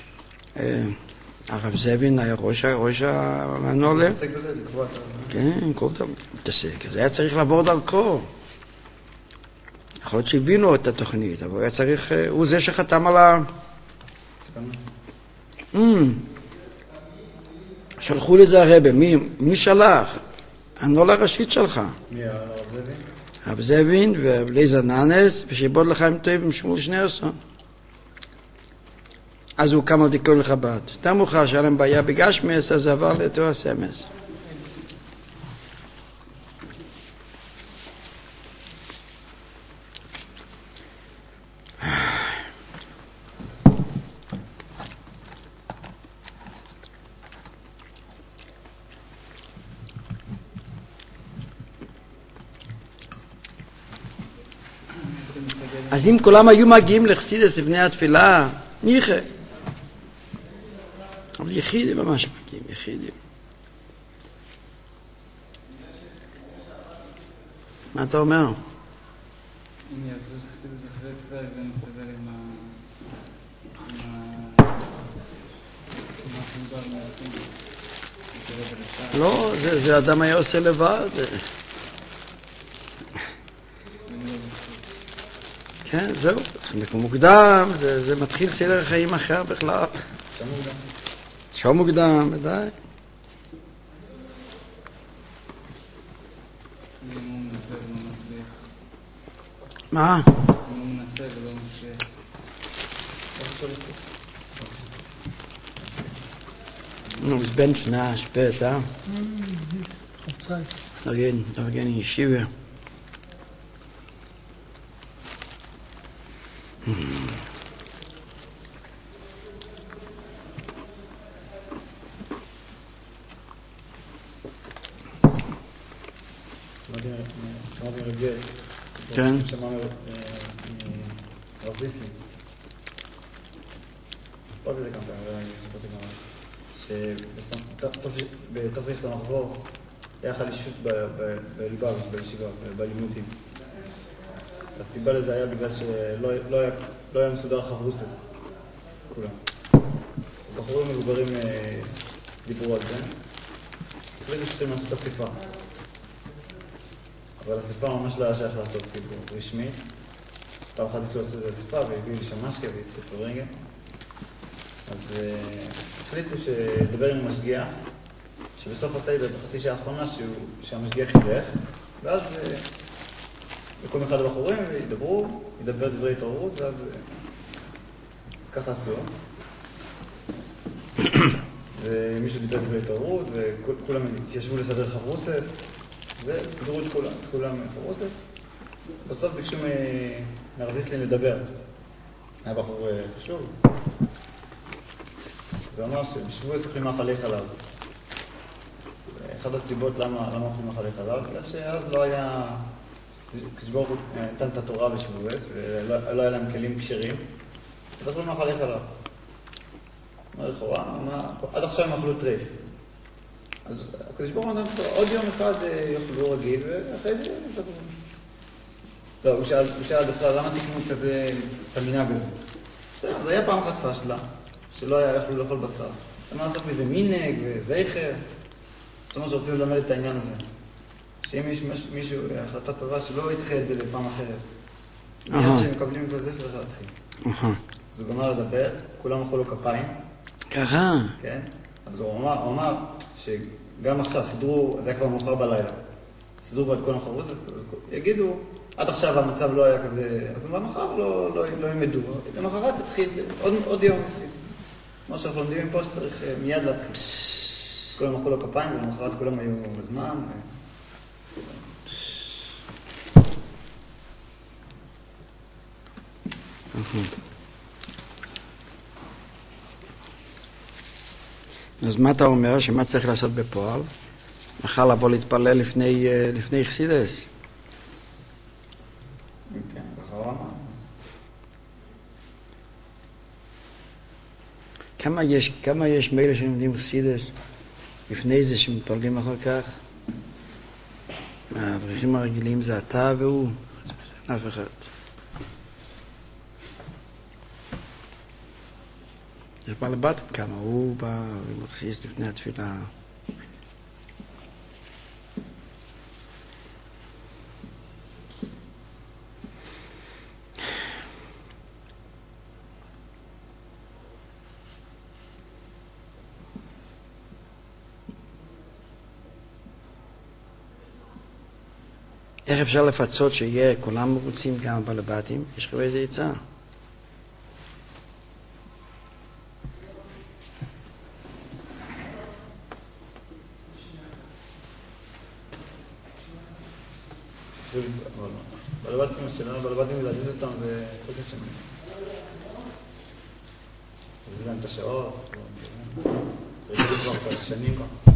הרב זבין, היה ראש הנולה. מתעסק בזה, לקבוע את ה... כן, כל דבר מתעסק. אז היה צריך לעבור דרכו. יכול להיות שהבינו את התוכנית, אבל היה צריך, הוא זה שחתם על ה... שלחו לזה הרבה, מי שלח? הנולה הראשית שלך. מי הרב זבין? הרב זבין ולייזר נאנס, ושיבוד לחיים טוב עם שמואל שניאורסון. אז הוא קם על דיכאון לחב"ד. יותר מאוחר שהיה להם בעיה בגשמיאס, אז זה עבר לתורה סמס. אז אם כולם היו מגיעים לחסידס לפני התפילה, ניחא. אבל יחידים ממש מגיעים, יחידים. מה אתה אומר? אם יעשו חסידס אחרי תפילה, זה מסתדר עם לא, זה אדם היה עושה לבד. כן, זהו, צריכים לקום מוקדם, זה מתחיל סדר החיים אחר בכלל. שום מוקדם, ודאי. אם הוא מנסה ולא מצליח. מה? אם הוא מנסה ולא מצליח. נו, es bin schnell spät, ja? Zeit. Da gehen in Yeshiva. שמעתי מרבי, כן. שמענו רב זיסלי. עוד איזה כמה פעמים, שבתופש המחבור היה חלישות בליבה, בישיבה, בלימודים. הסיבה לזה היה בגלל שלא היה מסודר חברוסס, כולם. אז בחורים מבוגרים דיברו על זה. החליטו שצריכים לעשות את הסיפה. אבל הסיפה ממש לא היה שייך לעשות כאילו רשמית. פעם אחת ניסו לעשות את הסיפה והביאו לי שם משקה והצליחו רגע. אז החליטו שדבר עם המשגיח, שבסוף הסדר בחצי שעה האחרונה שהמשגיח ילך, ואז יקום אחד הבחורים וידברו, ידבר דברי התעוררות, ואז ככה עשו. ומישהו דיבר דברי התעוררות, וכולם התיישבו לסדר חברוסס, וסידרו את כולם חברוסס. בסוף ביקשו מהרב זיסלין לדבר. היה בחור חשוב. זה אומר שבשבועס אוכלים מאכלי חלב. אחת הסיבות למה אוכלים מאכלי חלב, בגלל שאז לא היה... כשברוך הוא נתן את התורה בשבועס, ולא היה להם כלים כשרים, אז אוכלים מאכלי חלב. אומר לכאורה, עד עכשיו הם אכלו טריף. אז הקדוש ברוך הוא נתן עוד יום אחד יאכלו רגיל, ואחרי זה נסתכל. לא, הוא שאל בכלל, למה תקנו כזה, את המנהג הזה? אז היה פעם אחת פשלה, שלא היה יכלו לאכול בשר. למה לעשות מזה מינג וזכר? זאת אומרת שרוצים ללמד את העניין הזה. שאם יש מישהו, החלטה טובה, שלא ידחה את זה לפעם אחרת. מיד שהם מקבלים את זה, שצריך להתחיל. אז הוא גמר לדבר, כולם אכלו לו כפיים. ככה. כן? אז הוא אמר שגם עכשיו סידרו, זה היה כבר מאוחר בלילה, סידרו כבר את כל החברוסס, יגידו, עד עכשיו המצב לא היה כזה, אז במחר לא ילמדו, למחרת התחיל, עוד יום התחיל. כמו שאנחנו לומדים מפה שצריך מיד להתחיל. אז כולם מחאו לו כפיים, ולמחרת כולם היו בזמן. אז מה אתה אומר? שמה צריך לעשות בפועל? מחר לבוא להתפלל לפני חסידס. כן, ככה הוא אמר. כמה יש מאלה שלומדים חסידס לפני זה שמתפלגים אחר כך? האברכים הרגילים זה אתה והוא, אף אחד. יש בעל הבת כמה, הוא בא ללמוד חסידס לפני התפילה. איך אפשר לפצות שיהיה כולם מרוצים גם בעל הבתים? יש לך איזה עצה? בלבטים שלנו, בלבטים להזיז אותם זה תוקף שני. להזיז להם את השעות, רגילים כבר כל השנים כבר.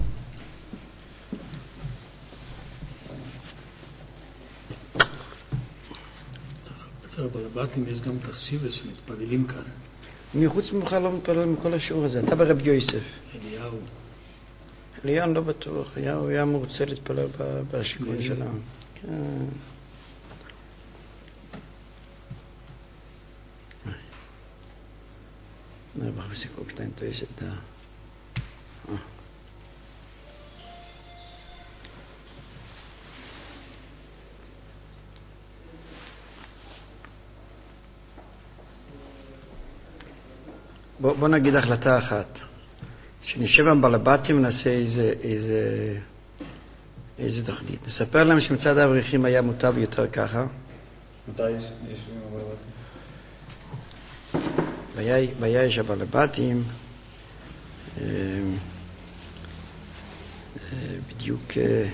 אצל הבלבטים יש גם תחשיב שמתפללים כאן. מחוץ ממך לא מתפלל מכל השיעור הזה, אתה ברב יוסף. אליהו לא בטוח, הוא היה מרוצה להתפלל בשיכון שלנו. נראה בסיכוק שתיים תויסת דה. בוא נגיד החלטה אחת. שנשב עם בלבטים ונעשה איזה תוכנית. נספר להם שמצד האברכים היה מוטב יותר ככה. מתי יש עם הבלבטים? ויש הבלבטים בדיוק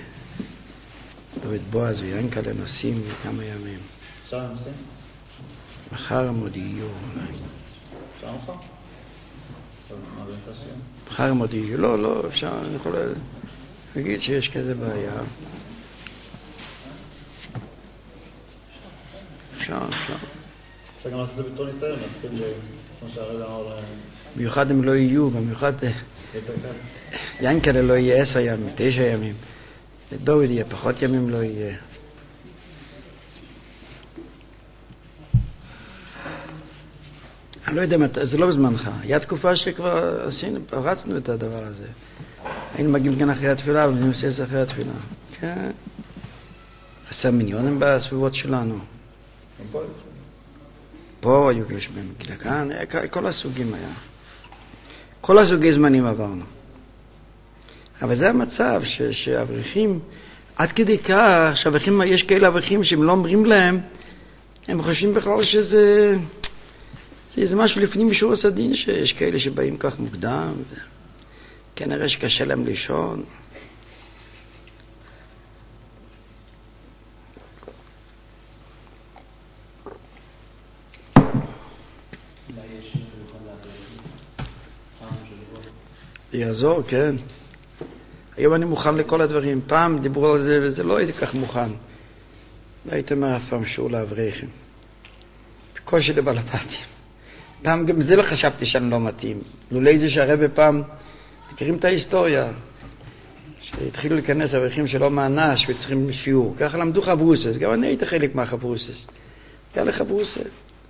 דוד בועז ויענקלה נוסעים כמה ימים. עכשיו הם עושים? מחר הם עוד יהיו. עכשיו מחר? מחר הם עוד יהיו. לא, אפשר, אני יכול להגיד שיש כזה בעיה. אפשר. אפשר גם לעשות את זה בתור ניסיון, להתחיל כמו שהרב אמר להם. במיוחד הם לא יהיו, במיוחד ינקלה לא יהיה 10 ימים, 9 ימים. דוד יהיה פחות ימים לא יהיה. אני לא יודע, זה לא בזמנך. היה תקופה שכבר רצנו את הדבר הזה. היינו מגיעים כאן אחרי התפילה, אבל היינו עושה אחרי התפילה. כן. חסר מיליונים בסביבות שלנו. פה היו גשמים, כאן, כל הסוגים היה. כל הסוגי זמנים עברנו. אבל זה המצב שהאברכים, עד כדי כך, שהאברכים, יש כאלה אברכים שהם לא אומרים להם, הם חושבים בכלל שזה משהו לפנים משורת הדין, שיש כאלה שבאים כך מוקדם, כנראה שקשה להם לישון. יעזור, כן. היום אני מוכן לכל הדברים. פעם דיברו על זה וזה לא הייתי כך מוכן. לא הייתי אומר אף פעם שיעור לאברכים. בקושי לבלבטים. פעם גם זה לא חשבתי שאני לא מתאים. לולי זה שהרבא פעם, מכירים את ההיסטוריה, שהתחילו להיכנס אברכים שלא מענש וצריכים שיעור. ככה למדו חברוסס. גם אני הייתי חלק מהחברוסס. היה לחברוסס.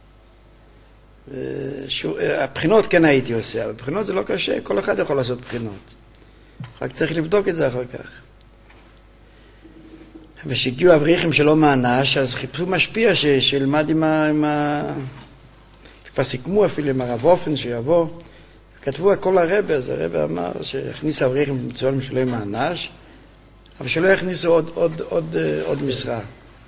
הבחינות כן הייתי עושה, אבל בחינות זה לא קשה, כל אחד יכול לעשות בחינות. רק צריך לבדוק את זה אחר כך. ושהגיעו אברכים שלא מענש, אז חיפשו משפיע שילמד עם כבר סיכמו אפילו עם הרב אופן שיבוא, כתבו הכל הרבה, אז הרבה אמר שהכניס אברכים מצוין שלא מענש, אבל שלא יכניסו עוד משרה.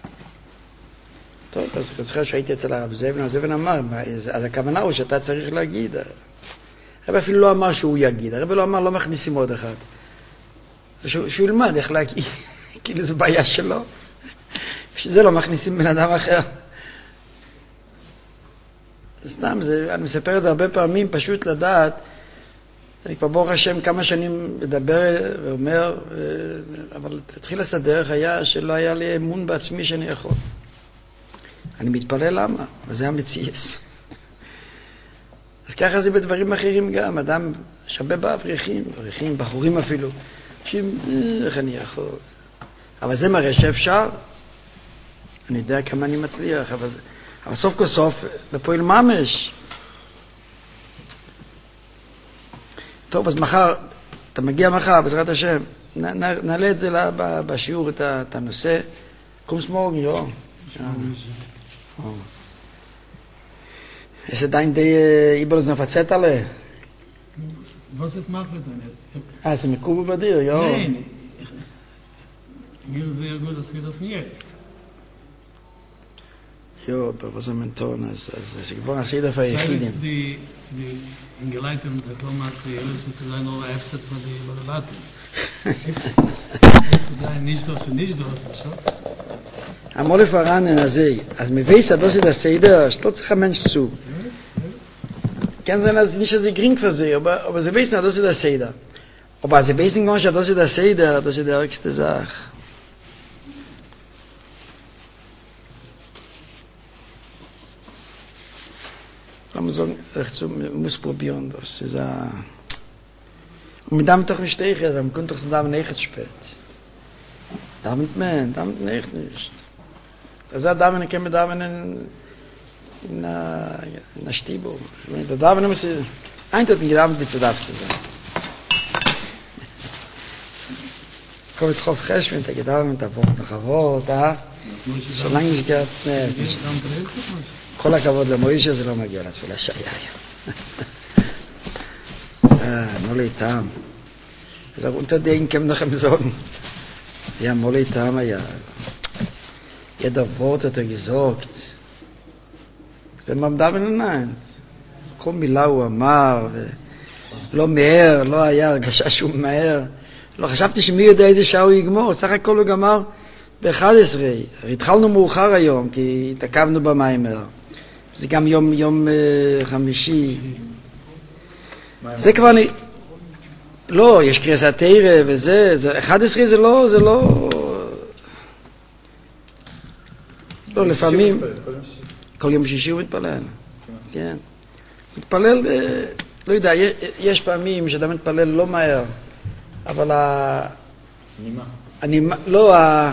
טוב, אז אני זוכר שהייתי אצל הרב זבן, הרב זבן אמר, אז הכוונה הוא שאתה צריך להגיד. הרב אפילו לא אמר שהוא יגיד, הרב לא אמר לא מכניסים עוד אחד. שהוא ילמד איך להגיד, כאילו זו בעיה שלו. שזה לא מכניסים בן אדם אחר. סתם, אני מספר את זה הרבה פעמים, פשוט לדעת, אני כבר ברוך השם כמה שנים מדבר ואומר, אבל התחיל לסדר היה שלא היה לי אמון בעצמי שאני יכול. אני מתפלל למה, וזה המציאס. אז ככה זה בדברים אחרים גם, אדם שווה באברכים, בחורים אפילו, איך אני יכול. אבל זה מראה שאפשר, אני יודע כמה אני מצליח, אבל סוף כל סוף, בפועל ממש. טוב, אז מחר, אתה מגיע מחר, בעזרת השם, נעלה את זה בשיעור, את הנושא. קומס מורgen, ja. Ist es dein Ibel auf der Zettel? Was es macht mit sein? Also mit Kuba bei dir, ja. Nein. Mir ist sehr gut, dass wir das jetzt. Ja, aber was am Ton ist, es geworden als jeder für Echidim. Die Ingeleiten der Tomat, die alles mit sein oder Efset von die Balabaten. Nicht das, so. המול לפרענן הזה, אז מבייס הדוסי דה סיידר, שלא צריך המנש צו. כן, זה nicht שזה גרינג für sie, aber sie wissen, הדוסי דה סיידר. aber sie wissen gar nicht, הדוסי דה סיידר, הדוסי דה ארקסטה זך. למה זו, muss probieren, das ist und mit dem doch nicht steigen, dann kommt doch so da nicht spät. Damit nicht. Das ist da, wenn ich komme da, wenn in der Stiebel. Da, wenn ich eintritt, in Gedammt, wie zu darf zu sein. Komm ich drauf, Chesh, wenn ich Gedammt, da wohnt noch ein Wort, da. Solange ich gehört, כל הכבוד למוישה, זה לא מגיע לתפילה שהיה. מולי טעם. אז unter denen kann man noch im Sorgen. Ja, Molly Tama, ja. Jeder Wort hat gesagt. wenn man da meint. כל מילה הוא אמר, ולא מהר, לא היה הרגשה שהוא מהר. לא חשבתי שמי יודע איזה שעה הוא יגמור, סך הכל הוא גמר ב-11. התחלנו מאוחר היום, כי התעכבנו במיימר. זה גם יום חמישי. זה כבר לא, יש קריסת תירה וזה, 11 זה לא, לא, לפעמים, כל יום שישי הוא מתפלל. כן. מתפלל, לא יודע, יש פעמים שאדם מתפלל לא מהר, אבל לא,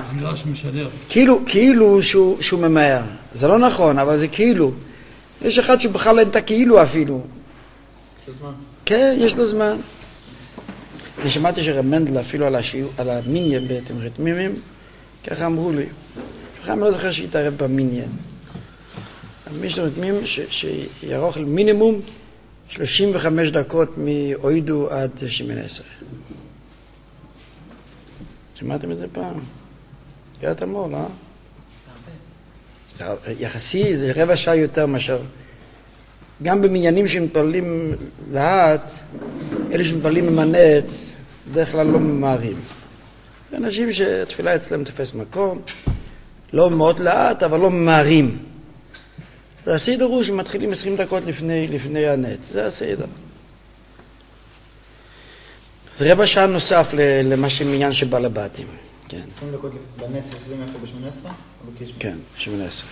כאילו שהוא ממהר. זה לא נכון, אבל זה כאילו. יש אחד שבכלל אין את הכאילו אפילו. יש לו זמן. כן, יש לו זמן. אני שמעתי שרמנדל אפילו על המיניה בתמרת מימים, ככה אמרו לי. אני לא זוכר שהתערב במיניה. מי שתמרת מימים שירוך מינימום 35 דקות מאוידו עד שמן 10. שמעתם את זה פעם? קראת המול, אה? יחסי זה רבע שעה יותר מאשר. גם במניינים שמתפללים לאט, אלה שמתפללים ממנץ, בדרך כלל לא ממהרים. אנשים שהתפילה אצלם תופס מקום, לא מאוד לאט, אבל לא ממהרים. זה הסדר הוא שמתחילים 20 דקות לפני הנץ, זה הסדר. זה רבע שעה נוסף למה שמניין שבא לבתים. 20 דקות בנץ, זה מאיפה ב-18? כן, 18.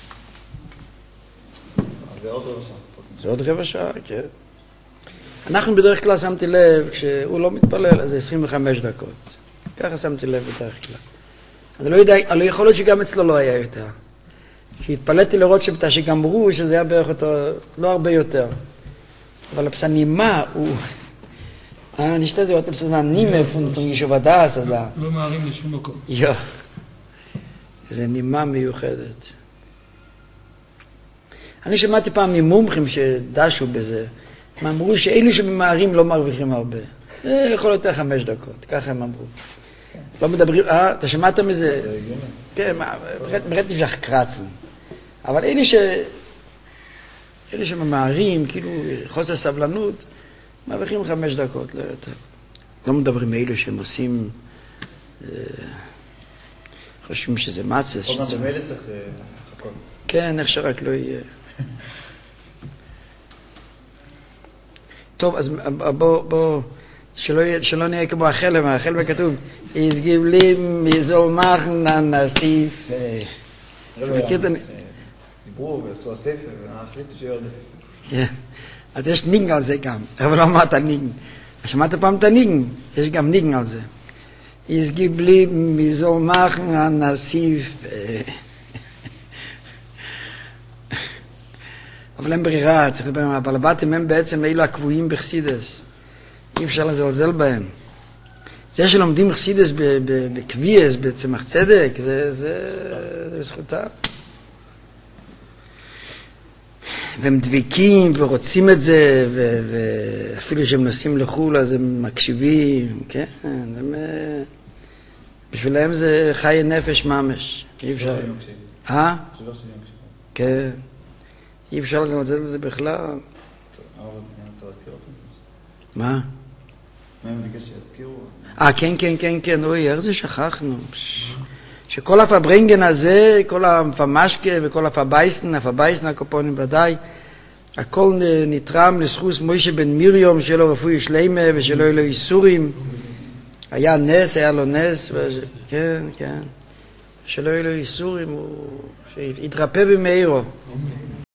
זה עוד רבע שעה. זה עוד רבע שעה, כן. אנחנו בדרך כלל שמתי לב, כשהוא לא מתפלל, אז זה 25 דקות. ככה שמתי לב בדרך כלל. אני לא יודע, אבל יכול להיות שגם אצלו לא היה יותר. כי התפלאתי לראות שגמרו, שזה היה בערך אותו, לא הרבה יותר. אבל הפסנימה הוא... nicht das Wort, das ist ein Nime von Yeshuva Das. לא מערים לשום מקום. Ja. זה נימה מיוחדת. אני שמעתי פעם ממומחים שדשו בזה, הם אמרו שאלו שממהרים לא מרוויחים הרבה. יכול יותר 5 דקות, ככה הם אמרו. לא מדברים, אתה שמעת מזה? כן, מרד נשך קרצן. אבל אלה שממהרים, כאילו חוסר סבלנות, מרוויחים 5 דקות, לא יותר. לא מדברים מאלו שהם עושים, חושבים שזה מצס. עוד מעט במילא צריך לחכות. כן, איך שרק לא יהיה. טוב, אז בוא, שלא נהיה כמו החלם, החלם כתוב, יסגיב לי מזול מחנן נסיף. דיברו ועשו הספר, והחליטו שיהיה עוד הספר. כן, אז יש ניגן על זה גם, אבל לא אמרת ניגן. שמעת פעם את הניגן? יש גם ניגן על זה. יסגיב לי מזול מחנן נסיף. אבל אין ברירה, צריך לדבר, אבל הבתים הם בעצם אלו הקבועים בחסידס. אי אפשר לזלזל בהם. זה שלומדים חסידס בקביעס, בצמח צדק, זה בזכותם. והם דביקים ורוצים את זה, ואפילו שהם נוסעים לחו"ל אז הם מקשיבים, כן, בשבילם זה חיי נפש ממש. אי אפשר. כן. אי אפשר לזלזל את זה בכלל. מה? מה הם ביקש שיזכירו? כן, אוי, איך זה שכחנו. שכל הפברינגן הזה, כל הפמשקה וכל הפבייסן הקופונים ודאי, הכל נתרם לזכות מוישה בן מיריום, שיהיה לו רפואי שלמה ושלא יהיו לו איסורים. היה לו נס, כן, שלא יהיו לו איסורים, שיתרפא במהירו.